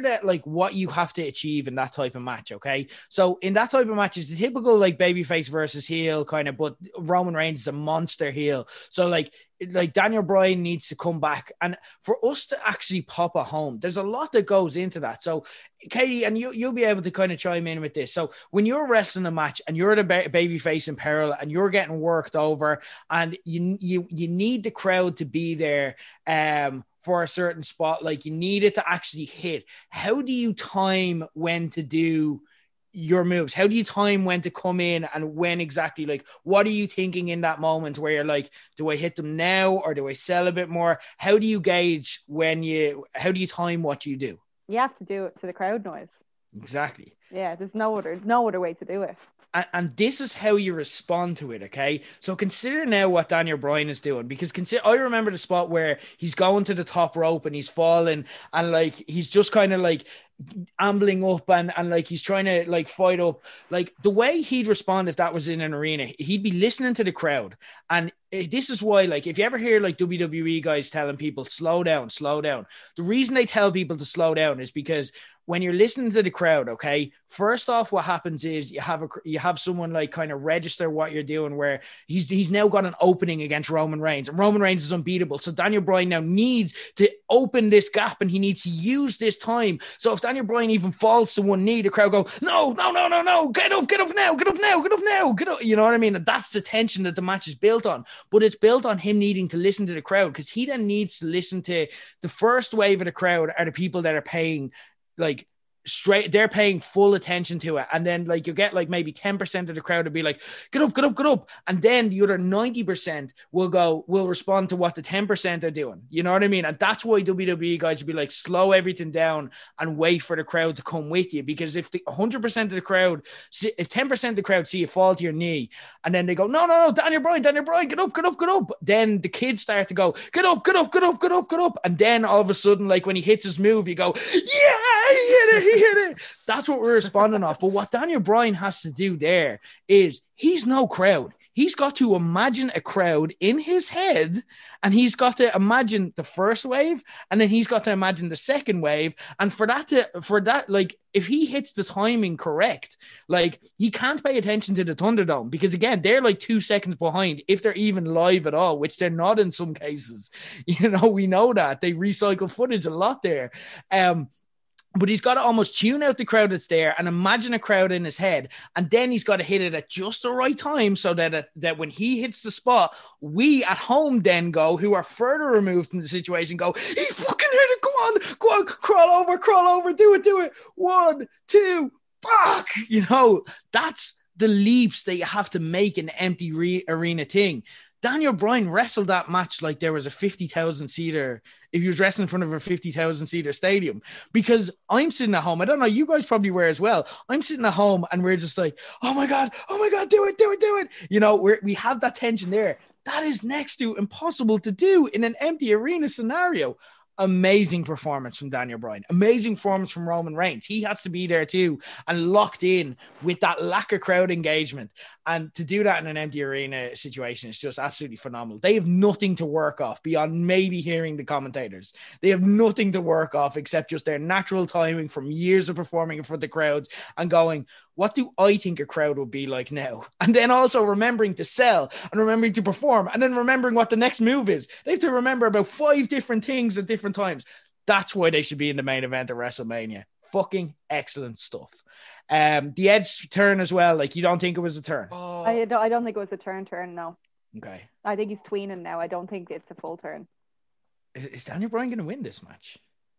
that like what you have to achieve in that type of match, okay? So in that type of match, it's the typical like babyface versus heel kind of, but Roman Reigns is a monster heel. So like like Daniel Bryan needs to come back, and for us to actually pop a home, there's a lot that goes into that. So Katie, and you, you'll be able to kind of chime in with this. So when you're wrestling a match and you're the ba- baby face in peril and you're getting worked over, and you you you need the crowd to be there um for a certain spot, like you need it to actually hit. How do you time when to do your moves? How do you time when to come in and when exactly? Like, what are you thinking in that moment where you're like, do I hit them now or do I sell a bit more? How do you gauge when you, how do you time what you do? You have to do it to the crowd noise. Exactly. Yeah, there's no other, no other way to do it. And, and this is how you respond to it, okay? So consider now what Daniel Bryan is doing, because consider, I remember the spot where he's going to the top rope and he's falling, and like he's just kind of like ambling up and, and like he's trying to like fight up. Like the way he'd respond if that was in an arena, he'd be listening to the crowd. And this is why, like, if you ever hear like W W E guys telling people slow down, slow down, the reason they tell people to slow down is because when you're listening to the crowd, okay, first off, what happens is you have a you have someone like kind of register what you're doing, where he's he's now got an opening against Roman Reigns, and Roman Reigns is unbeatable. So Daniel Bryan now needs to open this gap, and he needs to use this time. So if Daniel Bryan even falls to one knee, the crowd go, no, no, no, no, no, get up, get up now, get up now, get up now, get up. You know what I mean? And that's the tension that the match is built on. But it's built on him needing to listen to the crowd, because he then needs to listen to the first wave of the crowd are the people that are paying like straight, they're paying full attention to it. And then like you get like maybe ten percent of the crowd will be like, get up, get up, get up. And then the other ninety percent will go, will respond to what the ten percent are doing. You know what I mean? And that's why W W E guys will be like, slow everything down and wait for the crowd to come with you. Because if the one hundred percent of the crowd, if ten percent of the crowd see you fall to your knee and then they go, no, no, no, Daniel Bryan, Daniel Bryan, get up, get up, get up. Then the kids start to go, get up, get up, get up, get up, get up. And then all of a sudden, like when he hits his move, you go, yeah, he hit it, he hit it. That's what we're responding off. But what Daniel Bryan has to do there is he's no crowd. He's got to imagine a crowd in his head, and he's got to imagine the first wave, and then he's got to imagine the second wave. And for that to, for that, like if he hits the timing correct, like he can't pay attention to the Thunderdome, because again, they're like two seconds behind if they're even live at all, which they're not in some cases. You know, we know that they recycle footage a lot there. Um, But he's got to almost tune out the crowd that's there and imagine a crowd in his head. And then he's got to hit it at just the right time so that, uh, that when he hits the spot, we at home then go, who are further removed from the situation, go, he fucking hit it. Go on, go on, crawl over, crawl over, do it, do it. One, two, fuck. You know, that's the leaps that you have to make in the empty re- arena thing. Daniel Bryan wrestled that match like there was a fifty thousand seater, if he was wrestling in front of a fifty thousand seater stadium. Because I'm sitting at home, I don't know, you guys probably were as well. I'm sitting at home and we're just like, oh my God, oh my God, do it, do it, do it. You know, we're, we have that tension there. That is next to impossible to do in an empty arena scenario. Amazing performance from Daniel Bryan. Amazing performance from Roman Reigns. He has to be there too and locked in with that lack of crowd engagement. And to do that in an empty arena situation is just absolutely phenomenal. They have nothing to work off beyond maybe hearing the commentators. They have nothing to work off except just their natural timing from years of performing in front of the crowds and going, what do I think a crowd would be like now? And then also remembering to sell and remembering to perform and then remembering what the next move is. They have to remember about five different things at different times. That's why they should be in the main event of WrestleMania. Fucking excellent stuff. Um, the Edge turn as well. Like, you don't think it was a turn? Oh. I don't. I don't think it was a turn. Turn. No. Okay. I think he's tweening now. I don't think it's a full turn. Is, is Daniel Bryan going to win this match?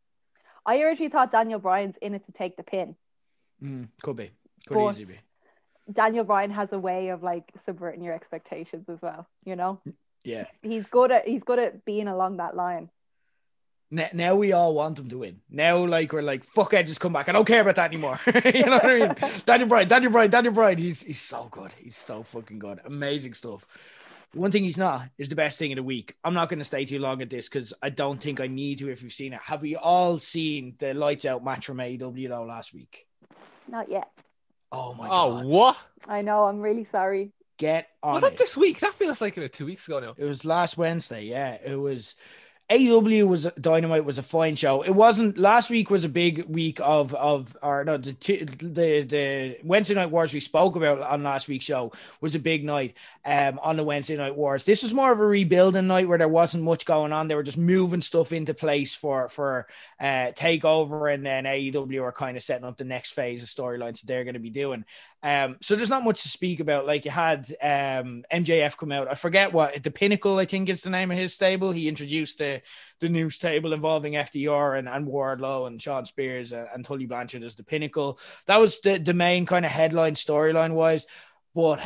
I originally thought Daniel Bryan's in it to take the pin. Mm, could be. Could But easily be. Daniel Bryan has a way of like subverting your expectations as well. You know. Yeah. He's good at. He's good at being along that line. Now we all want him to win. Now, like, we're like, fuck Edge, just come back. I don't care about that anymore. You know what I mean? Daniel Bryan, Daniel Bryan, Daniel Bryan. He's he's so good. He's so fucking good. Amazing stuff. One thing he's not is the best thing of the week. I'm not going to stay too long at this because I don't think I need to if you've seen it. Have we all seen the Lights Out match from A E W though last week? Not yet. Oh my Oh, god. what? I know. I'm really sorry. Get on Was it. that this week? That feels like it was two weeks ago now. It was last Wednesday. Yeah, it was A E W was Dynamite was a fine show. It wasn't last week was a big week of of or no the the the Wednesday Night Wars we spoke about on last week's show was a big night um on the Wednesday Night Wars. This was more of a rebuilding night where there wasn't much going on. They were just moving stuff into place for for uh Takeover, and then A E W are kind of setting up the next phase of storylines that they're going to be doing. Um, so there's not much to speak about. Like you had um M J F come out. I forget what the Pinnacle, I think, is the name of his stable. He introduced the the new stable involving F D R and, and Wardlow and Sean Spears and, and Tully Blanchard as the Pinnacle. That was the, the main kind of headline storyline wise. But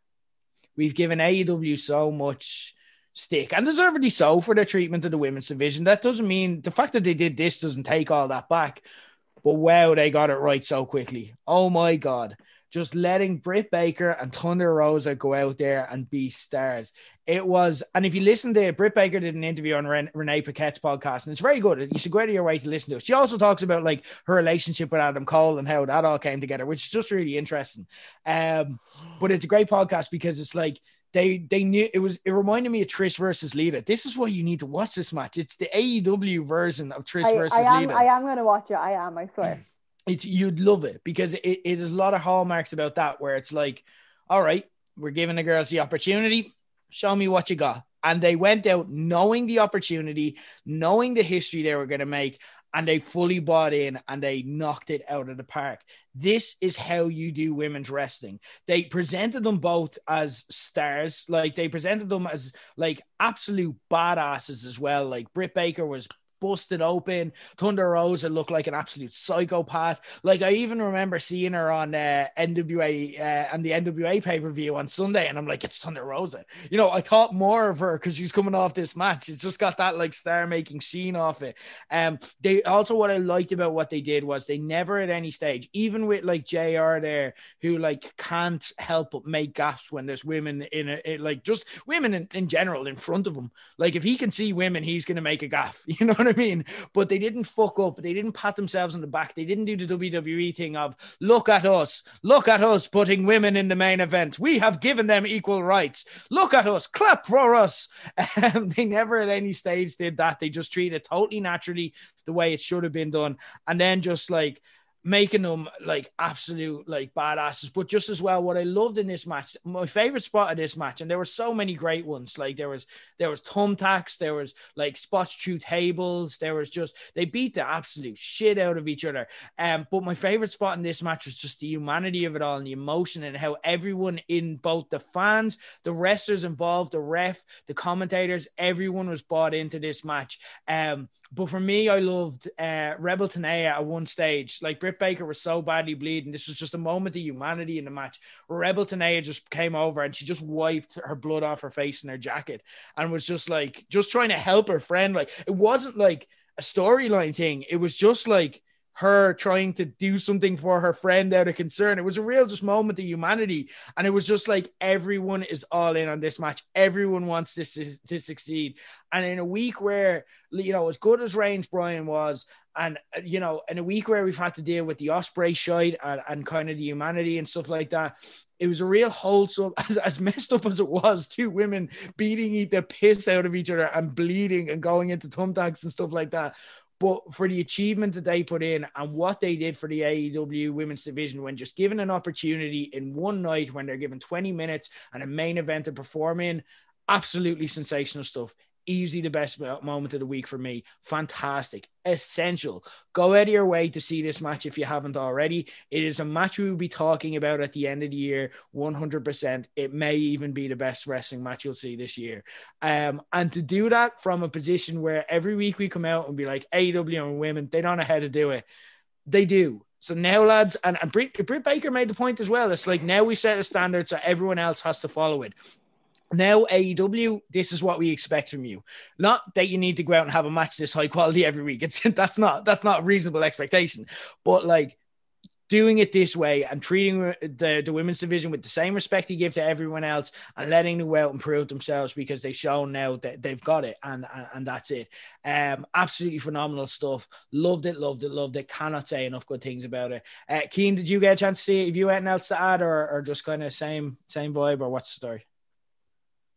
we've given A E W so much stick, and deservedly so, for their treatment of the women's division. That doesn't mean the fact that they did this doesn't take all that back. But wow, they got it right so quickly. Oh my God. Just letting Britt Baker and Thunder Rosa go out there and be stars. It was, and if you listen to it, Britt Baker did an interview on Ren- Renee Paquette's podcast, and it's very good. You should go out of your way to listen to it. She also talks about like her relationship with Adam Cole and how that all came together, which is just really interesting. Um, but it's a great podcast because it's like, They they knew it was. It reminded me of Trish versus Lita. This is why you need to watch this match. It's the A E W version of Trish I, versus I am, Lita. I am going to watch it. I am. I swear. It's you'd love it because it, it is a lot of hallmarks about that where it's like, all right, we're giving the girls the opportunity. Show me what you got. And they went out knowing the opportunity, knowing the history they were going to make, and they fully bought in and they knocked it out of the park. This is how you do women's wrestling. They presented them both as stars. Like they presented them as like absolute badasses as well. Like Britt Baker was busted open. Thunder Rosa looked like an absolute psychopath. Like I even remember seeing her on uh, N W A uh, and the N W A pay-per-view on Sunday, and I'm like, it's Thunder Rosa. You know, I thought more of her because she's coming off this match. It's just got that like star-making sheen off it. Um, they also what I liked about what they did was they never at any stage, even with like J R there, who like can't help but make gaffes when there's women in it, it like just women in, in general in front of him. Like if he can see women, he's gonna make a gaff. You know what I mean? mean, but they didn't fuck up. They didn't pat themselves on the back. They didn't do the W W E thing of look at us, look at us putting women in the main event. We have given them equal rights. Look at us, clap for us. Um, they never at any stage did that. They just treated it totally naturally the way it should have been done. And then just like making them like absolute like badasses. But just as well, what I loved in this match, my favorite spot of this match, and there were so many great ones. Like there was there was thumbtacks, there was like spots through tables, there was just they beat the absolute shit out of each other. Um, but my favorite spot in this match was just the humanity of it all and the emotion and how everyone in both the fans, the wrestlers involved, the ref, the commentators, everyone was bought into this match. Um, but for me, I loved uh, Rebel Tenaya at one stage. Like Britt Baker was so badly bleeding. This was just a moment of humanity in the match. Rebel Tenaya just came over and she just wiped her blood off her face in her jacket and was just like, just trying to help her friend. Like it wasn't like a storyline thing. It was just like her trying to do something for her friend out of concern. It was a real just moment of humanity. And it was just like, everyone is all in on this match. Everyone wants this to, to succeed. And in a week where, you know, as good as Reigns Bryan was, and, you know, in a week where we've had to deal with the Ospreay shite and, and kind of the humanity and stuff like that, it was a real wholesome, as, as messed up as it was, two women beating the piss out of each other and bleeding and going into thumbtacks and stuff like that. But for the achievement that they put in and what they did for the A E W women's division, when just given an opportunity in one night, when they're given twenty minutes and a main event to perform in, absolutely sensational stuff. Easily the best moment of the week for me. Fantastic. Essential. Go out of your way to see this match if you haven't already. It is a match we will be talking about at the end of the year, one hundred percent. It may even be the best wrestling match you'll see this year. Um, and to do that from a position where every week we come out and be like, A E W and women, they don't know how to do it. They do. So now, lads, and, and Britt, Britt Baker made the point as well. It's like now we set a standard so everyone else has to follow it. Now, A E W, this is what we expect from you. Not that you need to go out and have a match this high quality every week. It's that's not that's not a reasonable expectation. But like doing it this way and treating the, the women's division with the same respect you give to everyone else and letting them go out and prove themselves because they've shown now that they've got it and, and, and that's it. Um, absolutely phenomenal stuff. Loved it, loved it, loved it. Cannot say enough good things about it. Uh, Cian, did you get a chance to see it? Have you anything else to add or, or just kind of same, same vibe or what's the story?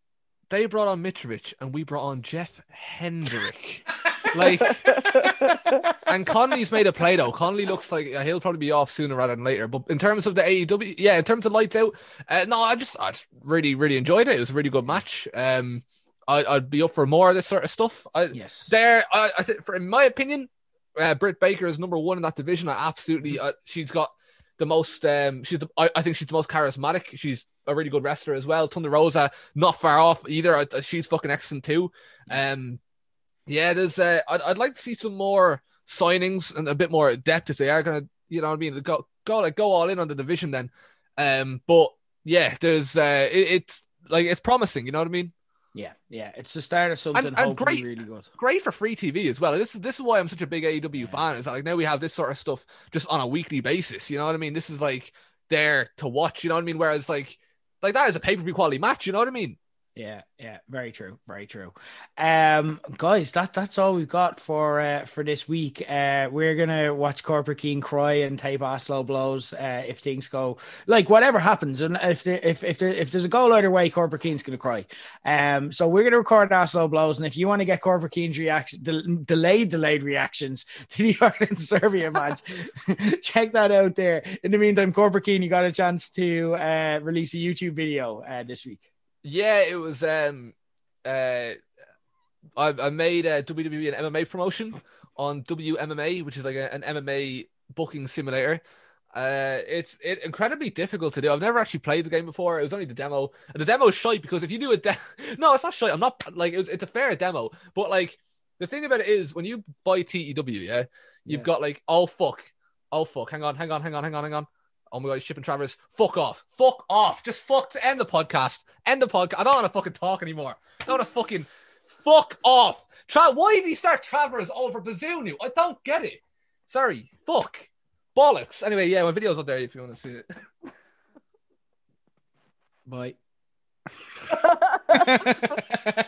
they brought on Mitrovic and we brought on Jeff Hendrick. Like, and Conley's made a play though. Conley looks like uh, he'll probably be off sooner rather than later. But in terms of the A E W, yeah, in terms of lights out, uh, no, I just I just really really enjoyed it. It was a really good match. Um, I'd, I'd be up for more of this sort of stuff. I, Yes. There, I, I think, for in my opinion, uh, Britt Baker is number one in that division. I absolutely, uh, she's got the most. Um, she's the, I, I think she's the most charismatic. She's a really good wrestler as well. Thunder Rosa, not far off either. I, she's fucking excellent too. Um. Yeah, there's. Uh, I'd I'd like to see some more signings and a bit more depth if they are gonna, you know what I mean, go go like go all in on the division then. Um, but yeah, there's. Uh, it, it's like it's promising. You know what I mean? Yeah, yeah, it's the start of something. And, and hopefully great, really good. Great for free T V as well. This is this is why I'm such a big A E W Yeah. fan. Is that like now we have this sort of stuff just on a weekly basis. You know what I mean? This is like there to watch. You know what I mean? Whereas like like that is a pay per view quality match. You know what I mean? Yeah, yeah, very true, very true. Um, guys, that that's all we've got for uh, for this week. Uh, we're gonna watch Corporate Keen cry and tape ass low blows. Uh, if things go like whatever happens, and if there, if if there, if there's a goal either way, Corporate Keen's gonna cry. Um, so we're gonna record ass low blows, and if you want to get Corporate Keen's reaction, de- delayed delayed reactions to the Ireland Serbia match, check that out there. In the meantime, Corporate Keen, you got a chance to uh, release a YouTube video uh, this week. Yeah, it was. Um, uh, I, I made a W W E and M M A promotion on W M M A, which is like a, an M M A booking simulator. Uh, it's it incredibly difficult to do. I've never actually played the game before. It was only the demo, and the demo is shite because if you do a de- no, it's not shite. I'm not like it was, it's a fair demo, but like the thing about it is when you buy T E W, yeah, you've Yeah. got like oh fuck, oh fuck, hang on, hang on, hang on, hang on, hang on. Oh my god, shipping Travers. Fuck off. Fuck off. Just fuck to end the podcast. End the podcast. I don't want to fucking talk anymore. I don't want to fucking fuck off. Tra- Why did he start Travers over Bazunu? I don't get it. Sorry. Fuck. Bollocks. Anyway, yeah, my video's up there if you want to see it. Bye.